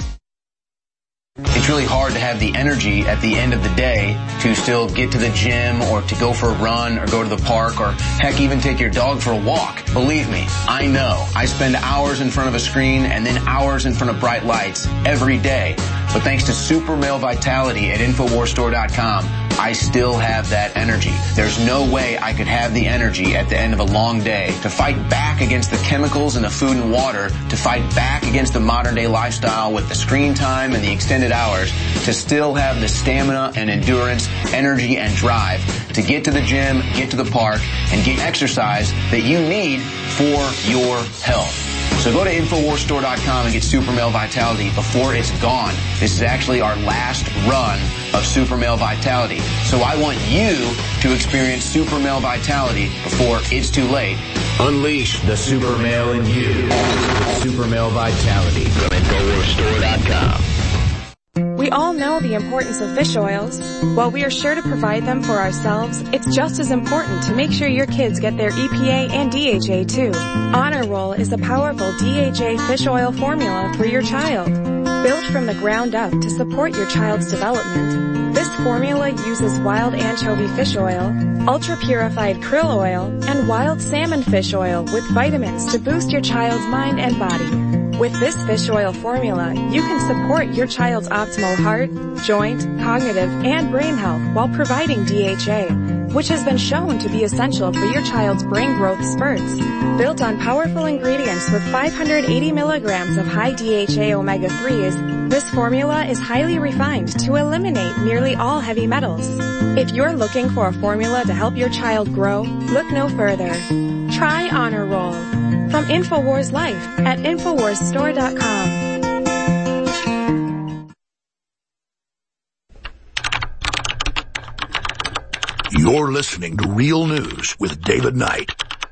It's really hard to have the energy at the end of the day to still get to the gym or to go for a run or go to the park or heck even take your dog for a walk. Believe me, I know. I spend hours in front of a screen and then hours in front of bright lights every day. But thanks to Super Male Vitality at Infowars Store dot com, I still have that energy. There's no way I could have the energy at the end of a long day to fight back against the chemicals in the food and water, to fight back against the modern day lifestyle with the screen time and the extended hours, to still have the stamina and endurance, energy and drive to get to the gym, get to the park, and get exercise that you need for your health. So go to Infowars Store dot com and get Super Male Vitality before it's gone. This is actually our last run of Super Male Vitality. So I want you to experience Super Male Vitality before it's too late. Unleash the super male in you with Super Male Vitality from Infowars Store dot com. We all know the importance of fish oils. While we are sure to provide them for ourselves, it's just as important to make sure your kids get their E P A and D H A too. Honor Roll is a powerful D H A fish oil formula for your child. Built from the ground up to support your child's development, this formula uses wild anchovy fish oil, ultra-purified krill oil, and wild salmon fish oil with vitamins to boost your child's mind and body. With this fish oil formula, you can support your child's optimal heart, joint, cognitive, and brain health while providing D H A, which has been shown to be essential for your child's brain growth spurts. Built on powerful ingredients with five hundred eighty milligrams of high D H A omega threes, this formula is highly refined to eliminate nearly all heavy metals. If you're looking for a formula to help your child grow, look no further. Try Honor Roll. From Infowars Life at Infowars Store dot com. You're listening to Real News with David Knight.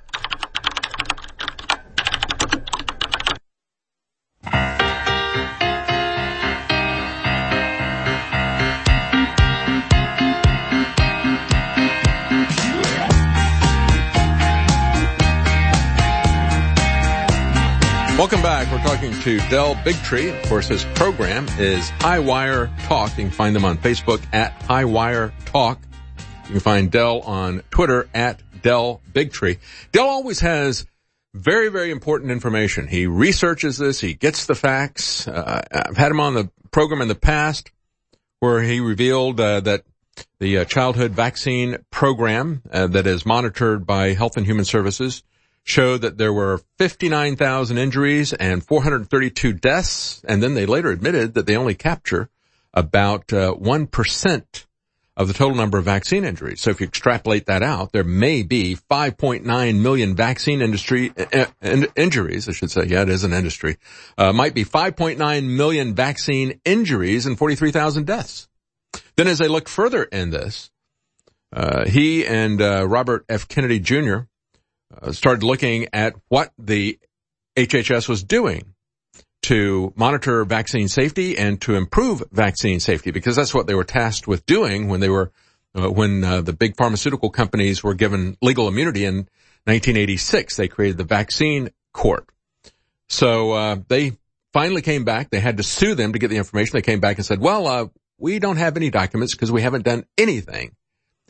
Welcome back. We're talking to Del Bigtree. Of course, his program is Highwire Talk. You can find them on Facebook at Highwire Talk. You can find Del on Twitter at Del Bigtree. Del always has very, very important information. He researches this. He gets the facts. Uh, I've had him on the program in the past where he revealed uh, that the uh, childhood vaccine program uh, that is monitored by Health and Human Services showed that there were fifty-nine thousand injuries and four hundred thirty-two deaths, and then they later admitted that they only capture about uh, one percent of the total number of vaccine injuries. So if you extrapolate that out, there may be five point nine million vaccine industry uh, in, injuries, I should say. Yeah, it is an industry. Uh, might be five point nine million vaccine injuries and forty-three thousand deaths. Then as I look further in this, uh, he and uh, Robert F. Kennedy Junior Uh, started looking at what the H H S was doing to monitor vaccine safety and to improve vaccine safety, because that's what they were tasked with doing when they were, uh, when uh, the big pharmaceutical companies were given legal immunity in nineteen eighty-six. They created the vaccine court. So uh, they finally came back. They had to sue them to get the information. They came back and said, well, uh, we don't have any documents because we haven't done anything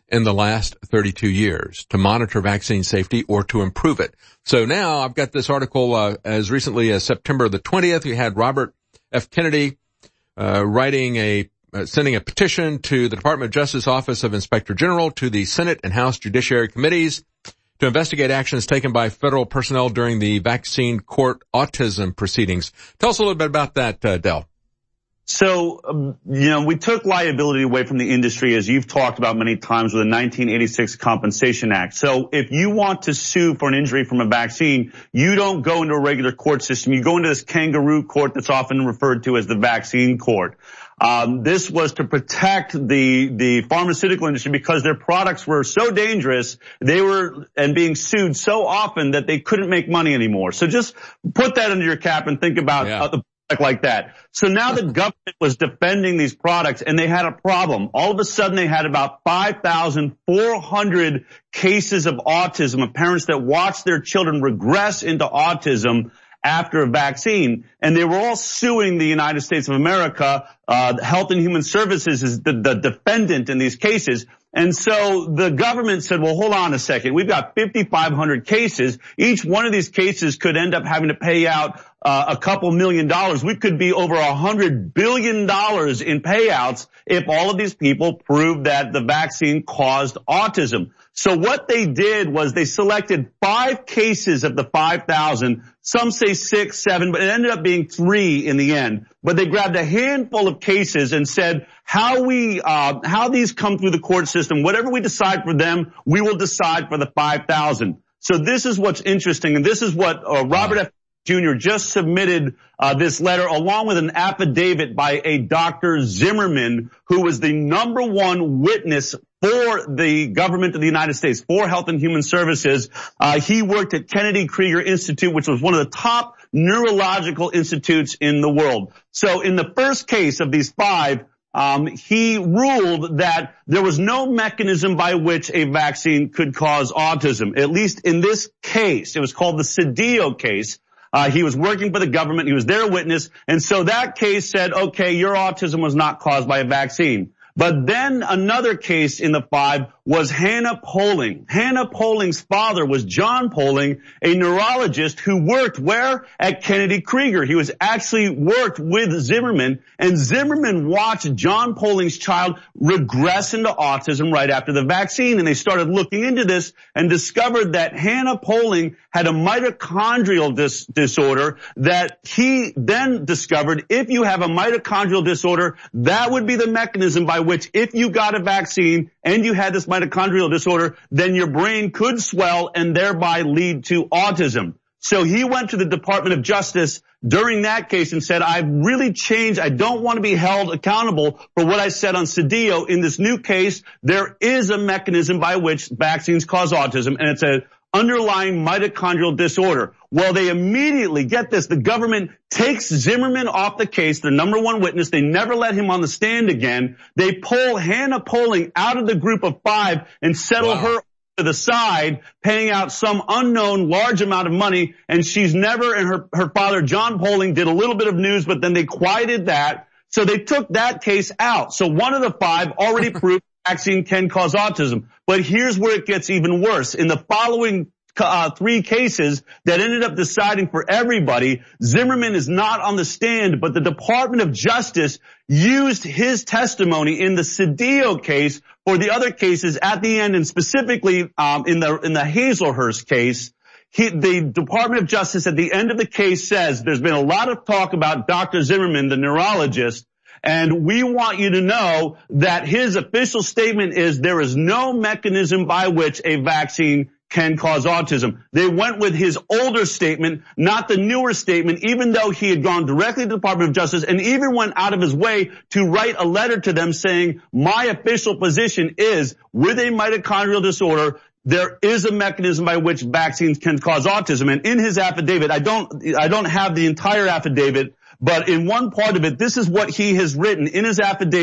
in the last thirty-two years to monitor vaccine safety or to improve it. So now I've got this article uh, as recently as September the twentieth. We had Robert F. Kennedy uh, writing a uh, sending a petition to the Department of Justice Office of Inspector General, to the Senate and House Judiciary Committees to investigate actions taken by federal personnel during the vaccine court autism proceedings. Tell us a little bit about that, uh, Del. So, um, you know, we took liability away from the industry, as you've talked about many times, with the nineteen eighty-six Compensation Act. So if you want to sue for an injury from a vaccine, you don't go into a regular court system. You go into this kangaroo court that's often referred to as the vaccine court. Um, this was to protect the, the pharmaceutical industry because their products were so dangerous, they were, and being sued so often that they couldn't make money anymore. So just put that under your cap and think about yeah. uh, the like that. So now the government was defending these products and they had a problem. All of a sudden they had about five thousand four hundred cases of autism of parents that watched their children regress into autism after a vaccine. And they were all suing the United States of America. Uh, Health and Human Services is the, the defendant in these cases. And so the government said, well, hold on a second. We've got fifty-five hundred cases. Each one of these cases could end up having to pay out uh, a couple million dollars. We could be over a hundred billion dollars in payouts if all of these people proved that the vaccine caused autism. So what they did was they selected five cases of the five thousand. Some say six, seven, but it ended up being three in the end. But they grabbed a handful of cases and said, how we, uh, how these come through the court system, whatever we decide for them, we will decide for the five thousand. So this is what's interesting, and this is what uh, Robert F. Junior just submitted uh, this letter along with an affidavit by a Doctor Zimmerman, who was the number one witness for the government of the United States, for Health and Human Services. Uh, he worked at Kennedy Krieger Institute, which was one of the top neurological institutes in the world. So in the first case of these five, Um, he ruled that there was no mechanism by which a vaccine could cause autism, at least in this case. It was called the Cedillo case. Uh, he was working for the government. He was their witness. And so that case said, okay, your autism was not caused by a vaccine. But then another case in the five was Hannah Poling. Hannah Poling's father was John Poling, a neurologist who worked where? At Kennedy Krieger. He was actually worked with Zimmerman, and Zimmerman watched John Poling's child regress into autism right after the vaccine. And they started looking into this and discovered that Hannah Poling had a mitochondrial dis- disorder that he then discovered if you have a mitochondrial disorder, that would be the mechanism by which if you got a vaccine and you had this mitochondrial disorder, then your brain could swell and thereby lead to autism. So he went to the Department of Justice during that case and said, I've really changed. I don't want to be held accountable for what I said on Cedillo. In this new case, there is a mechanism by which vaccines cause autism, and it's a underlying mitochondrial disorder. Well, they immediately, get this, the government takes Zimmerman off the case, their number one witness. They never let him on the stand again. They pull Hannah Poling out of the group of five and settle wow. her to the side, paying out some unknown large amount of money. And she's never, and her, her father, John Poling, did a little bit of news, but then they quieted that. So they took that case out. So one of the five already proved vaccine can cause autism. But here's where it gets even worse. In the following uh, three cases that ended up deciding for everybody, Zimmerman is not on the stand, but the Department of Justice used his testimony in the Cedillo case for the other cases at the end, and specifically um, in the in the Hazelhurst case. He, the Department of Justice at the end of the case says there's been a lot of talk about Doctor Zimmerman, the neurologist, and we want you to know that his official statement is there is no mechanism by which a vaccine can cause autism. They went with his older statement, not the newer statement, even though he had gone directly to the Department of Justice and even went out of his way to write a letter to them saying, my official position is with a mitochondrial disorder, there is a mechanism by which vaccines can cause autism. And in his affidavit, I don't, I don't have the entire affidavit, but in one part of it, this is what he has written in his affidavit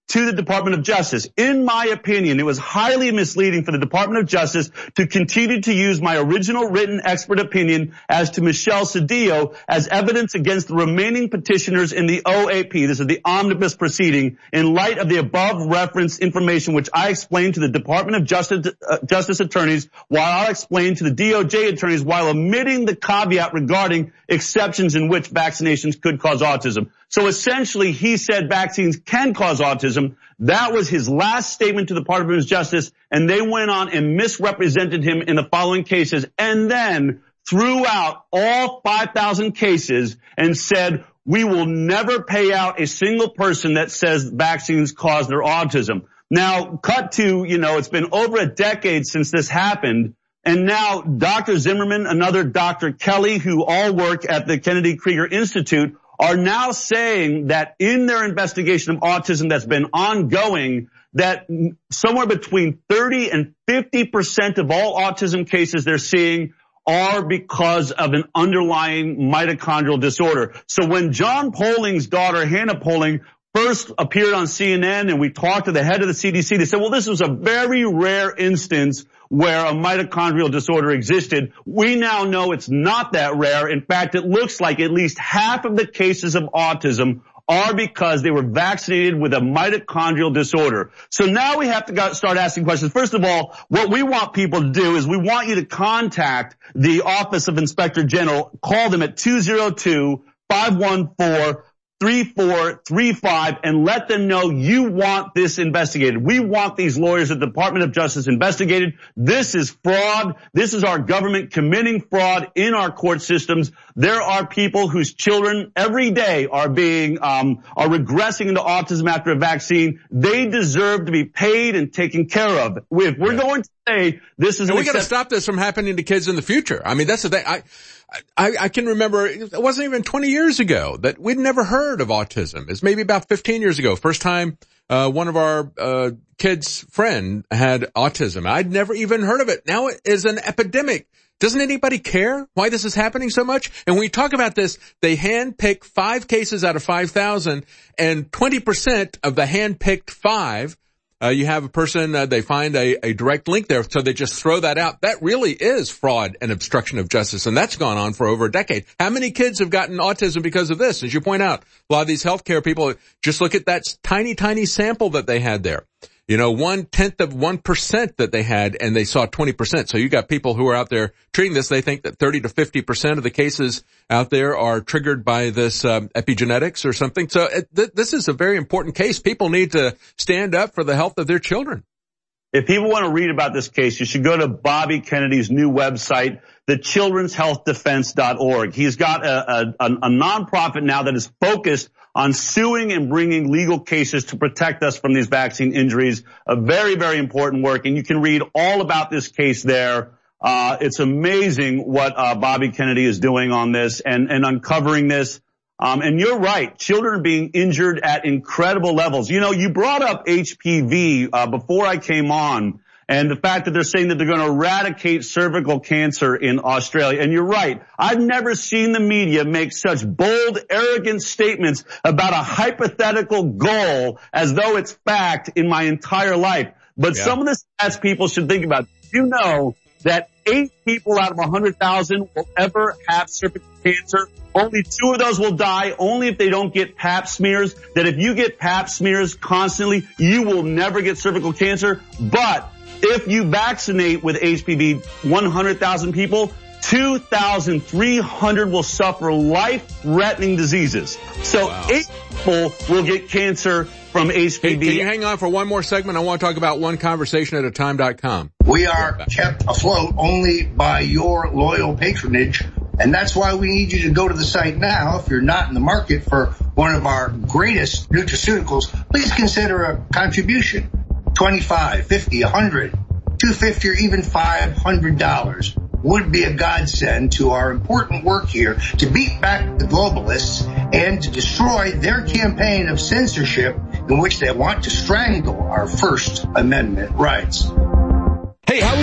to the Department of Justice. In my opinion, it was highly misleading for the Department of Justice to continue to use my original written expert opinion as to Michelle Cedillo as evidence against the remaining petitioners in the O A P. This is the omnibus proceeding in light of the above referenced information, which I explained to the Department of Justice, uh, Justice attorneys, while I explained to the D O J attorneys, while omitting the caveat regarding exceptions in which vaccinations could cause autism. So essentially, he said vaccines can cause autism. That was his last statement to the Department of Justice, and they went on and misrepresented him in the following cases, and then threw out all five thousand cases and said, we will never pay out a single person that says vaccines cause their autism. Now, cut to, you know, it's been over a decade since this happened. And now Doctor Zimmerman, another Doctor Kelly, who all work at the Kennedy Krieger Institute, are now saying that in their investigation of autism that's been ongoing, that somewhere between thirty and fifty percent of all autism cases they're seeing are because of an underlying mitochondrial disorder. So when John Polling's daughter, Hannah Polling, first appeared on C N N and we talked to the head of the C D C, they said, well, this was a very rare instance where a mitochondrial disorder existed. We now know it's not that rare. In fact, it looks like at least half of the cases of autism are because they were vaccinated with a mitochondrial disorder. So now we have to start asking questions. First of all, what we want people to do is we want you to contact the Office of Inspector General. Call them at two oh two, five one four, three four three five and let them know you want this investigated. We want these lawyers at the Department of Justice investigated. This is fraud. This is our government committing fraud in our court systems. There are people whose children every day are being, um, are regressing into autism after a vaccine. They deserve to be paid and taken care of. If we're yeah. going to say this is, and we got to stop this from happening to kids in the future. I mean, that's the thing. I, I, I can remember it wasn't even twenty years ago that we'd never heard of autism. It's maybe about fifteen years ago. First time, uh, one of our, uh, kids' friend had autism. I'd never even heard of it. Now it is an epidemic. Doesn't anybody care why this is happening so much? And when we talk about this, they handpick five cases out of five thousand, and twenty percent of the handpicked five, uh, you have a person, uh, they find a, a direct link there, so they just throw that out. That really is fraud and obstruction of justice, and that's gone on for over a decade. How many kids have gotten autism because of this? As you point out, a lot of these healthcare people, just look at that tiny, tiny sample that they had there. You know, one-tenth of one percent that they had, and they saw twenty percent. So you got people who are out there treating this. They think that thirty to fifty percent of the cases out there are triggered by this um, epigenetics or something. So it, th- this is a very important case. People need to stand up for the health of their children. If people want to read about this case, you should go to Bobby Kennedy's new website, the children's health defense dot org. He's got a, a, a nonprofit now that is focused on suing and bringing legal cases to protect us from these vaccine injuries. A very, very important work. And you can read all about this case there. Uh, it's amazing what uh, Bobby Kennedy is doing on this and, and uncovering this. Um, and you're right. Children are being injured at incredible levels. You know, you brought up H P V uh, before I came on. And the fact that they're saying that they're going to eradicate cervical cancer in Australia. And you're right. I've never seen the media make such bold, arrogant statements about a hypothetical goal as though it's fact in my entire life. But yeah. some of the stats people should think about. You know that eight people out of one hundred thousand will ever have cervical cancer. Only two of those will die only if they don't get pap smears. That if you get pap smears constantly, you will never get cervical cancer. But if you vaccinate with H P V one hundred thousand people, two thousand three hundred will suffer life-threatening diseases. So wow. eight people will get cancer from H P V. Hey, can you hang on for one more segment? I want to talk about one conversation at a time dot com. We are kept afloat only by your loyal patronage, and that's why we need you to go to the site now. If you're not in the market for one of our greatest nutraceuticals, please consider a contribution. twenty-five, fifty, one hundred, two hundred fifty, or even five hundred dollars would be a godsend to our important work here to beat back the globalists and to destroy their campaign of censorship in which they want to strangle our First Amendment rights. Hey, how would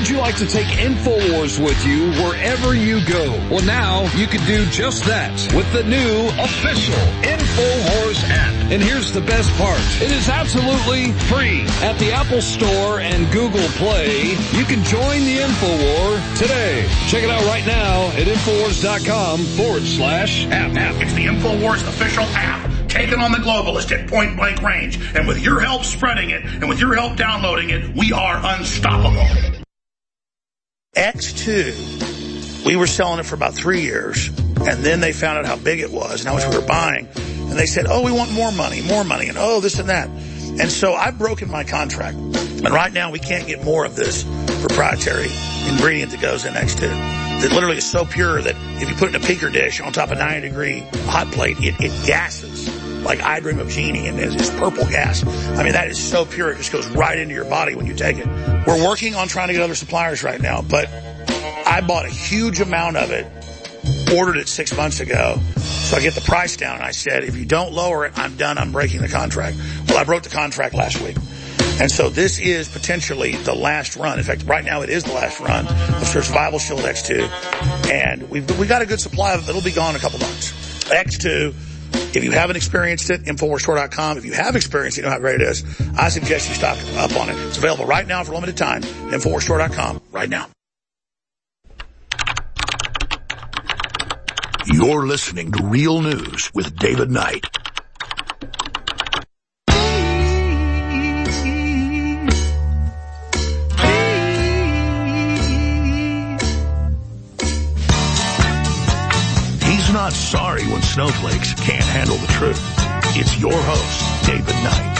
would you like to take InfoWars with you wherever you go? Well, now you can do just that with the new official InfoWars app. And here's the best part. It is absolutely free. At the Apple Store and Google Play, you can join the InfoWar today. Check it out right now at InfoWars.com forward slash app. app. It's the InfoWars official app. Taking on the globalist at point blank range. And with your help spreading it, and with your help downloading it, we are unstoppable. X two, we were selling it for about three years, and then they found out how big it was and how much we were buying. And they said, oh, we want more money, more money, and oh, this and that. And so I've broken my contract. And right now we can't get more of this proprietary ingredient that goes in X two. That literally is so pure that if you put it in a peaker dish on top of ninety degree hot plate, it, it gases like I Dream of Jeannie, and it's, it's purple gas. I mean, that is so pure, it just goes right into your body when you take it. We're working on trying to get other suppliers right now, but I bought a huge amount of it, ordered it six months ago, so I get the price down, and I said, if you don't lower it, I'm done, I'm breaking the contract. Well, I broke the contract last week. And so this is potentially the last run. In fact, right now it is the last run of Survival Shield X two. And we've, we got a good supply of it. It'll be gone in a couple months. X two, if you haven't experienced it, Infowars Store dot com. If you have experienced it, you know how great it is. I suggest you stock up on it. It's available right now for a limited time. Infowars Store dot com right now. You're listening to Real News with David Knight. He's not sorry when snowflakes can't handle the truth. It's your host, David Knight.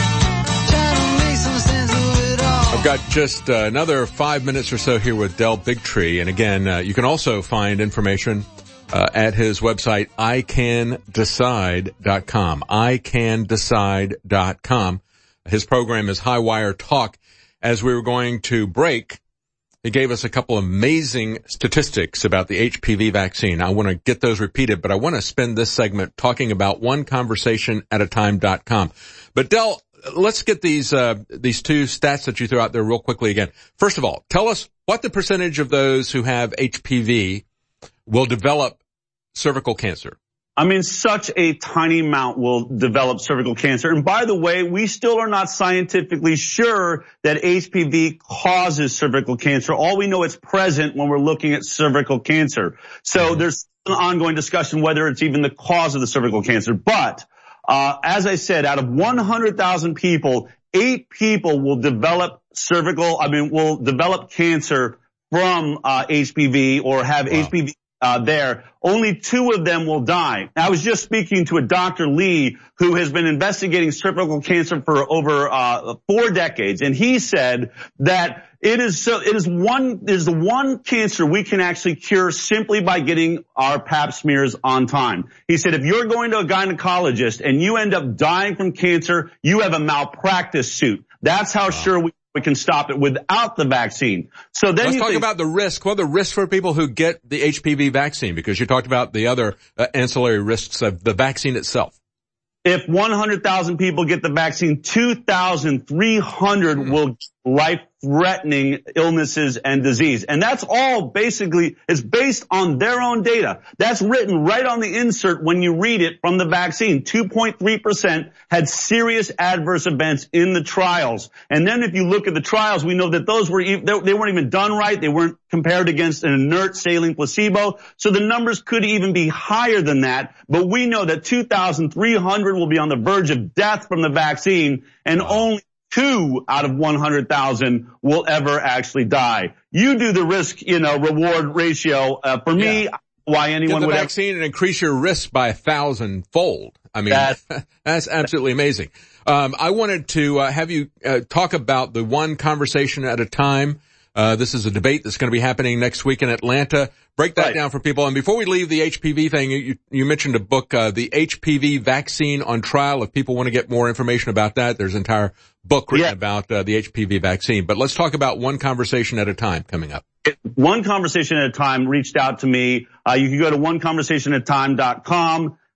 I've got just uh, another five minutes or so here with Del Bigtree. And again, uh, you can also find information uh, at his website, I can decide dot com. I can decide dot com. His program is Highwire Talk. As we were going to break, he gave us a couple of amazing statistics about the H P V vaccine. I want to get those repeated, but I want to spend this segment talking about one conversation at a time dot com. But Del, let's get these uh these two stats that you threw out there real quickly again. First of all, tell us what the percentage of those who have H P V will develop cervical cancer. I mean, such a tiny amount will develop cervical cancer. And by the way, we still are not scientifically sure that H P V causes cervical cancer. All we know it's present when we're looking at cervical cancer. So there's an ongoing discussion whether it's even the cause of the cervical cancer. But uh as I said, out of one hundred thousand people, eight people will develop cervical, I mean, will develop cancer from uh H P V or have wow. H P V Uh, there. Only two of them will die. I was just speaking to a Doctor Lee who has been investigating cervical cancer for over uh four decades, and he said that it is so it is one it is the one cancer we can actually cure simply by getting our pap smears on time. He said if you're going to a gynecologist and you end up dying from cancer, you have a malpractice suit. That's how wow. sure we We can stop it without the vaccine. So then let's you talk think, about the risk. What are the risks for people who get the H P V vaccine? Because you talked about the other uh, ancillary risks of the vaccine itself. If one hundred thousand people get the vaccine, two thousand three hundred mm-hmm. will life-threatening illnesses and disease. And that's all basically is based on their own data. That's written right on the insert when you read it from the vaccine. two point three percent had serious adverse events in the trials. And then if you look at the trials, we know that those were, they weren't even done right. They weren't compared against an inert saline placebo. So the numbers could even be higher than that. But we know that two thousand three hundred will be on the verge of death from the vaccine, and only two out of one hundred thousand will ever actually die. You do the risk, you know, reward ratio. Uh, for me, yeah. why anyone Get the would vaccine ever- and increase your risk by a thousand fold. I mean, that's, that's absolutely amazing. Um, I wanted to uh, have you uh, talk about the one conversation at a time. Uh, this is a debate that's going to be happening next week in Atlanta. Break that right. down for people. And before we leave the H P V thing, you, you mentioned a book, uh, the H P V Vaccine on Trial. If people want to get more information about that, there's an entire book written yeah. about uh, the H P V vaccine. But let's talk about one conversation at a time coming up. One Conversation at a Time reached out to me. Uh, you can go to one conversation at a time dot com.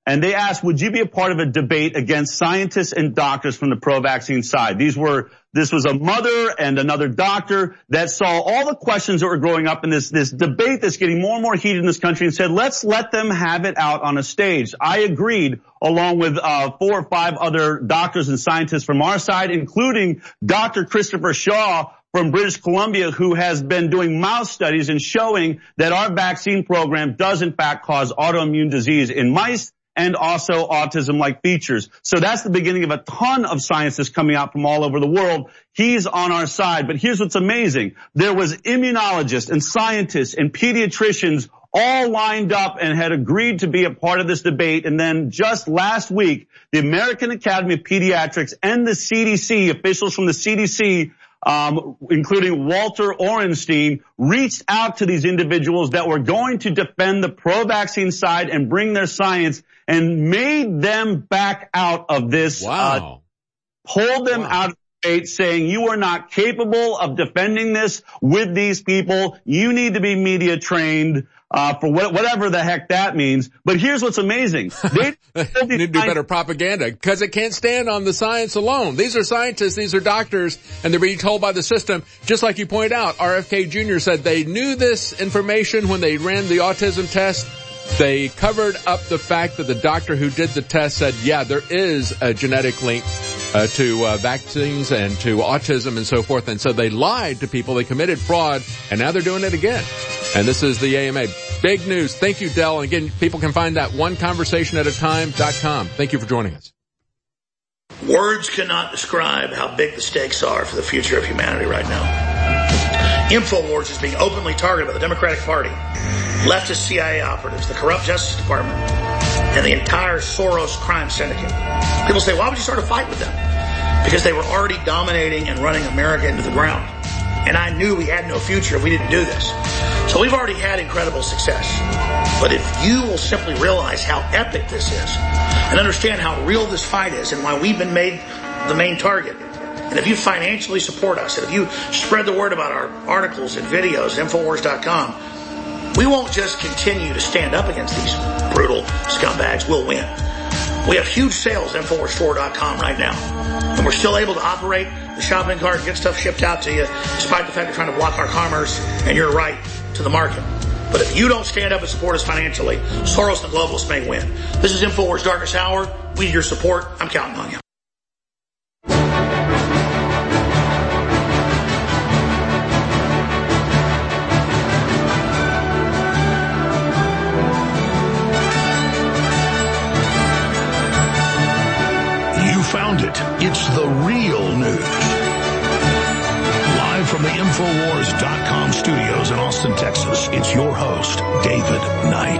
and they asked, would you be a part of a debate against scientists and doctors from the pro-vaccine side? These were, this was a mother and another doctor that saw all the questions that were growing up in this, this debate that's getting more and more heated in this country and said, let's let them have it out on a stage. I agreed, along with uh, four or five other doctors and scientists from our side, including Doctor Christopher Shaw from British Columbia, who has been doing mouse studies and showing that our vaccine program does in fact cause autoimmune disease in mice and also autism-like features. So that's the beginning of a ton of scientists coming out from all over the world. He's on our side. But here's what's amazing. There was immunologists and scientists and pediatricians all lined up and had agreed to be a part of this debate. And then just last week, the American Academy of Pediatrics and the C D C, officials from the C D C, Um, including Walter Orenstein, reached out to these individuals that were going to defend the pro-vaccine side and bring their science, and made them back out of this. Wow. Uh, pulled them wow. out of the debate, saying you are not capable of defending this with these people. You need to be media trained. Uh, for what, whatever the heck that means. But here's what's amazing. They need to do better propaganda because it can't stand on the science alone. These are scientists, these are doctors, and they're being told by the system, just like you point out, R F K Junior said they knew this information when they ran the autism test. They covered up the fact that the doctor who did the test said, yeah, there is a genetic link uh, to uh, vaccines and to autism and so forth. And so they lied to people. They committed fraud, and now they're doing it again. And this is the A M A. Big news. Thank you, Del. And again, people can find that one conversation at a time dot com. Thank you for joining us. Words cannot describe how big the stakes are for the future of humanity right now. InfoWars is being openly targeted by the Democratic Party, leftist C I A operatives, the corrupt Justice Department, and the entire Soros crime syndicate. People say, why would you start a fight with them? Because they were already dominating and running America into the ground. And I knew we had no future if we didn't do this. So we've already had incredible success. But if you will simply realize how epic this is and understand how real this fight is and why we've been made the main target, and if you financially support us, and if you spread the word about our articles and videos at Infowars dot com, we won't just continue to stand up against these brutal scumbags. We'll win. We have huge sales at Infowars Store dot com right now. And we're still able to operate the shopping cart and get stuff shipped out to you, despite the fact they're trying to block our commerce and your right to the market. But if you don't stand up and support us financially, Soros and the globalists may win. This is Infowars Darkest Hour. We need your support. I'm counting on you. Found it. It's the real news. Live from the Infowars dot com studios in Austin, Texas, it's your host, David Knight.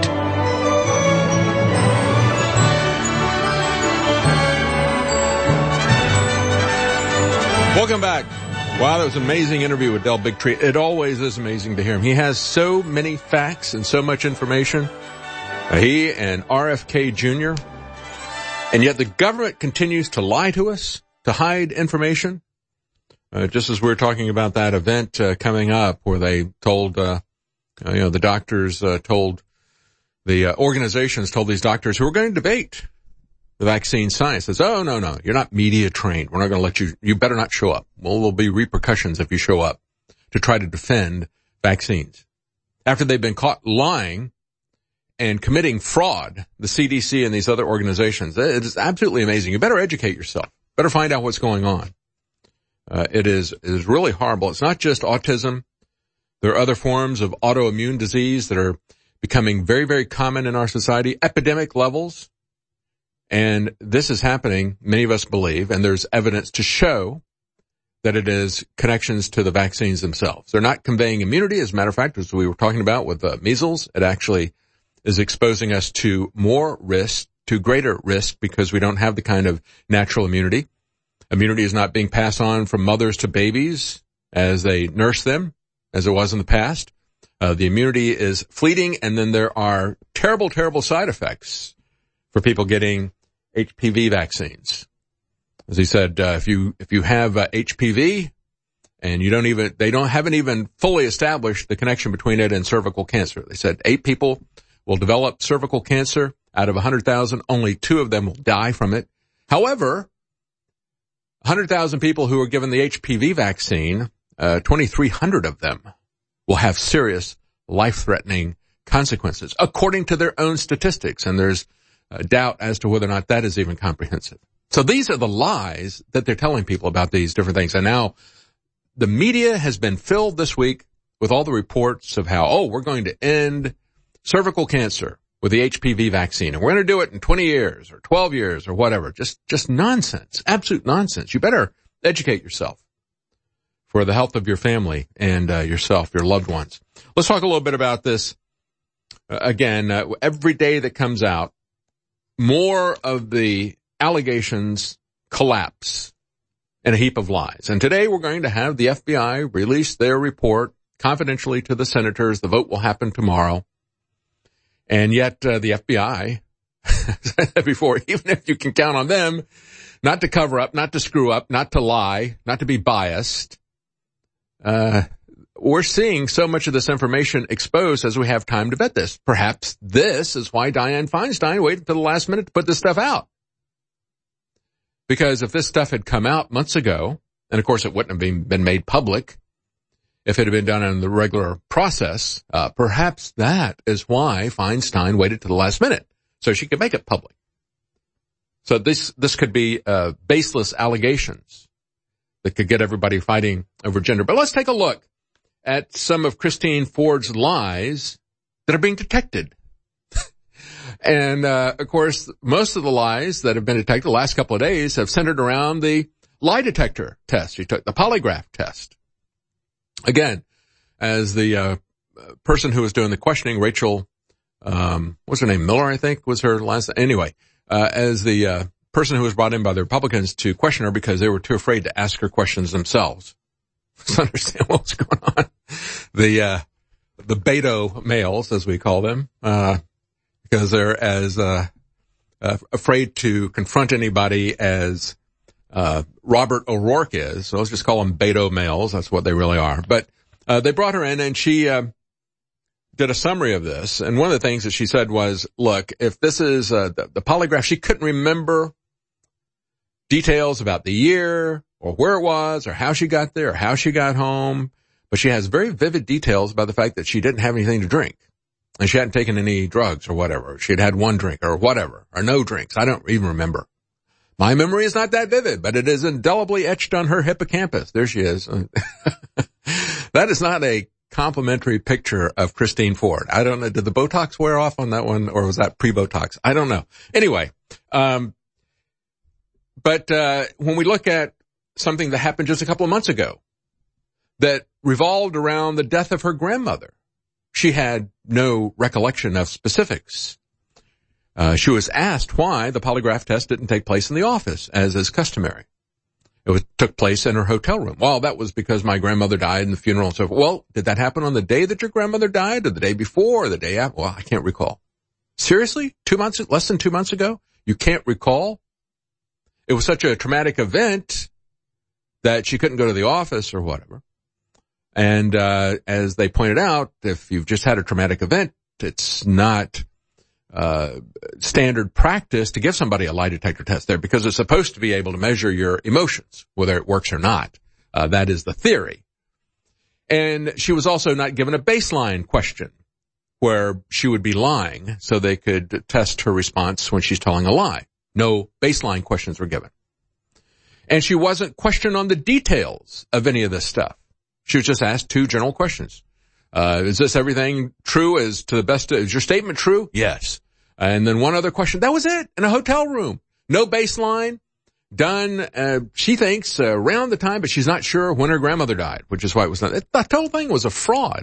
Welcome back. Wow, that was an amazing interview with Del Bigtree. It always is amazing to hear him. He has so many facts and so much information. Uh, he and R F K Junior And yet the government continues to lie to us, to hide information. Uh, just as we were talking about that event uh, coming up where they told, uh, you know, the doctors uh, told, the uh, organizations told these doctors who were going to debate the vaccine science, says, oh, no, no, you're not media trained. We're not going to let you, you better not show up. Well, there'll be repercussions if you show up to try to defend vaccines. After they've been caught lying and committing fraud, the C D C and these other organizations, it is absolutely amazing. You better educate yourself. Better find out what's going on. Uh, it is, it is really horrible. It's not just autism. There are other forms of autoimmune disease that are becoming very, very common in our society, epidemic levels. And this is happening, many of us believe, and there's evidence to show that it is connections to the vaccines themselves. They're not conveying immunity. As a matter of fact, as we were talking about with uh, measles, it actually is exposing us to more risk, to greater risk, because we don't have the kind of natural immunity. Immunity is not being passed on from mothers to babies as they nurse them, as it was in the past. Uh, the immunity is fleeting, and then there are terrible, terrible side effects for people getting H P V vaccines. As he said, uh, if you, if you have uh, H P V and you don't even, they don't, haven't even fully established the connection between it and cervical cancer. They said eight people will develop cervical cancer Out of one hundred thousand, only two of them will die from it. However, one hundred thousand people who are given the H P V vaccine, uh, twenty-three hundred of them will have serious life-threatening consequences, according to their own statistics. And there's a doubt as to whether or not that is even comprehensive. So these are the lies that they're telling people about these different things. And now the media has been filled this week with all the reports of how, oh, we're going to end cervical cancer with the H P V vaccine, and we're going to do it in twenty years or twelve years or whatever. Just, just nonsense. Absolute nonsense. You better educate yourself for the health of your family and uh, yourself, your loved ones. Let's talk a little bit about this. Uh, again, uh, every day that comes out, more of the allegations collapse in a heap of lies. And today we're going to have the F B I release their report confidentially to the senators. The vote will happen tomorrow. And yet uh, the F B I, before, even if you can count on them not to cover up, not to screw up, not to lie, not to be biased, uh, we're seeing so much of this information exposed as we have time to vet this. Perhaps this is why Dianne Feinstein waited to the last minute to put this stuff out. Because if this stuff had come out months ago, and of course it wouldn't have been, been made public, if it had been done in the regular process, uh, perhaps that is why Feinstein waited to the last minute, so she could make it public. So this, this could be, uh, baseless allegations that could get everybody fighting over gender. But let's take a look at some of Christine Ford's lies that are being detected. And, uh, of course, most of the lies that have been detected the last couple of days have centered around the lie detector test. She took the polygraph test. Again, as the uh, person who was doing the questioning, Rachel, um, what's her name? Miller, I think, was her last. Anyway, uh, as the uh, person who was brought in by the Republicans to question her because they were too afraid to ask her questions themselves. Let's understand what's going on. The uh, the Beto males, as we call them, uh, because they're as uh, uh, afraid to confront anybody as Uh, Robert O'Rourke is, so let's just call them Beto males. That's what they really are. But uh, they brought her in, and she uh, did a summary of this. And one of the things that she said was, look, if this is uh, the, the polygraph, she couldn't remember details about the year or where it was or how she got there or how she got home. But she has very vivid details about the fact that she didn't have anything to drink. And she hadn't taken any drugs or whatever. She had had one drink or whatever, or no drinks. I don't even remember. My memory is not that vivid, but it is indelibly etched on her hippocampus. There she is. That is not a complimentary picture of Christine Ford. I don't know. Did the Botox wear off on that one, or was that pre-Botox? I don't know. Anyway, um, but uh, when we look at something that happened just a couple of months ago that revolved around the death of her grandmother, she had no recollection of specifics. Uh, she was asked why the polygraph test didn't take place in the office, as is customary. It was, took place in her hotel room. Well, that was because my grandmother died in the funeral and so forth. Well, did that happen on the day that your grandmother died, or the day before, or the day after? Well, I can't recall. Seriously? Two months, less than two months ago? You can't recall? It was such a traumatic event that she couldn't go to the office or whatever. And, uh, as they pointed out, if you've just had a traumatic event, it's not uh standard practice to give somebody a lie detector test there, because it's supposed to be able to measure your emotions, whether it works or not. Uh, that is the theory. And she was also not given a baseline question where she would be lying so they could test her response when she's telling a lie. No baseline questions were given. And she wasn't questioned on the details of any of this stuff. She was just asked two general questions. Uh, is this everything true as to the best? Is your statement true? Yes. And then one other question. That was it, in a hotel room. No baseline. Done, uh, she thinks, uh, around the time, but she's not sure when her grandmother died, which is why it was not. The whole thing was a fraud.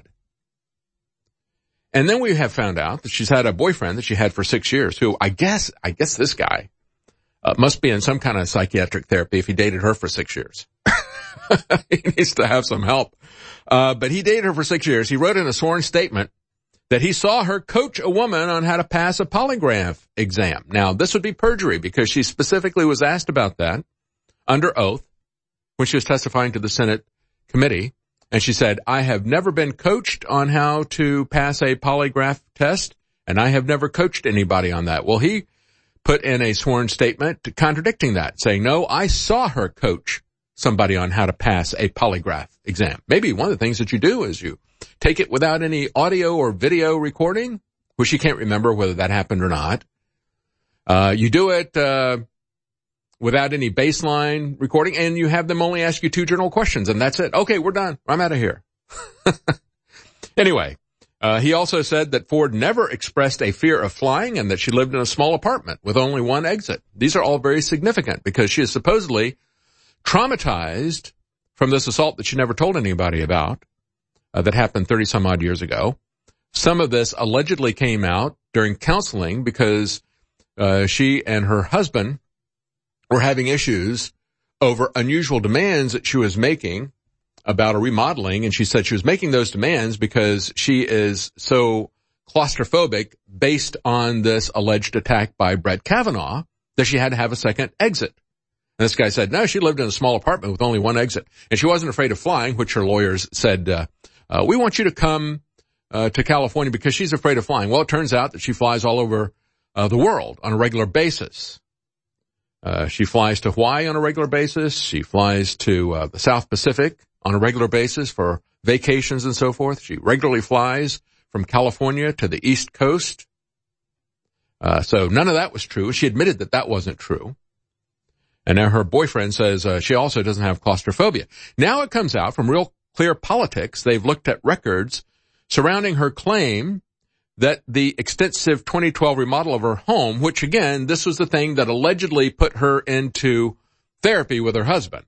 And then we have found out that she's had a boyfriend that she had for six years who I guess, I guess this guy, uh, must be in some kind of psychiatric therapy if he dated her for six years. He needs to have some help. Uh, but he dated her for six years. He wrote in a sworn statement that he saw her coach a woman on how to pass a polygraph exam. Now, this would be perjury because she specifically was asked about that under oath when she was testifying to the Senate committee. And she said, I have never been coached on how to pass a polygraph test, and I have never coached anybody on that. Well, he put in a sworn statement contradicting that, saying, no, I saw her coach somebody on how to pass a polygraph exam. Maybe one of the things that you do is you take it without any audio or video recording, which you can't remember whether that happened or not. Uh, you do it, uh, without any baseline recording, and you have them only ask you two general questions, and that's it. Okay, we're done. I'm out of here. Anyway, uh, he also said that Ford never expressed a fear of flying and that she lived in a small apartment with only one exit. These are all very significant because she is supposedly traumatized from this assault that she never told anybody about, uh, that happened thirty some odd years ago. Some of this allegedly came out during counseling because uh, she and her husband were having issues over unusual demands that she was making about a remodeling, and she said she was making those demands because she is so claustrophobic based on this alleged attack by Brett Kavanaugh that she had to have a second exit. And this guy said, no, she lived in a small apartment with only one exit, and she wasn't afraid of flying, which her lawyers said, uh, uh we want you to come uh to California because she's afraid of flying. Well, it turns out that she flies all over uh the world on a regular basis. Uh, she flies to Hawaii on a regular basis. She flies to uh, the South Pacific on a regular basis for vacations and so forth. She regularly flies from California to the East Coast. Uh, so none of that was true. She admitted that that wasn't true. And now her boyfriend says uh, she also doesn't have claustrophobia. Now it comes out from Real Clear Politics. They've looked at records surrounding her claim that the extensive twenty twelve remodel of her home, which again, this was the thing that allegedly put her into therapy with her husband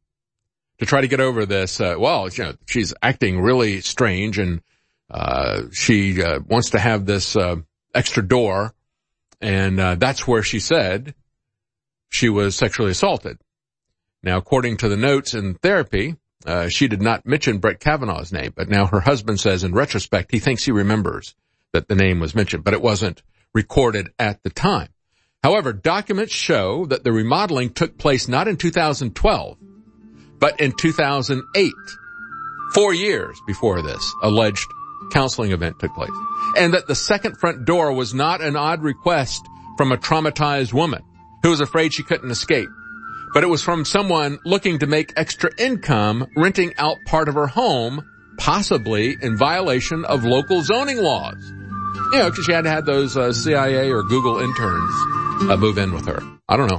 to try to get over this. Uh, well, you know, she's acting really strange, and uh, she uh, wants to have this uh, extra door, and uh, that's where she said she was sexually assaulted. Now, according to the notes in therapy, uh, she did not mention Brett Kavanaugh's name, but now her husband says in retrospect he thinks he remembers that the name was mentioned, but it wasn't recorded at the time. However, documents show that the remodeling took place not in two thousand twelve, but in two thousand eight, four years before this alleged counseling event took place, and that the second front door was not an odd request from a traumatized woman who was afraid she couldn't escape, but it was from someone looking to make extra income renting out part of her home, possibly in violation of local zoning laws. You know, because she had to have those uh, C I A or Google interns uh, move in with her. I don't know.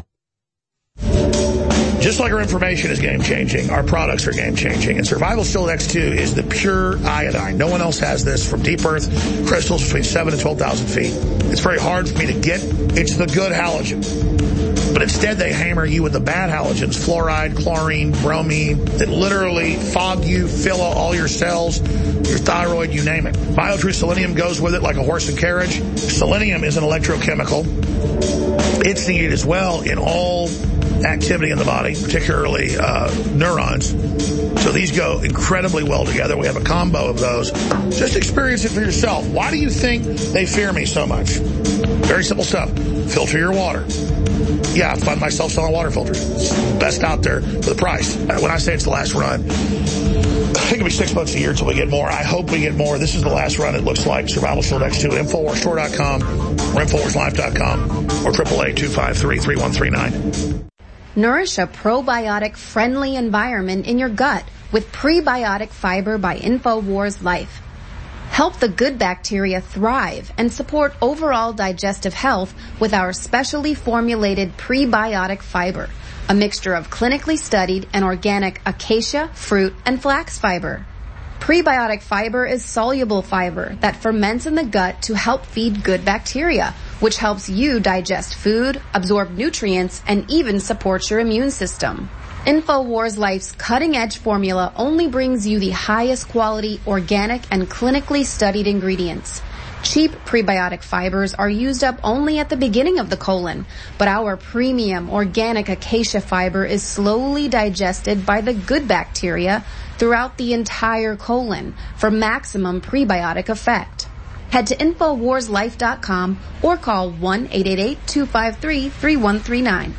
Just like our information is game-changing, our products are game-changing. And Survival Shield X two is the pure iodine. No one else has this from deep earth crystals between seven and twelve thousand feet. It's very hard for me to get. It's the good halogen. But instead, they hammer you with the bad halogens, fluoride, chlorine, bromine, that literally fog you, fill all your cells, your thyroid, you name it. BioTrue Selenium goes with it like a horse and carriage. Selenium is an electrochemical. It's needed as well in all activity in the body, particularly uh, neurons. So these go incredibly well together. We have a combo of those. Just experience it for yourself. Why do you think they fear me so much? Very simple stuff. Filter your water. Yeah, I find myself selling water filters. It's best out there for the price. When I say it's the last run, I think it'll be six months a year until we get more. I hope we get more. This is the last run, it looks like. Survival Shield X two at Infowars Store dot com or Infowars Life dot com or triple A two five three, three one three nine. Nourish a probiotic-friendly environment in your gut with Prebiotic Fiber by Infowars Life. Help the good bacteria thrive and support overall digestive health with our specially formulated prebiotic fiber, a mixture of clinically studied and organic acacia, fruit, and flax fiber. Prebiotic fiber is soluble fiber that ferments in the gut to help feed good bacteria, which helps you digest food, absorb nutrients, and even supports your immune system. Infowars Life's cutting-edge formula only brings you the highest quality, organic, and clinically studied ingredients. Cheap prebiotic fibers are used up only at the beginning of the colon, but our premium organic acacia fiber is slowly digested by the good bacteria throughout the entire colon for maximum prebiotic effect. Head to Infowars Life dot com or call one eight eight eight, two five three, three one three nine.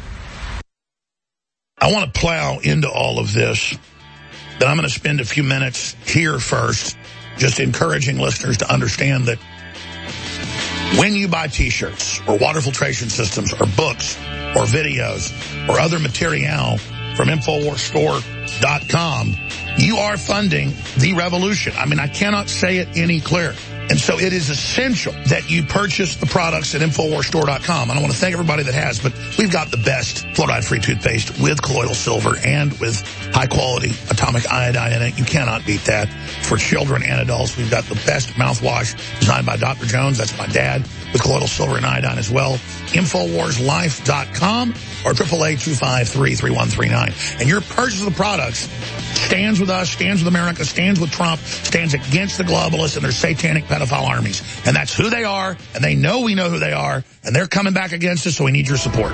I want to plow into all of this, but I'm going to spend a few minutes here first just encouraging listeners to understand that When you buy T-shirts or water filtration systems or books or videos or other material from Infowars Store dot com, you are funding the revolution. I mean, I cannot say it any clearer. And so it is essential that you purchase the products at Infowars Store dot com. And I want to thank everybody that has, but we've got the best fluoride-free toothpaste with colloidal silver and with high-quality atomic iodine in it. You cannot beat that. For children and adults, we've got the best mouthwash designed by Doctor Jones. That's my dad, with colloidal silver and iodine as well. Infowars Life dot com or eight eight eight, two five three, three one three nine. And your purchase of the products stands with us, stands with America, stands with Trump, stands against the globalists and their satanic pedophile armies. And that's who they are, and they know we know who they are, and they're coming back against us, so we need your support.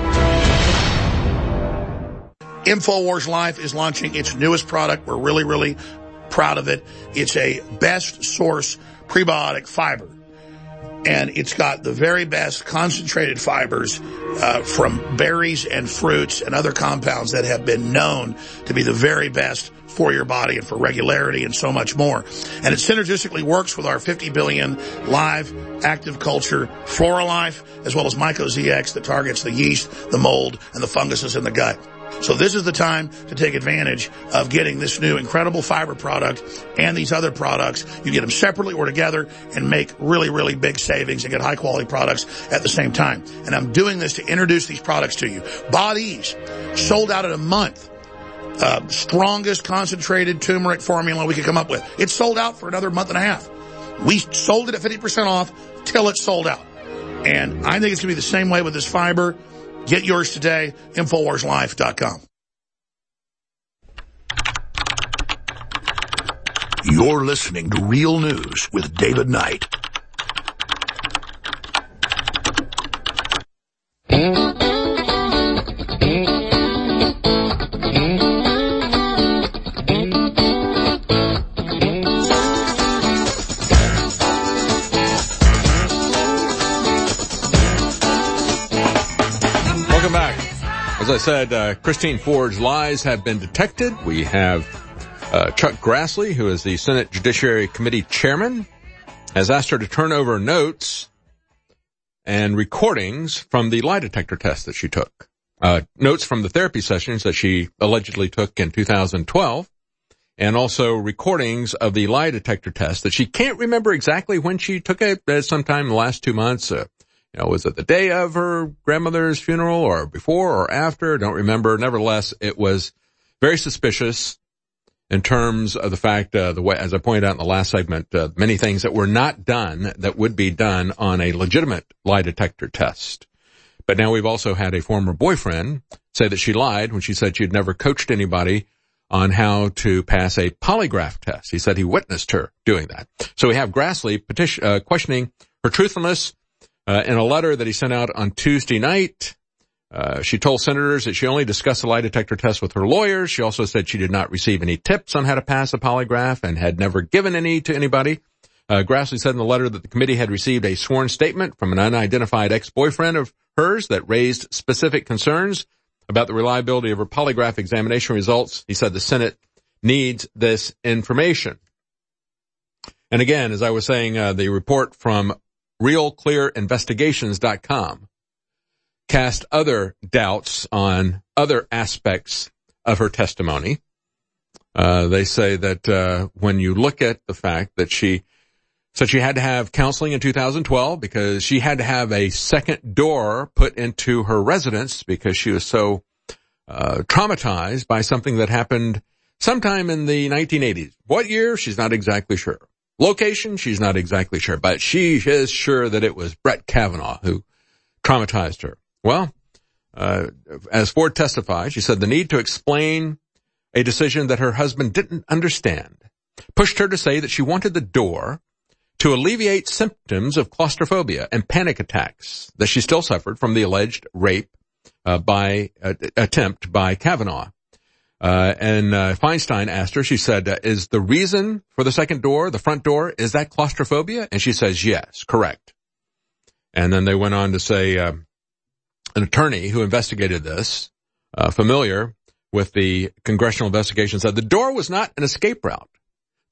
Infowars Life is launching its newest product. We're really, really proud of it. It's a best source prebiotic fiber. And it's got the very best concentrated fibers uh, from berries and fruits and other compounds that have been known to be the very best for your body and for regularity and so much more. And it synergistically works with our fifty billion live active culture FloraLife, as well as Myco-Z X that targets the yeast, the mold, and the funguses in the gut. So this is the time to take advantage of getting this new incredible fiber product and these other products. You get them separately or together and make really, really big savings and get high quality products at the same time. And I'm doing this to introduce these products to you. Body's sold out in a month. Uh, strongest concentrated turmeric formula we could come up with. It's sold out for another month and a half. We sold it at fifty percent off till it's sold out. And I think it's going to be the same way with this fiber. Get yours today, Infowars Life dot com. You're listening to Real News with David Knight. As I said, uh, Christine Ford's lies have been detected. We have uh, Chuck Grassley, who is the Senate Judiciary Committee chairman, has asked her to turn over notes and recordings from the lie detector test that she took. Uh, notes from the therapy sessions that she allegedly took in two thousand twelve, and also recordings of the lie detector test that she can't remember exactly when she took it, uh, sometime in the last two months. Uh, You know, was it the day of her grandmother's funeral or before or after? Don't remember. Nevertheless, it was very suspicious in terms of the fact, uh, the way, as I pointed out in the last segment, uh, many things that were not done that would be done on a legitimate lie detector test. But now we've also had a former boyfriend say that she lied when she said she'd never coached anybody on how to pass a polygraph test. He said he witnessed her doing that. So we have Grassley petition, uh, questioning her truthfulness. Uh, in a letter that he sent out on Tuesday night, uh, she told senators that she only discussed the lie detector test with her lawyers. She also said she did not receive any tips on how to pass a polygraph and had never given any to anybody. Uh, Grassley said in the letter that the committee had received a sworn statement from an unidentified ex-boyfriend of hers that raised specific concerns about the reliability of her polygraph examination results. He said the Senate needs this information. And again, as I was saying, uh, the report from Real Clear Investigations dot com cast other doubts on other aspects of her testimony. Uh, they say that uh, when you look at the fact that she said she had to have counseling in two thousand twelve because she had to have a second door put into her residence because she was so uh, traumatized by something that happened sometime in the nineteen eighties. What year? She's not exactly sure. Location, she's not exactly sure, but she is sure that it was Brett Kavanaugh who traumatized her. Well, uh, as Ford testified, she said the need to explain a decision that her husband didn't understand pushed her to say that she wanted the door to alleviate symptoms of claustrophobia and panic attacks that she still suffered from the alleged rape uh, by uh, attempt by Kavanaugh. Uh, and, uh, Feinstein asked her, she said, uh, is the reason for the second door, the front door, is that claustrophobia? And she says, yes, correct. And then they went on to say, uh, an attorney who investigated this, uh, familiar with the congressional investigation, said the door was not an escape route.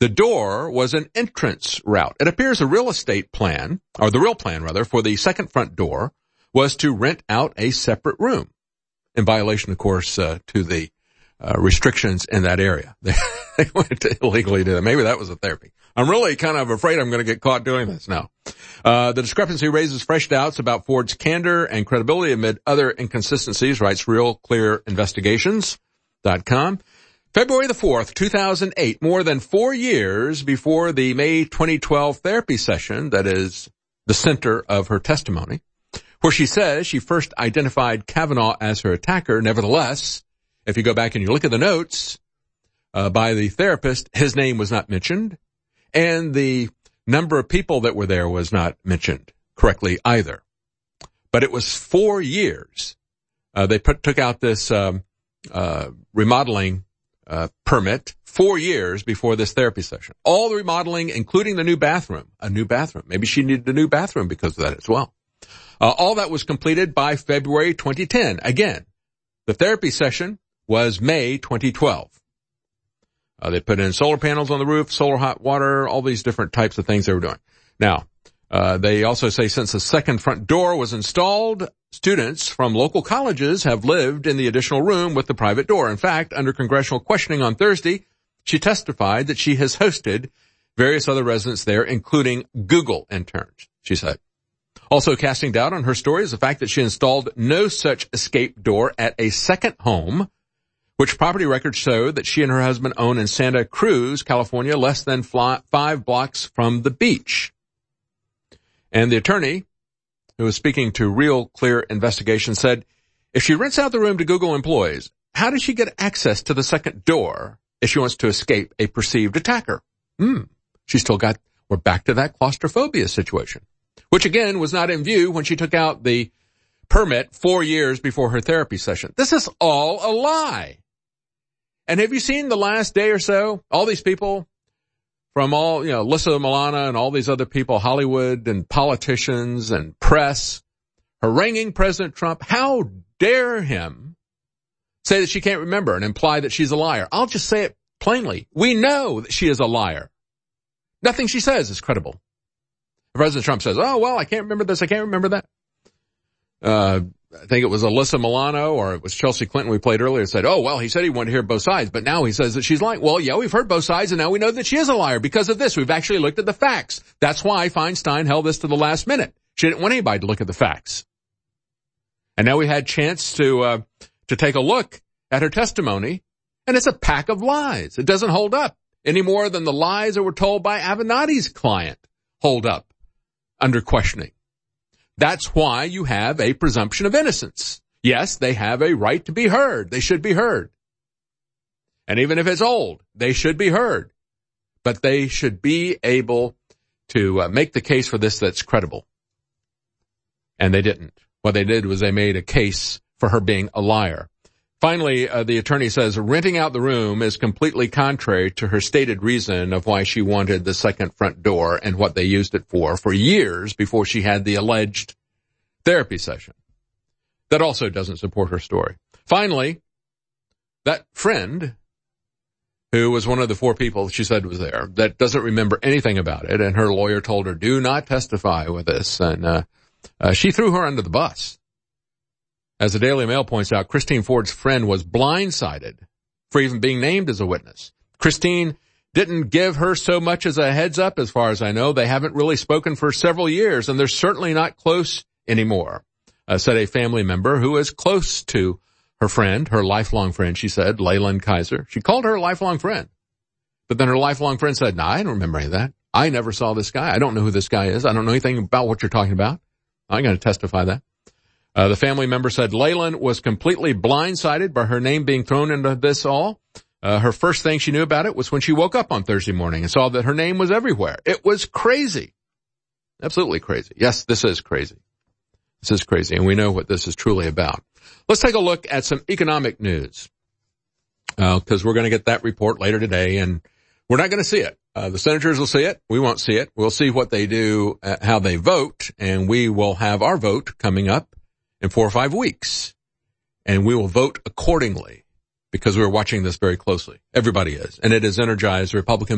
The door was an entrance route. It appears the real estate plan, or the real plan rather, for the second front door was to rent out a separate room, in violation, of course, uh, to the uh, restrictions in that area. They, they wanted to illegally do that. Maybe that was a therapy. I'm really kind of afraid I'm going to get caught doing this now. Uh, the discrepancy raises fresh doubts about Ford's candor and credibility amid other inconsistencies, writes Real Clear Investigations dot com. February the fourth, two thousand eight, more than four years before the May twenty twelve therapy session that is the center of her testimony, where she says she first identified Kavanaugh as her attacker. Nevertheless, if you go back and you look at the notes uh, by the therapist, his name was not mentioned, and the number of people that were there was not mentioned correctly either. But it was four years. Uh, they put, took out this um, uh, remodeling uh, permit four years before this therapy session. All the remodeling, including the new bathroom, a new bathroom. Maybe she needed a new bathroom because of that as well. Uh, all that was completed by February twenty ten. Again, the therapy session was May twenty twelve. Uh, they put in solar panels on the roof, solar hot water, all these different types of things they were doing. Now, uh, they also say since the second front door was installed, students from local colleges have lived in the additional room with the private door. In fact, under congressional questioning on Thursday, she testified that she has hosted various other residents there, including Google interns, she said. Also casting doubt on her story is the fact that she installed no such escape door at a second home, which property records show that she and her husband own in Santa Cruz, California, less than five blocks from the beach. And the attorney, who was speaking to Real Clear Investigation, said, if she rents out the room to Google employees, how does she get access to the second door if she wants to escape a perceived attacker? Hmm. She still got, we're back to that claustrophobia situation, which again was not in view when she took out the permit four years before her therapy session. This is all a lie. And have you seen the last day or so, all these people from all, you know, Alyssa Milano and all these other people, Hollywood and politicians and press, haranguing President Trump? How dare him say that she can't remember and imply that she's a liar? I'll just say it plainly. We know that she is a liar. Nothing she says is credible. President Trump says, oh, well, I can't remember this, I can't remember that. Uh, I think it was Alyssa Milano or it was Chelsea Clinton we played earlier said, oh, well, he said he wanted to hear both sides, but now he says that she's lying. Well, yeah, we've heard both sides and now we know that she is a liar because of this. We've actually looked at the facts. That's why Feinstein held this to the last minute. She didn't want anybody to look at the facts. And now we had a chance to, uh, to take a look at her testimony, and it's a pack of lies. It doesn't hold up any more than the lies that were told by Avenatti's client hold up under questioning. That's why you have a presumption of innocence. Yes, they have a right to be heard. They should be heard. And even if it's old, they should be heard. But they should be able to uh, make the case for this that's credible. And they didn't. What they did was they made a case for her being a liar. Finally, uh, the attorney says renting out the room is completely contrary to her stated reason of why she wanted the second front door and what they used it for for years before she had the alleged therapy session. That also doesn't support her story. Finally, that friend who was one of the four people she said was there that doesn't remember anything about it, and her lawyer told her, do not testify with this, and uh, uh she threw her under the bus. As the Daily Mail points out, Christine Ford's friend was blindsided for even being named as a witness. Christine didn't give her so much as a heads up, as far as I know. They haven't really spoken for several years, and they're certainly not close anymore, uh, said a family member who is close to her friend, her lifelong friend, she said, Leyland Kaiser. She called her a lifelong friend. But then her lifelong friend said, no, I don't remember any of that. I never saw this guy. I don't know who this guy is. I don't know anything about what you're talking about. I'm going to testify that. Uh, the family member said Leyland was completely blindsided by her name being thrown into this all. Uh, her first thing she knew about it was when she woke up on Thursday morning and saw that her name was everywhere. It was crazy. Absolutely crazy. Yes, this is crazy. This is crazy, and we know what this is truly about. Let's take a look at some economic news, uh, because we're going to get that report later today, and we're not going to see it. Uh, the senators will see it. We won't see it. We'll see what they do, uh, how they vote, and we will have our vote coming up in four or five weeks, and we will vote accordingly because we're watching this very closely. Everybody is, and it has energized Republican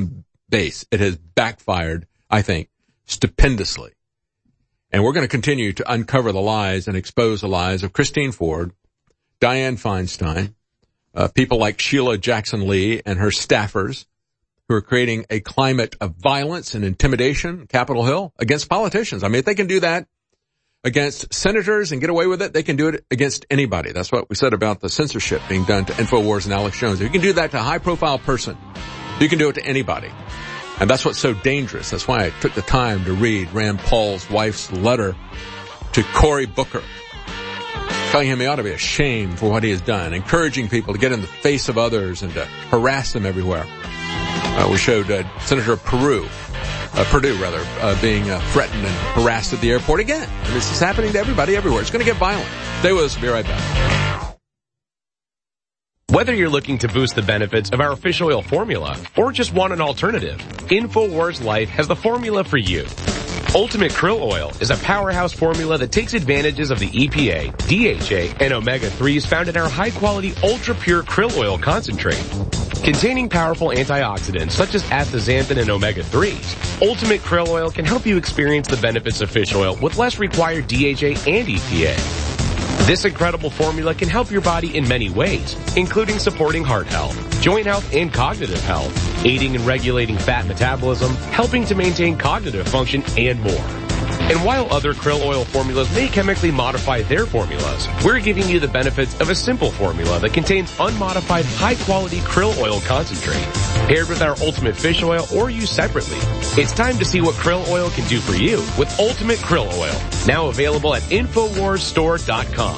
base. It has backfired, I think, stupendously. And we're going to continue to uncover the lies and expose the lies of Christine Ford, Dianne Feinstein, uh, people like Sheila Jackson Lee and her staffers who are creating a climate of violence and intimidation, Capitol Hill, against politicians. I mean, if they can do that against senators and get away with it, they can do it against anybody. That's what we said about the censorship being done to InfoWars and Alex Jones. If you can do that to a high-profile person, you can do it to anybody. And that's what's so dangerous. That's why I took the time to read Rand Paul's wife's letter to Cory Booker, telling him he ought to be ashamed for what he has done, encouraging people to get in the face of others and to harass them everywhere. Uh, we showed uh, Senator Peru, uh, Perdue, rather, uh, being uh, threatened and harassed at the airport again. And this is happening to everybody everywhere. It's going to get violent. Stay with us. We'll be right back. Whether you're looking to boost the benefits of our fish oil formula or just want an alternative, InfoWars Life has the formula for you. Ultimate Krill Oil is a powerhouse formula that takes advantages of the E P A, D H A, and omega threes found in our high-quality, ultra-pure krill oil concentrate. Containing powerful antioxidants such as astaxanthin and omega threes, Ultimate Krill Oil can help you experience the benefits of fish oil with less required D H A and E P A. This incredible formula can help your body in many ways, including supporting heart health, joint health, and cognitive health, aiding and regulating fat metabolism, helping to maintain cognitive function, and more. And while other krill oil formulas may chemically modify their formulas, we're giving you the benefits of a simple formula that contains unmodified high-quality krill oil concentrate, paired with our Ultimate Fish Oil or used separately. It's time to see what krill oil can do for you with Ultimate Krill Oil, now available at InfoWars Store dot com.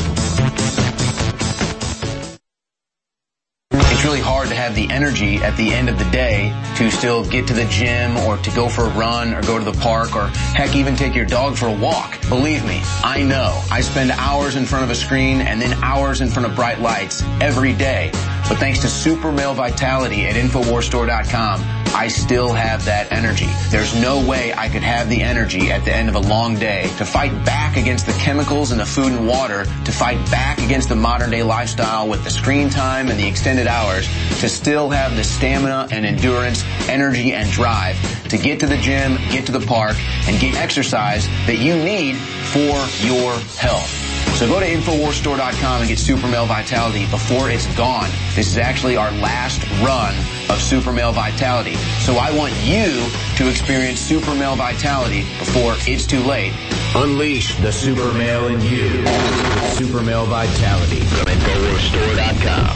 It's really hard to have the energy at the end of the day to still get to the gym or to go for a run or go to the park or heck, even take your dog for a walk. Believe me, I know. I spend hours in front of a screen and then hours in front of bright lights every day. But thanks to Super Male Vitality at InfoWars Store dot com, I still have that energy. There's no way I could have the energy at the end of a long day to fight back against the chemicals in the food and water, to fight back against the modern day lifestyle with the screen time and the extended hours, to still have the stamina and endurance, energy and drive to get to the gym, get to the park, and get exercise that you need for your health. So go to InfoWars Store dot com and get Super Male Vitality before it's gone. This is actually our last run of Super Male Vitality. So I want you to experience Super Male Vitality before it's too late. Unleash the super male in you with Super Male Vitality from InfoWars Store dot com.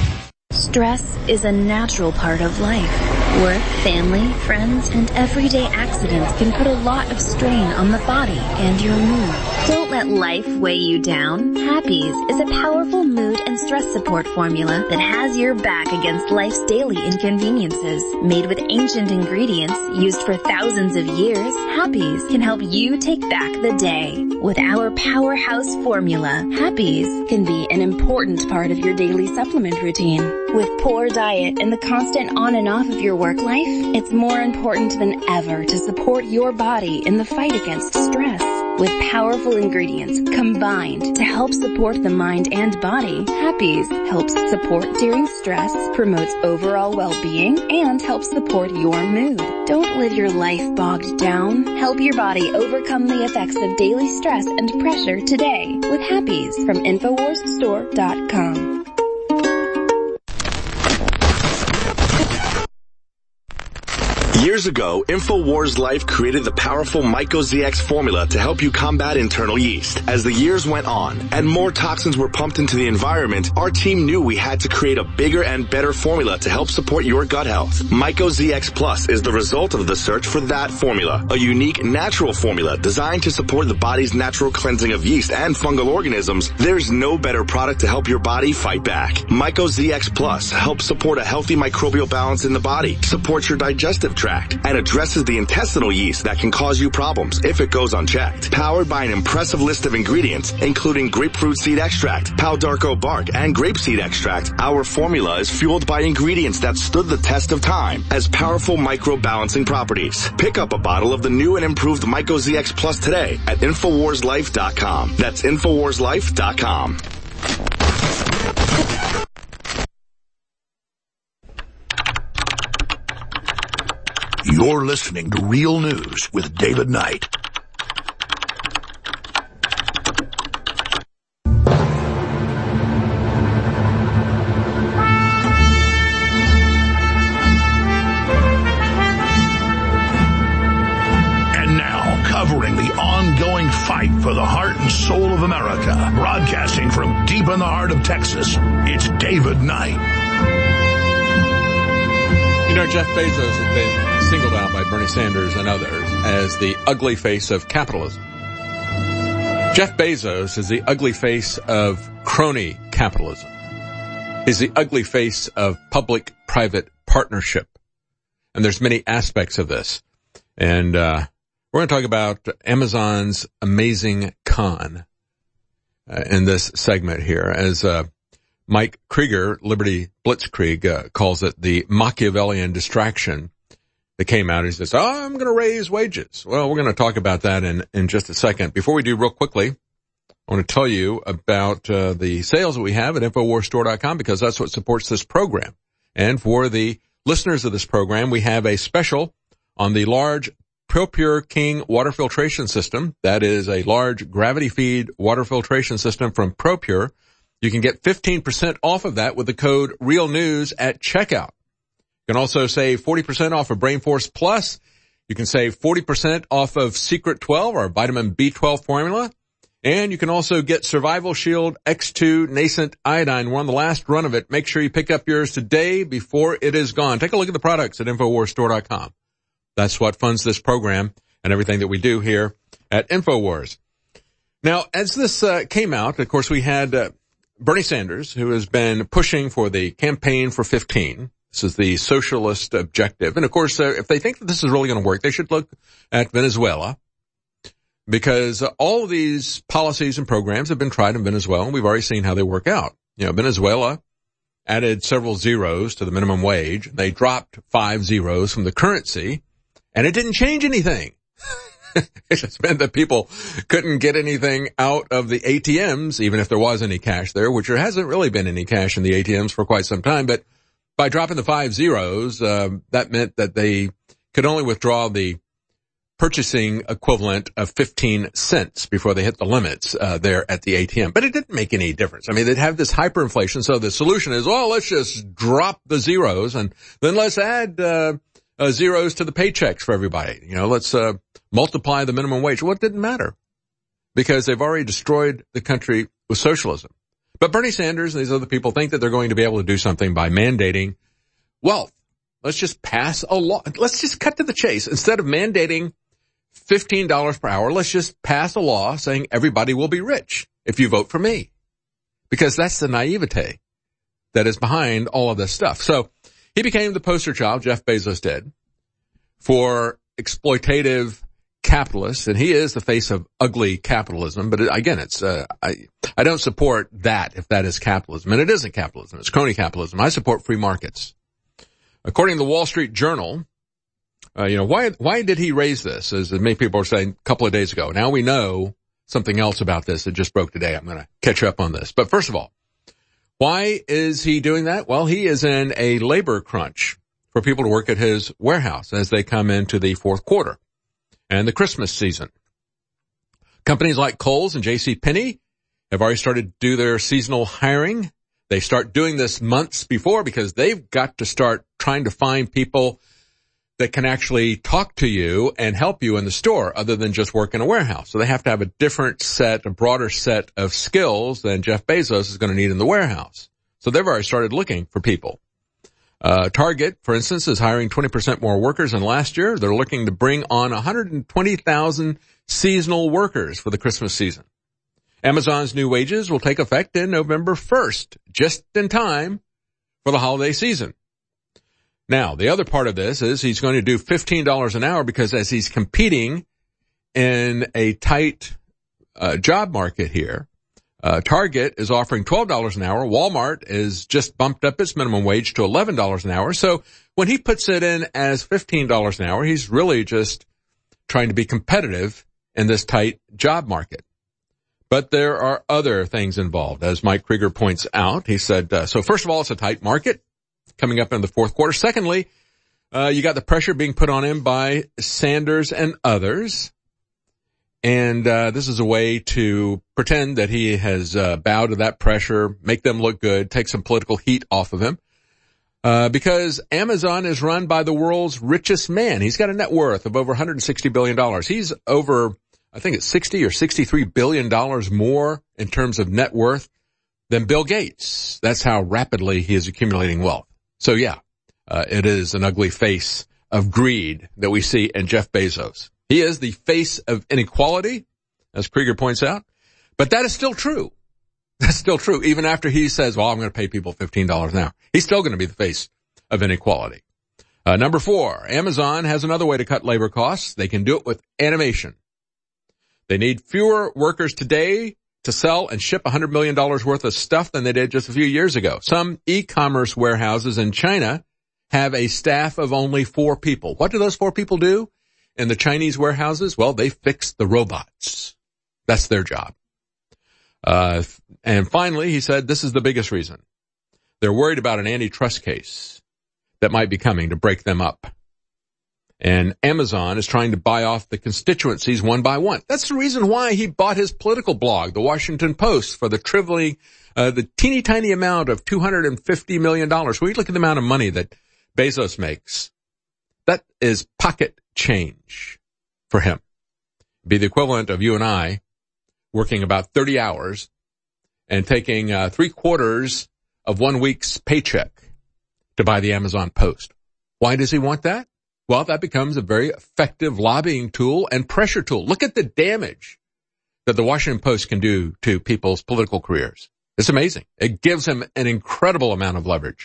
Stress is a natural part of life. Work, family, friends, and everyday accidents can put a lot of strain on the body and your mood. Don't let life weigh you down. Happies is a powerful mood and stress support formula that has your back against life's daily inconveniences. Made with ancient ingredients used for thousands of years, Happies can help you take back the day. With our powerhouse formula, Happies can be an important part of your daily supplement routine. With poor diet and the constant on and off of your work life, it's more important than ever to support your body in the fight against stress. With powerful ingredients combined to help support the mind and body, Happies helps support during stress, promotes overall well-being, and helps support your mood. Don't live your life bogged down. Help your body overcome the effects of daily stress and pressure today with Happies from InfoWars Store dot com. Years ago, InfoWars Life created the powerful MycoZX formula to help you combat internal yeast. As the years went on and more toxins were pumped into the environment, our team knew we had to create a bigger and better formula to help support your gut health. MycoZX Plus is the result of the search for that formula, a unique natural formula designed to support the body's natural cleansing of yeast and fungal organisms. There's no better product to help your body fight back. MycoZX Plus helps support a healthy microbial balance in the body, supports your digestive tract, and addresses the intestinal yeast that can cause you problems if it goes unchecked. Powered by an impressive list of ingredients, including grapefruit seed extract, Pau d'Arco bark, and grapeseed extract, our formula is fueled by ingredients that stood the test of time as powerful micro-balancing properties. Pick up a bottle of the new and improved MycoZX Plus today at InfoWars Life dot com. That's InfoWars Life dot com. You're listening to Real News with David Knight. And now, covering the ongoing fight for the heart and soul of America, broadcasting from deep in the heart of Texas, it's David Knight. You know, Jeff Bezos has been singled out by Bernie Sanders and others as the ugly face of capitalism. Jeff Bezos is the ugly face of crony capitalism. He's the ugly face of public-private partnership. And there's many aspects of this. And uh we're going to talk about Amazon's amazing con uh, in this segment here, as uh Mike Krieger, Liberty Blitzkrieg, uh, calls it the Machiavellian distraction that came out. He says, oh, I'm going to raise wages. Well, we're going to talk about that in, in just a second. Before we do, real quickly, I want to tell you about uh, the sales that we have at Infowars Store dot com, because that's what supports this program. And for the listeners of this program, we have a special on the large ProPure King water filtration system. That is a large gravity feed water filtration system from ProPure. You can get fifteen percent off of that with the code REALNEWS at checkout. You can also save forty percent off of BrainForce Plus. You can save forty percent off of Secret twelve, our vitamin B twelve formula. And you can also get Survival Shield X two Nascent Iodine. We're on the last run of it. Make sure you pick up yours today before it is gone. Take a look at the products at Infowars Store dot com. That's what funds this program and everything that we do here at Infowars. Now, as this uh, came out, of course, we had uh, Bernie Sanders, who has been pushing for the campaign for fifteen. This is the socialist objective. And of course, uh, if they think that this is really going to work, they should look at Venezuela, because uh, all of these policies and programs have been tried in Venezuela, and we've already seen how they work out. You know, Venezuela added several zeros to the minimum wage. They dropped five zeros from the currency, and it didn't change anything. It just meant that people couldn't get anything out of the A T Ms, even if there was any cash there, which there hasn't really been any cash in the A T Ms for quite some time. But by dropping the five zeros, uh, that meant that they could only withdraw the purchasing equivalent of fifteen cents before they hit the limits uh, there at the A T M. But it didn't make any difference. I mean, they'd have this hyperinflation. So the solution is, well, let's just drop the zeros, and then let's add uh, uh zeros to the paychecks for everybody. You know, let's uh multiply the minimum wage. Well, it didn't matter, because they've already destroyed the country with socialism. But Bernie Sanders and these other people think that they're going to be able to do something by mandating wealth. Let's just pass a law. Let's just cut to the chase. Instead of mandating fifteen dollars per hour, let's just pass a law saying everybody will be rich if you vote for me. Because that's the naivete that is behind all of this stuff. So he became the poster child, Jeff Bezos did, for exploitative capitalists, and he is the face of ugly capitalism. But it, again, it's uh, I I don't support that if that is capitalism, and it isn't capitalism. It's crony capitalism. I support free markets. According to the Wall Street Journal, uh, you know, why why did he raise this? As many people were saying a couple of days ago. Now we know something else about this that just broke today. I'm going to catch up on this. But first of all, why is he doing that? Well, he is in a labor crunch for people to work at his warehouse as they come into the fourth quarter and the Christmas season. Companies like Kohl's and J C Penney have already started to do their seasonal hiring. They start doing this months before, because they've got to start trying to find people that can actually talk to you and help you in the store other than just work in a warehouse. So they have to have a different set, a broader set of skills than Jeff Bezos is going to need in the warehouse. So they've already started looking for people. Uh, Target, for instance, is hiring twenty percent more workers than last year. They're looking to bring on one hundred twenty thousand seasonal workers for the Christmas season. Amazon's new wages will take effect in November first, just in time for the holiday season. Now, the other part of this is he's going to do fifteen dollars an hour, because as he's competing in a tight uh, job market here, Uh, Target is offering twelve dollars an hour. Walmart is just bumped up its minimum wage to eleven dollars an hour. So when he puts it in as fifteen dollars an hour, he's really just trying to be competitive in this tight job market. But there are other things involved, as Mike Krieger points out. He said, uh, so first of all, it's a tight market coming up in the fourth quarter. Secondly, Uh, you got the pressure being put on him by Sanders and others. And uh, this is a way to pretend that he has uh, bowed to that pressure, make them look good, take some political heat off of him. Uh, because Amazon is run by the world's richest man. He's got a net worth of over one hundred sixty billion dollars. He's over, I think it's sixty or sixty-three billion dollars more in terms of net worth than Bill Gates. That's how rapidly he is accumulating wealth. So yeah, uh, it is an ugly face of greed that we see in Jeff Bezos. He is the face of inequality, as Krieger points out, but that is still true. That's still true. Even after he says, well, I'm going to pay people fifteen dollars an hour. He's still going to be the face of inequality. Uh, number four, Amazon has another way to cut labor costs. They can do it with animation. They need fewer workers today to sell and ship one hundred million dollars worth of stuff than they did just a few years ago. Some e-commerce warehouses in China have a staff of only four people. What do those four people do in the Chinese warehouses? Well, they fix the robots. That's their job. Uh, and finally, he said this is the biggest reason. They're worried about an antitrust case that might be coming to break them up. And Amazon is trying to buy off the constituencies one by one. That's the reason why he bought his political blog, The Washington Post, for the trivially, uh, the teeny tiny amount of two hundred fifty million dollars. When you look at the amount of money that Bezos makes, that is pocket change for him. It'd be the equivalent of you and I working about thirty hours and taking uh, three quarters of one week's paycheck to buy the Amazon Post. Why does he want that? Well, that becomes a very effective lobbying tool and pressure tool. Look at the damage that the Washington Post can do to people's political careers. It's amazing. It gives him an incredible amount of leverage.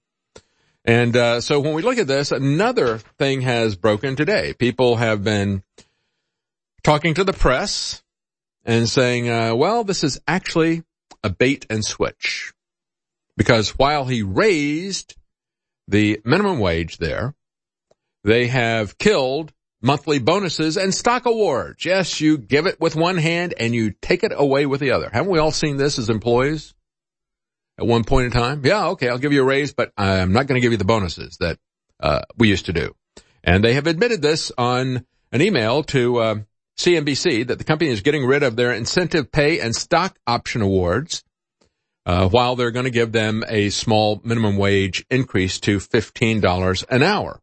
And uh, so when we look at this, another thing has broken today. People have been talking to the press and saying, uh, well, this is actually a bait and switch. Because while he raised the minimum wage there, they have killed monthly bonuses and stock awards. Yes, you give it with one hand and you take it away with the other. Haven't we all seen this as employees at one point in time? Yeah, okay, I'll give you a raise, but I'm not going to give you the bonuses that uh, we used to do. And they have admitted this on an email to uh, C N B C that the company is getting rid of their incentive pay and stock option awards uh, while they're going to give them a small minimum wage increase to fifteen dollars an hour.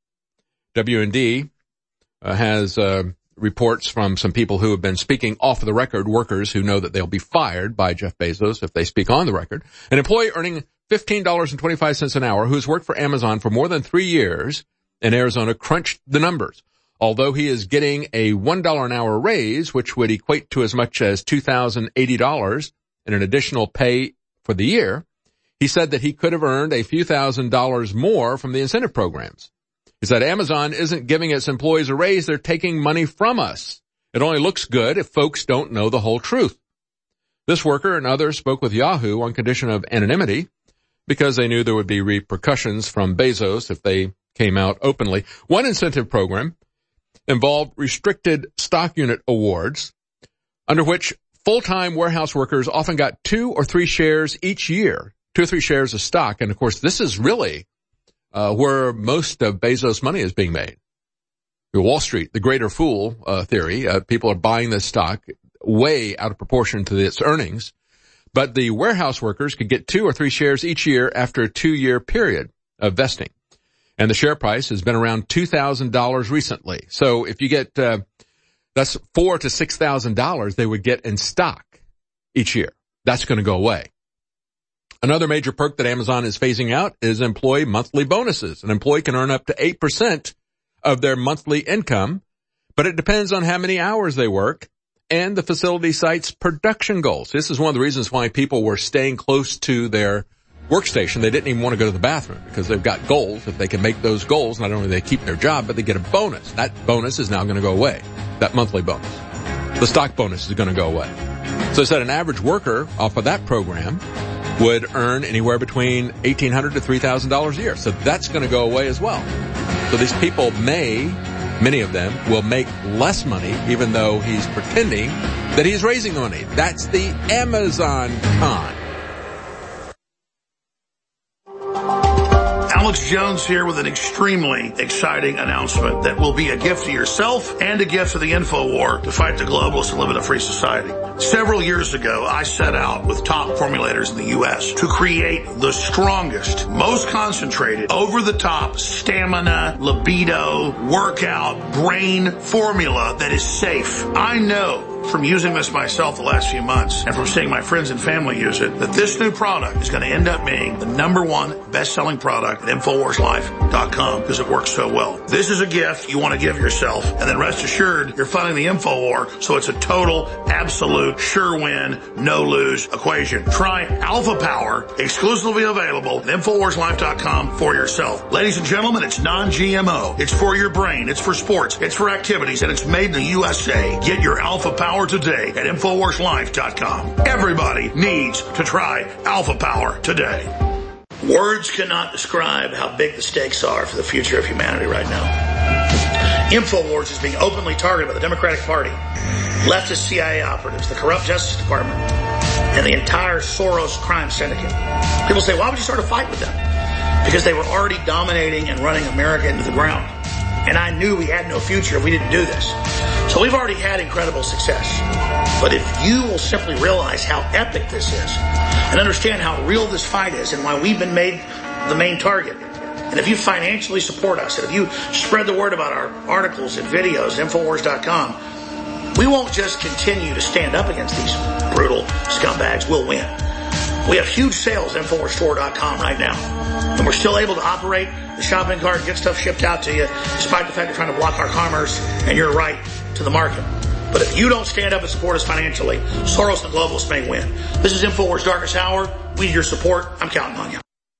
W and D uh, has uh, reports from some people who have been speaking off the record, workers who know that they'll be fired by Jeff Bezos if they speak on the record. An employee earning fifteen dollars and twenty-five cents an hour who's worked for Amazon for more than three years in Arizona crunched the numbers. Although he is getting a one dollar an hour raise, which would equate to as much as two thousand eighty dollars in an additional pay for the year, he said that he could have earned a few thousand dollars more from the incentive programs. He said Amazon isn't giving its employees a raise, they're taking money from us. It only looks good if folks don't know the whole truth. This worker and others spoke with Yahoo on condition of anonymity because they knew there would be repercussions from Bezos if they came out openly. One incentive program involved restricted stock unit awards, under which full-time warehouse workers often got two or three shares each year, two or three shares of stock. And of course, this is really uh, where most of Bezos' money is being made. Wall Street, the greater fool uh, theory, uh, people are buying this stock way out of proportion to its earnings. But the warehouse workers could get two or three shares each year after a two-year period of vesting. And the share price has been around two thousand dollars recently. So if you get, uh, that's four to six thousand dollars they would get in stock each year. That's going to go away. Another major perk that Amazon is phasing out is employee monthly bonuses. An employee can earn up to eight percent of their monthly income, but it depends on how many hours they work and the facility site's production goals. This is one of the reasons why people were staying close to their workstation. They didn't even want to go to the bathroom because they've got goals. If they can make those goals, not only do they keep their job, but they get a bonus. That bonus is now going to go away, that monthly bonus. The stock bonus is going to go away. So it said an average worker off of that program would earn anywhere between eighteen hundred dollars to three thousand dollars a year. So that's going to go away as well. So these people may, many of them, will make less money even though he's pretending that he's raising money. That's the Amazon con. Alex Jones here with an extremely exciting announcement that will be a gift to yourself and a gift to the InfoWar to fight the globalists and live in a free society. Several years ago, I set out with top formulators in the U S to create the strongest, most concentrated, over-the-top stamina, libido, workout, brain formula that is safe. I know from using this myself the last few months and from seeing my friends and family use it that this new product is going to end up being the number one best-selling product at InfoWars Life dot com because it works so well. This is a gift you want to give yourself, and then rest assured you're funding the InfoWar, so it's a total, absolute, sure win, no-lose equation. Try Alpha Power, exclusively available at InfoWars Life dot com for yourself. Ladies and gentlemen, it's non-G M O. It's for your brain. It's for sports. It's for activities, and it's made in the U S A. Get your Alpha Power today at InfoWars Life dot com. Everybody needs to try Alpha Power today. Words cannot describe how big the stakes are for the future of humanity right now. InfoWars is being openly targeted by the Democratic Party, leftist C I A operatives, the corrupt Justice Department, and the entire Soros crime syndicate. People say, why would you start a fight with them? Because they were already dominating and running America into the ground. And I knew we had no future if we didn't do this. So we've already had incredible success. But if you will simply realize how epic this is and understand how real this fight is and why we've been made the main target, and if you financially support us, and if you spread the word about our articles and videos at InfoWars dot com, we won't just continue to stand up against these brutal scumbags. We'll win. We have huge sales at InfoWars Store dot com right now. And we're still able to operate the shopping cart and get stuff shipped out to you, despite the fact they're trying to block our commerce and your right to the market. But if you don't stand up and support us financially, Soros and the globalists may win. This is InfoWars Darkest Hour. We need your support. I'm counting on you.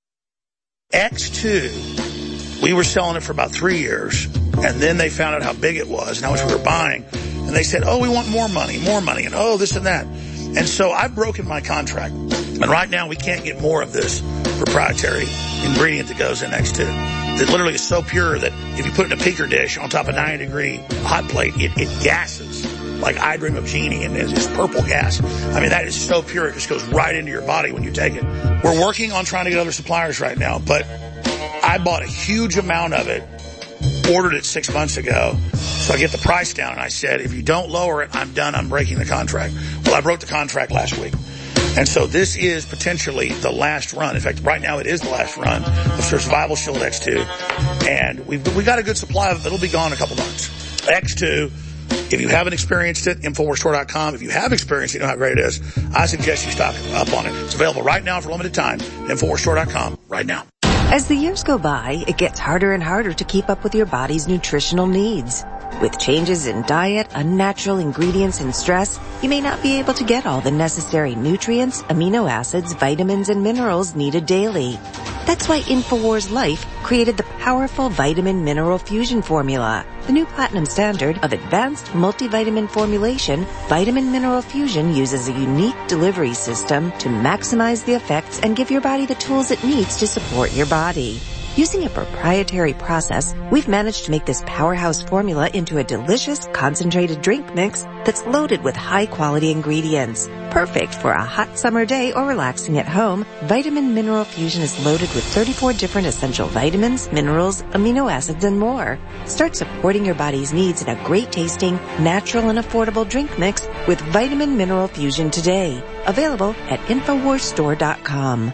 X two, we were selling it for about three years, and then they found out how big it was and how much we were buying. And they said, oh, we want more money, more money, and oh, this and that. And so I've broken my contract. And right now we can't get more of this proprietary ingredient that goes in X two. It literally is so pure that if you put it in a picker dish on top of a ninety degree hot plate, it, it gases like I Dream of Jeannie, and it's just purple gas. I mean, that is so pure, it just goes right into your body when you take it. We're working on trying to get other suppliers right now, but I bought a huge amount of it, ordered it six months ago, so I get the price down, and I said, if you don't lower it, I'm done, I'm breaking the contract. Well, I broke the contract last week. And so this is potentially the last run. In fact, right now it is the last run of Survival Shield X two. And we've, we got a good supply of it. It'll be gone in a couple months. X two, if you haven't experienced it, InfoWars Store dot com. If you have experienced it, you know how great it is. I suggest you stock up on it. It's available right now for a limited time. InfoWars Store dot com right now. As the years go by, it gets harder and harder to keep up with your body's nutritional needs. With changes in diet, unnatural ingredients, and stress, you may not be able to get all the necessary nutrients, amino acids, vitamins, and minerals needed daily. That's why InfoWars Life created the powerful Vitamin Mineral Fusion formula. The new platinum standard of advanced multivitamin formulation, Vitamin Mineral Fusion uses a unique delivery system to maximize the effects and give your body the tools it needs to support your body. Using a proprietary process, we've managed to make this powerhouse formula into a delicious, concentrated drink mix that's loaded with high-quality ingredients. Perfect for a hot summer day or relaxing at home, Vitamin Mineral Fusion is loaded with thirty-four different essential vitamins, minerals, amino acids, and more. Start supporting your body's needs in a great-tasting, natural, and affordable drink mix with Vitamin Mineral Fusion today. Available at InfoWars Store dot com.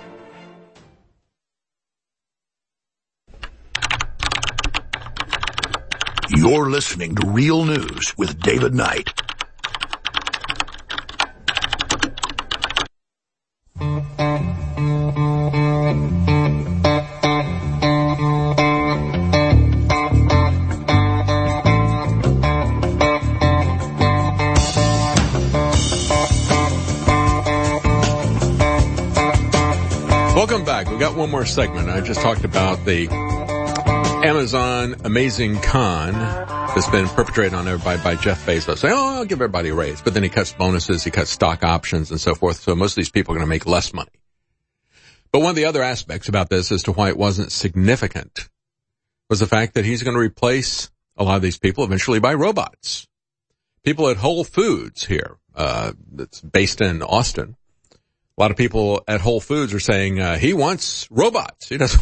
You're listening to Real News with David Knight. Welcome back. We got one more segment. I just talked about the Amazon Amazing Con that's been perpetrated on everybody by Jeff Bezos. Saying, oh, I'll give everybody a raise. But then he cuts bonuses, he cuts stock options and so forth. So most of these people are going to make less money. But one of the other aspects about this as to why it wasn't significant was the fact that he's going to replace a lot of these people eventually by robots. People at Whole Foods here, uh, that's based in Austin. A lot of people at Whole Foods are saying, uh, he wants robots. He doesn't want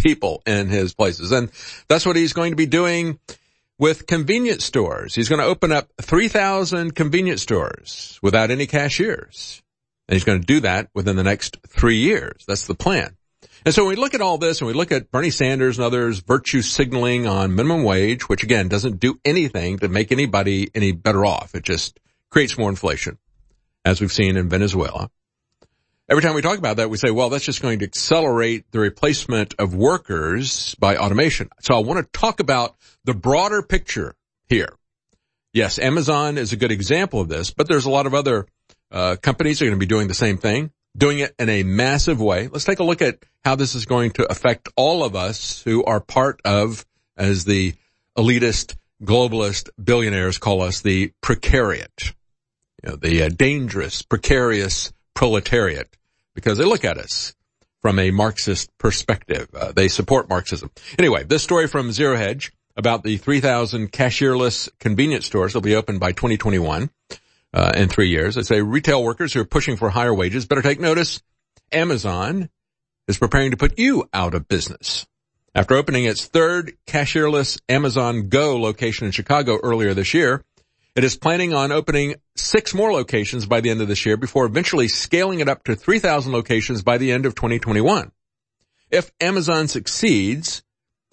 people in his places. And that's what he's going to be doing with convenience stores. He's going to open up three thousand convenience stores without any cashiers. And he's going to do that within the next three years. That's the plan. And so when we look at all this and we look at Bernie Sanders and others virtue signaling on minimum wage, which again doesn't do anything to make anybody any better off. It just creates more inflation, as we've seen in Venezuela. Every time we talk about that, we say, well, that's just going to accelerate the replacement of workers by automation. So I want to talk about the broader picture here. Yes, Amazon is a good example of this, but there's a lot of other uh companies that are going to be doing the same thing, doing it in a massive way. Let's take a look at how this is going to affect all of us who are part of, as the elitist, globalist billionaires call us, the precariat, you know, the uh, dangerous, precarious proletariat, because they look at us from a Marxist perspective. Uh, they support Marxism. Anyway, this story from Zero Hedge about the three thousand cashierless convenience stores that will be open by twenty twenty-one. Uh, in three years. They say retail workers who are pushing for higher wages better take notice. Amazon is preparing to put you out of business. After opening its third cashierless Amazon Go location in Chicago earlier this year, it is planning on opening six more locations by the end of this year before eventually scaling it up to three thousand locations by the end of twenty twenty-one. If Amazon succeeds,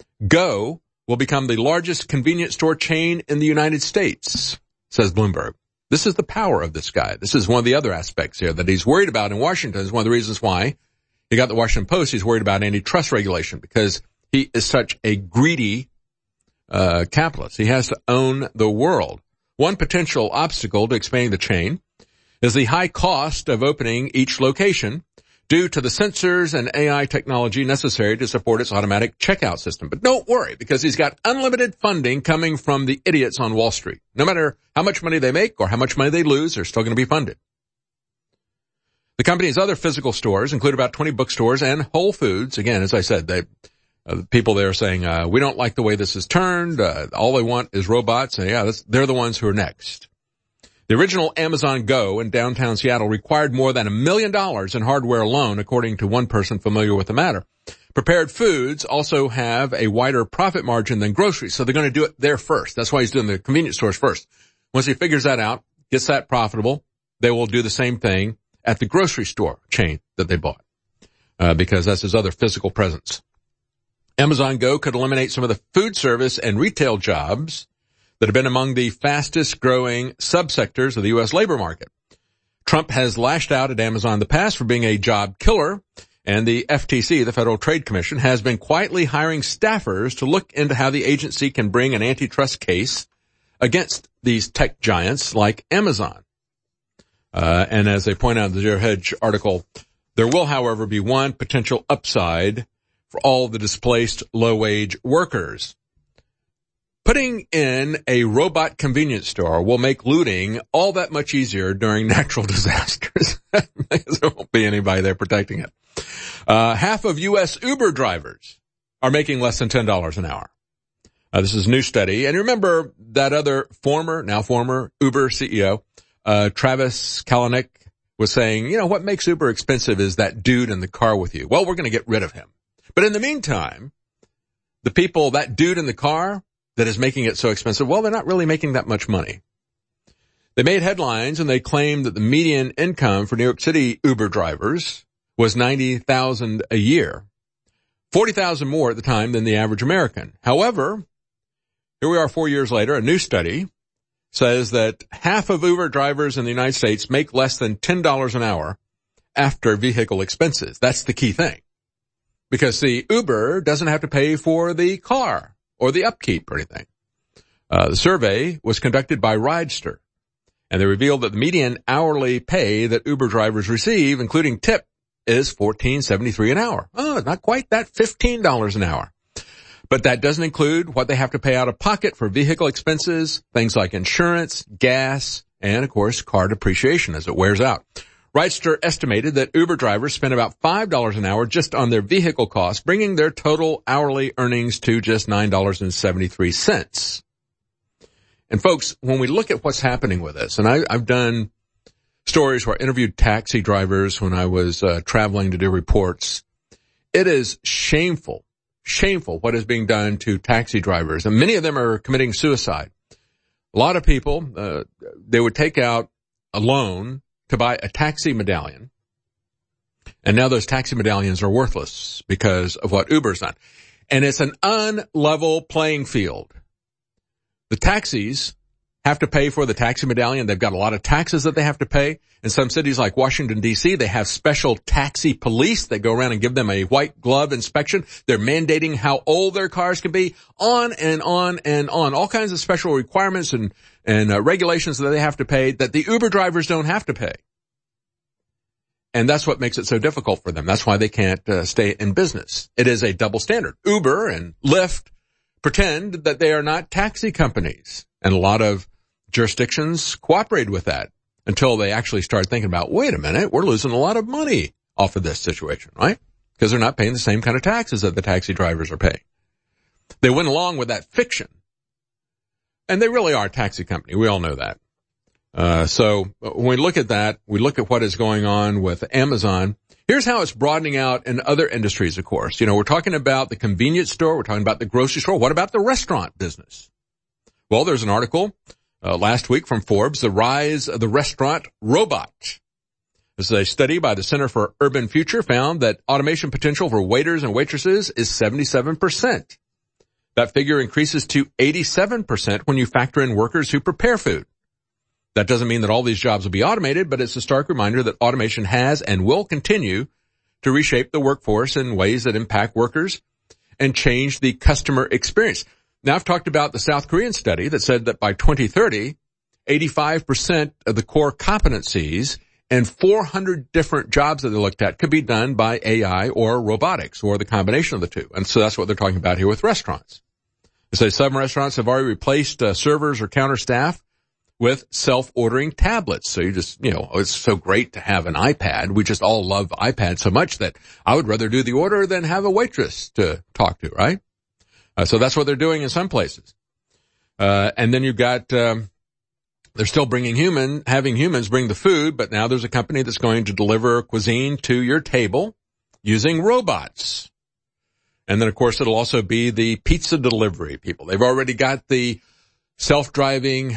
Go will become the largest convenience store chain in the United States, says Bloomberg. This is the power of this guy. This is one of the other aspects here that he's worried about in Washington. Is one of the reasons why he got the Washington Post. He's worried about antitrust regulation because he is such a greedy uh capitalist. He has to own the world. One potential obstacle to expanding the chain is the high cost of opening each location due to the sensors and A I technology necessary to support its automatic checkout system. But don't worry, because he's got unlimited funding coming from the idiots on Wall Street. No matter how much money they make or how much money they lose, they're still going to be funded. The company's other physical stores include about twenty bookstores and Whole Foods. Again, as I said, they, uh, the people there are saying, uh, we don't like the way this is turned. Uh, all they want is robots. And yeah, that's, they're the ones who are next. The original Amazon Go in downtown Seattle required more than a million dollars in hardware alone, according to one person familiar with the matter. Prepared foods also have a wider profit margin than groceries, so they're going to do it there first. That's why he's doing the convenience stores first. Once he figures that out, gets that profitable, they will do the same thing at the grocery store chain that they bought, uh, because that's his other physical presence. Amazon Go could eliminate some of the food service and retail jobs that have been among the fastest growing subsectors of the U S labor market. Trump has lashed out at Amazon in the past for being a job killer, and the F T C, the Federal Trade Commission, has been quietly hiring staffers to look into how the agency can bring an antitrust case against these tech giants like Amazon. Uh, and as they point out in the Zero Hedge article, there will, however, be one potential upside for all the displaced low-wage workers. Putting in a robot convenience store will make looting all that much easier during natural disasters. There won't be anybody there protecting it. Uh, half of U S Uber drivers are making less than ten dollars an hour. Uh, this is a new study. And remember that other former, now former Uber C E O, uh, Travis Kalanick, was saying, you know, what makes Uber expensive is that dude in the car with you. Well, we're going to get rid of him. But in the meantime, the people, that dude in the car that is making it so expensive, well, they're not really making that much money. They made headlines and they claimed that the median income for New York City Uber drivers was ninety thousand dollars a year, forty thousand dollars more at the time than the average American. However, here we are four years later, a new study says that half of Uber drivers in the United States make less than ten dollars an hour after vehicle expenses. That's the key thing. Because the Uber doesn't have to pay for the car or the upkeep or anything. Uh, the survey was conducted by Ridester, and they revealed that the median hourly pay that Uber drivers receive, including tip, is fourteen seventy-three an hour. Oh, not quite that, fifteen dollars an hour. But that doesn't include what they have to pay out of pocket for vehicle expenses, things like insurance, gas, and, of course, car depreciation as it wears out. Ridester estimated that Uber drivers spend about five dollars an hour just on their vehicle costs, bringing their total hourly earnings to just nine dollars and seventy-three cents. And folks, when we look at what's happening with this, and I, I've done stories where I interviewed taxi drivers when I was uh, traveling to do reports, it is shameful shameful what is being done to taxi drivers. And many of them are committing suicide. A lot of people, uh, they would take out a loan to buy a taxi medallion. And now those taxi medallions are worthless because of what Uber's done. And it's an unlevel playing field. The taxis have to pay for the taxi medallion. They've got a lot of taxes that they have to pay. In some cities like Washington, D C, they have special taxi police that go around and give them a white glove inspection. They're mandating how old their cars can be, on and on and on. All kinds of special requirements and, and uh, regulations that they have to pay that the Uber drivers don't have to pay. And that's what makes it so difficult for them. That's why they can't uh, stay in business. It is a double standard. Uber and Lyft pretend that they are not taxi companies. And a lot of jurisdictions cooperate with that until they actually start thinking about, wait a minute, we're losing a lot of money off of this situation, right? Because they're not paying the same kind of taxes that the taxi drivers are paying. They went along with that fiction. And they really are a taxi company. We all know that. Uh, so when we look at that, we look at what is going on with Amazon. Here's how it's broadening out in other industries, of course. You know, we're talking about the convenience store. We're talking about the grocery store. What about the restaurant business? Well, there's an article uh, last week from Forbes, The Rise of the Restaurant Robot. This is a study by the Center for Urban Future found that automation potential for waiters and waitresses is seventy-seven percent. That figure increases to eighty-seven percent when you factor in workers who prepare food. That doesn't mean that all these jobs will be automated, but it's a stark reminder that automation has and will continue to reshape the workforce in ways that impact workers and change the customer experience. Now, I've talked about the South Korean study that said that by twenty thirty, eighty-five percent of the core competencies and four hundred different jobs that they looked at could be done by A I or robotics or the combination of the two. And so that's what they're talking about here with restaurants. They say some restaurants have already replaced uh, servers or counter staff with self-ordering tablets. So you just, you know, it's so great to have an iPad. We just all love iPads so much that I would rather do the order than have a waitress to talk to, right? Uh, so that's what they're doing in some places. Uh, and then you've got, um, they're still bringing human, having humans bring the food, but now there's a company that's going to deliver cuisine to your table using robots. And then, of course, it'll also be the pizza delivery people. They've already got the self-driving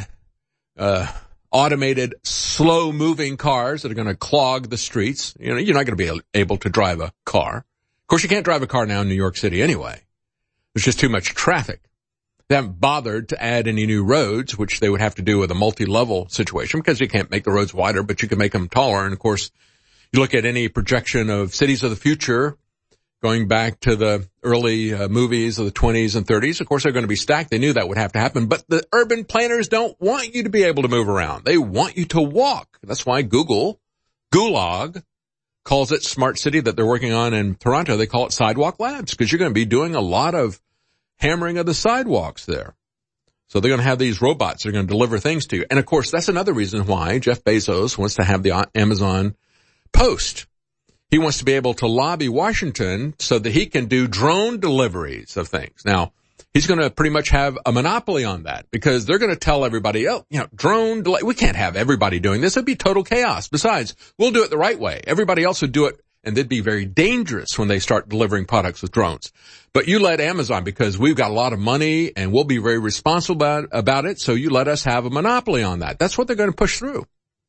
Uh, automated, slow-moving cars that are going to clog the streets. You know, you're not going to be able to drive a car. Of course, you can't drive a car now in New York City anyway. There's just too much traffic. They haven't bothered to add any new roads, which they would have to do with a multi-level situation because you can't make the roads wider, but you can make them taller. And, of course, you look at any projection of cities of the future going back to the early uh, movies of the twenties and thirties, of course, they're going to be stacked. They knew that would have to happen. But the urban planners don't want you to be able to move around. They want you to walk. That's why Google, Gulag, calls it Smart City that they're working on in Toronto. They call it Sidewalk Labs because you're going to be doing a lot of hammering of the sidewalks there. So they're going to have these robots that are going to deliver things to you. And, of course, that's another reason why Jeff Bezos wants to have the Amazon Post. He wants to be able to lobby Washington so that he can do drone deliveries of things. Now, he's going to pretty much have a monopoly on that because they're going to tell everybody, oh, you know, drone delay. We can't have everybody doing this. It'd be total chaos. Besides, we'll do it the right way. Everybody else would do it, and they'd be very dangerous when they start delivering products with drones. But you let Amazon, because we've got a lot of money and we'll be very responsible about, about it, so you let us have a monopoly on that. That's what they're going to push through.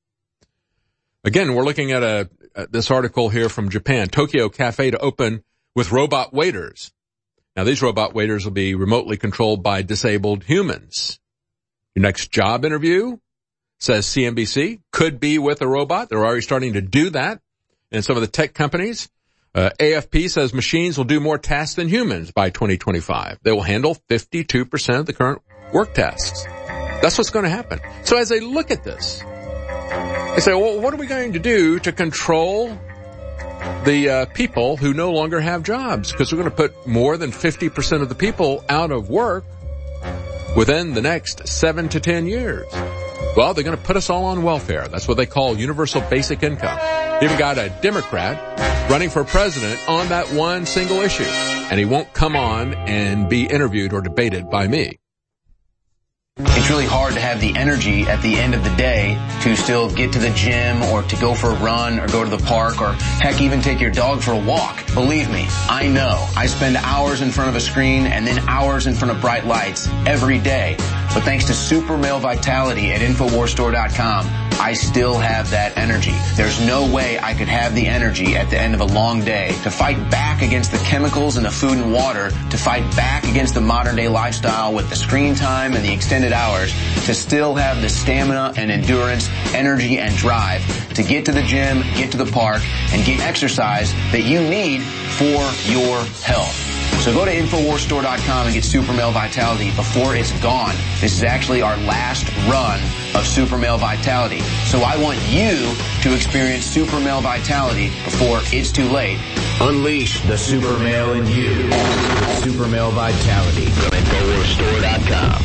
Again, we're looking at a uh, this article here from Japan. Tokyo Cafe to open with robot waiters. Now, these robot waiters will be remotely controlled by disabled humans. Your next job interview, says C N B C, could be with a robot. They're already starting to do that in some of the tech companies. Uh, A F P says machines will do more tasks than humans by twenty twenty-five. They will handle fifty-two percent of the current work tasks. That's what's going to happen. So as they look at this, they say, well, what are we going to do to control the uh, people who no longer have jobs? Because we're going to put more than fifty percent of the people out of work within the next seven to ten years. Well, they're going to put us all on welfare. That's what they call universal basic income. You even got a Democrat running for president on that one single issue. And he won't come on and be interviewed or debated by me. It's really hard to have the energy at the end of the day to still get to the gym or to go for a run or go to the park or heck even take your dog for a walk. Believe me, I know. I spend hours in front of a screen and then hours in front of bright lights every day. But thanks to Super Male Vitality at Infowars Store dot com, I still have that energy. There's no way I could have the energy at the end of a long day to fight back against the chemicals in the food and water, to fight back against the modern day lifestyle with the screen time and the extended hours, to still have the stamina and endurance, energy and drive to get to the gym, get to the park, and get exercise that you need for your health. So go to Infowars Store dot com and get Super Male Vitality before it's gone. This is actually our last run of Super Male Vitality. So I want you to experience Super Male Vitality before it's too late. Unleash the super male in you with Super Male Vitality from Infowars Store dot com.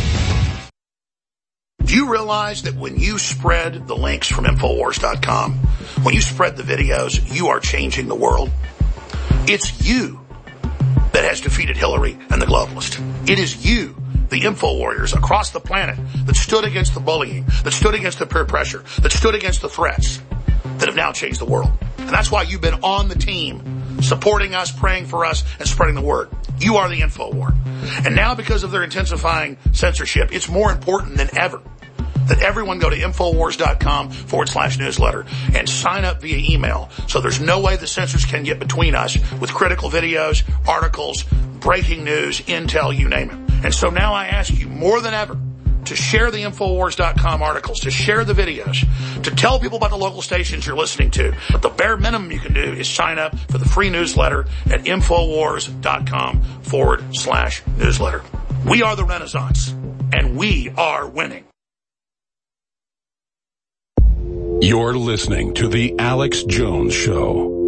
Do you realize that when you spread the links from Infowars dot com, when you spread the videos, you are changing the world? It's you that has defeated Hillary and the globalists. It is you, the info warriors across the planet, that stood against the bullying, that stood against the peer pressure, that stood against the threats, that have now changed the world. And that's why you've been on the team, supporting us, praying for us, and spreading the word. You are the info war. And now, because of their intensifying censorship, it's more important than ever that everyone go to Infowars dot com forward slash newsletter and sign up via email. So there's no way the censors can get between us with critical videos, articles, breaking news, intel, you name it. And so now I ask you more than ever to share the Infowars dot com articles, to share the videos, to tell people about the local stations you're listening to. But the bare minimum you can do is sign up for the free newsletter at Infowars dot com forward slash newsletter. We are the Renaissance, and we are winning. You're listening to The Alex Jones Show.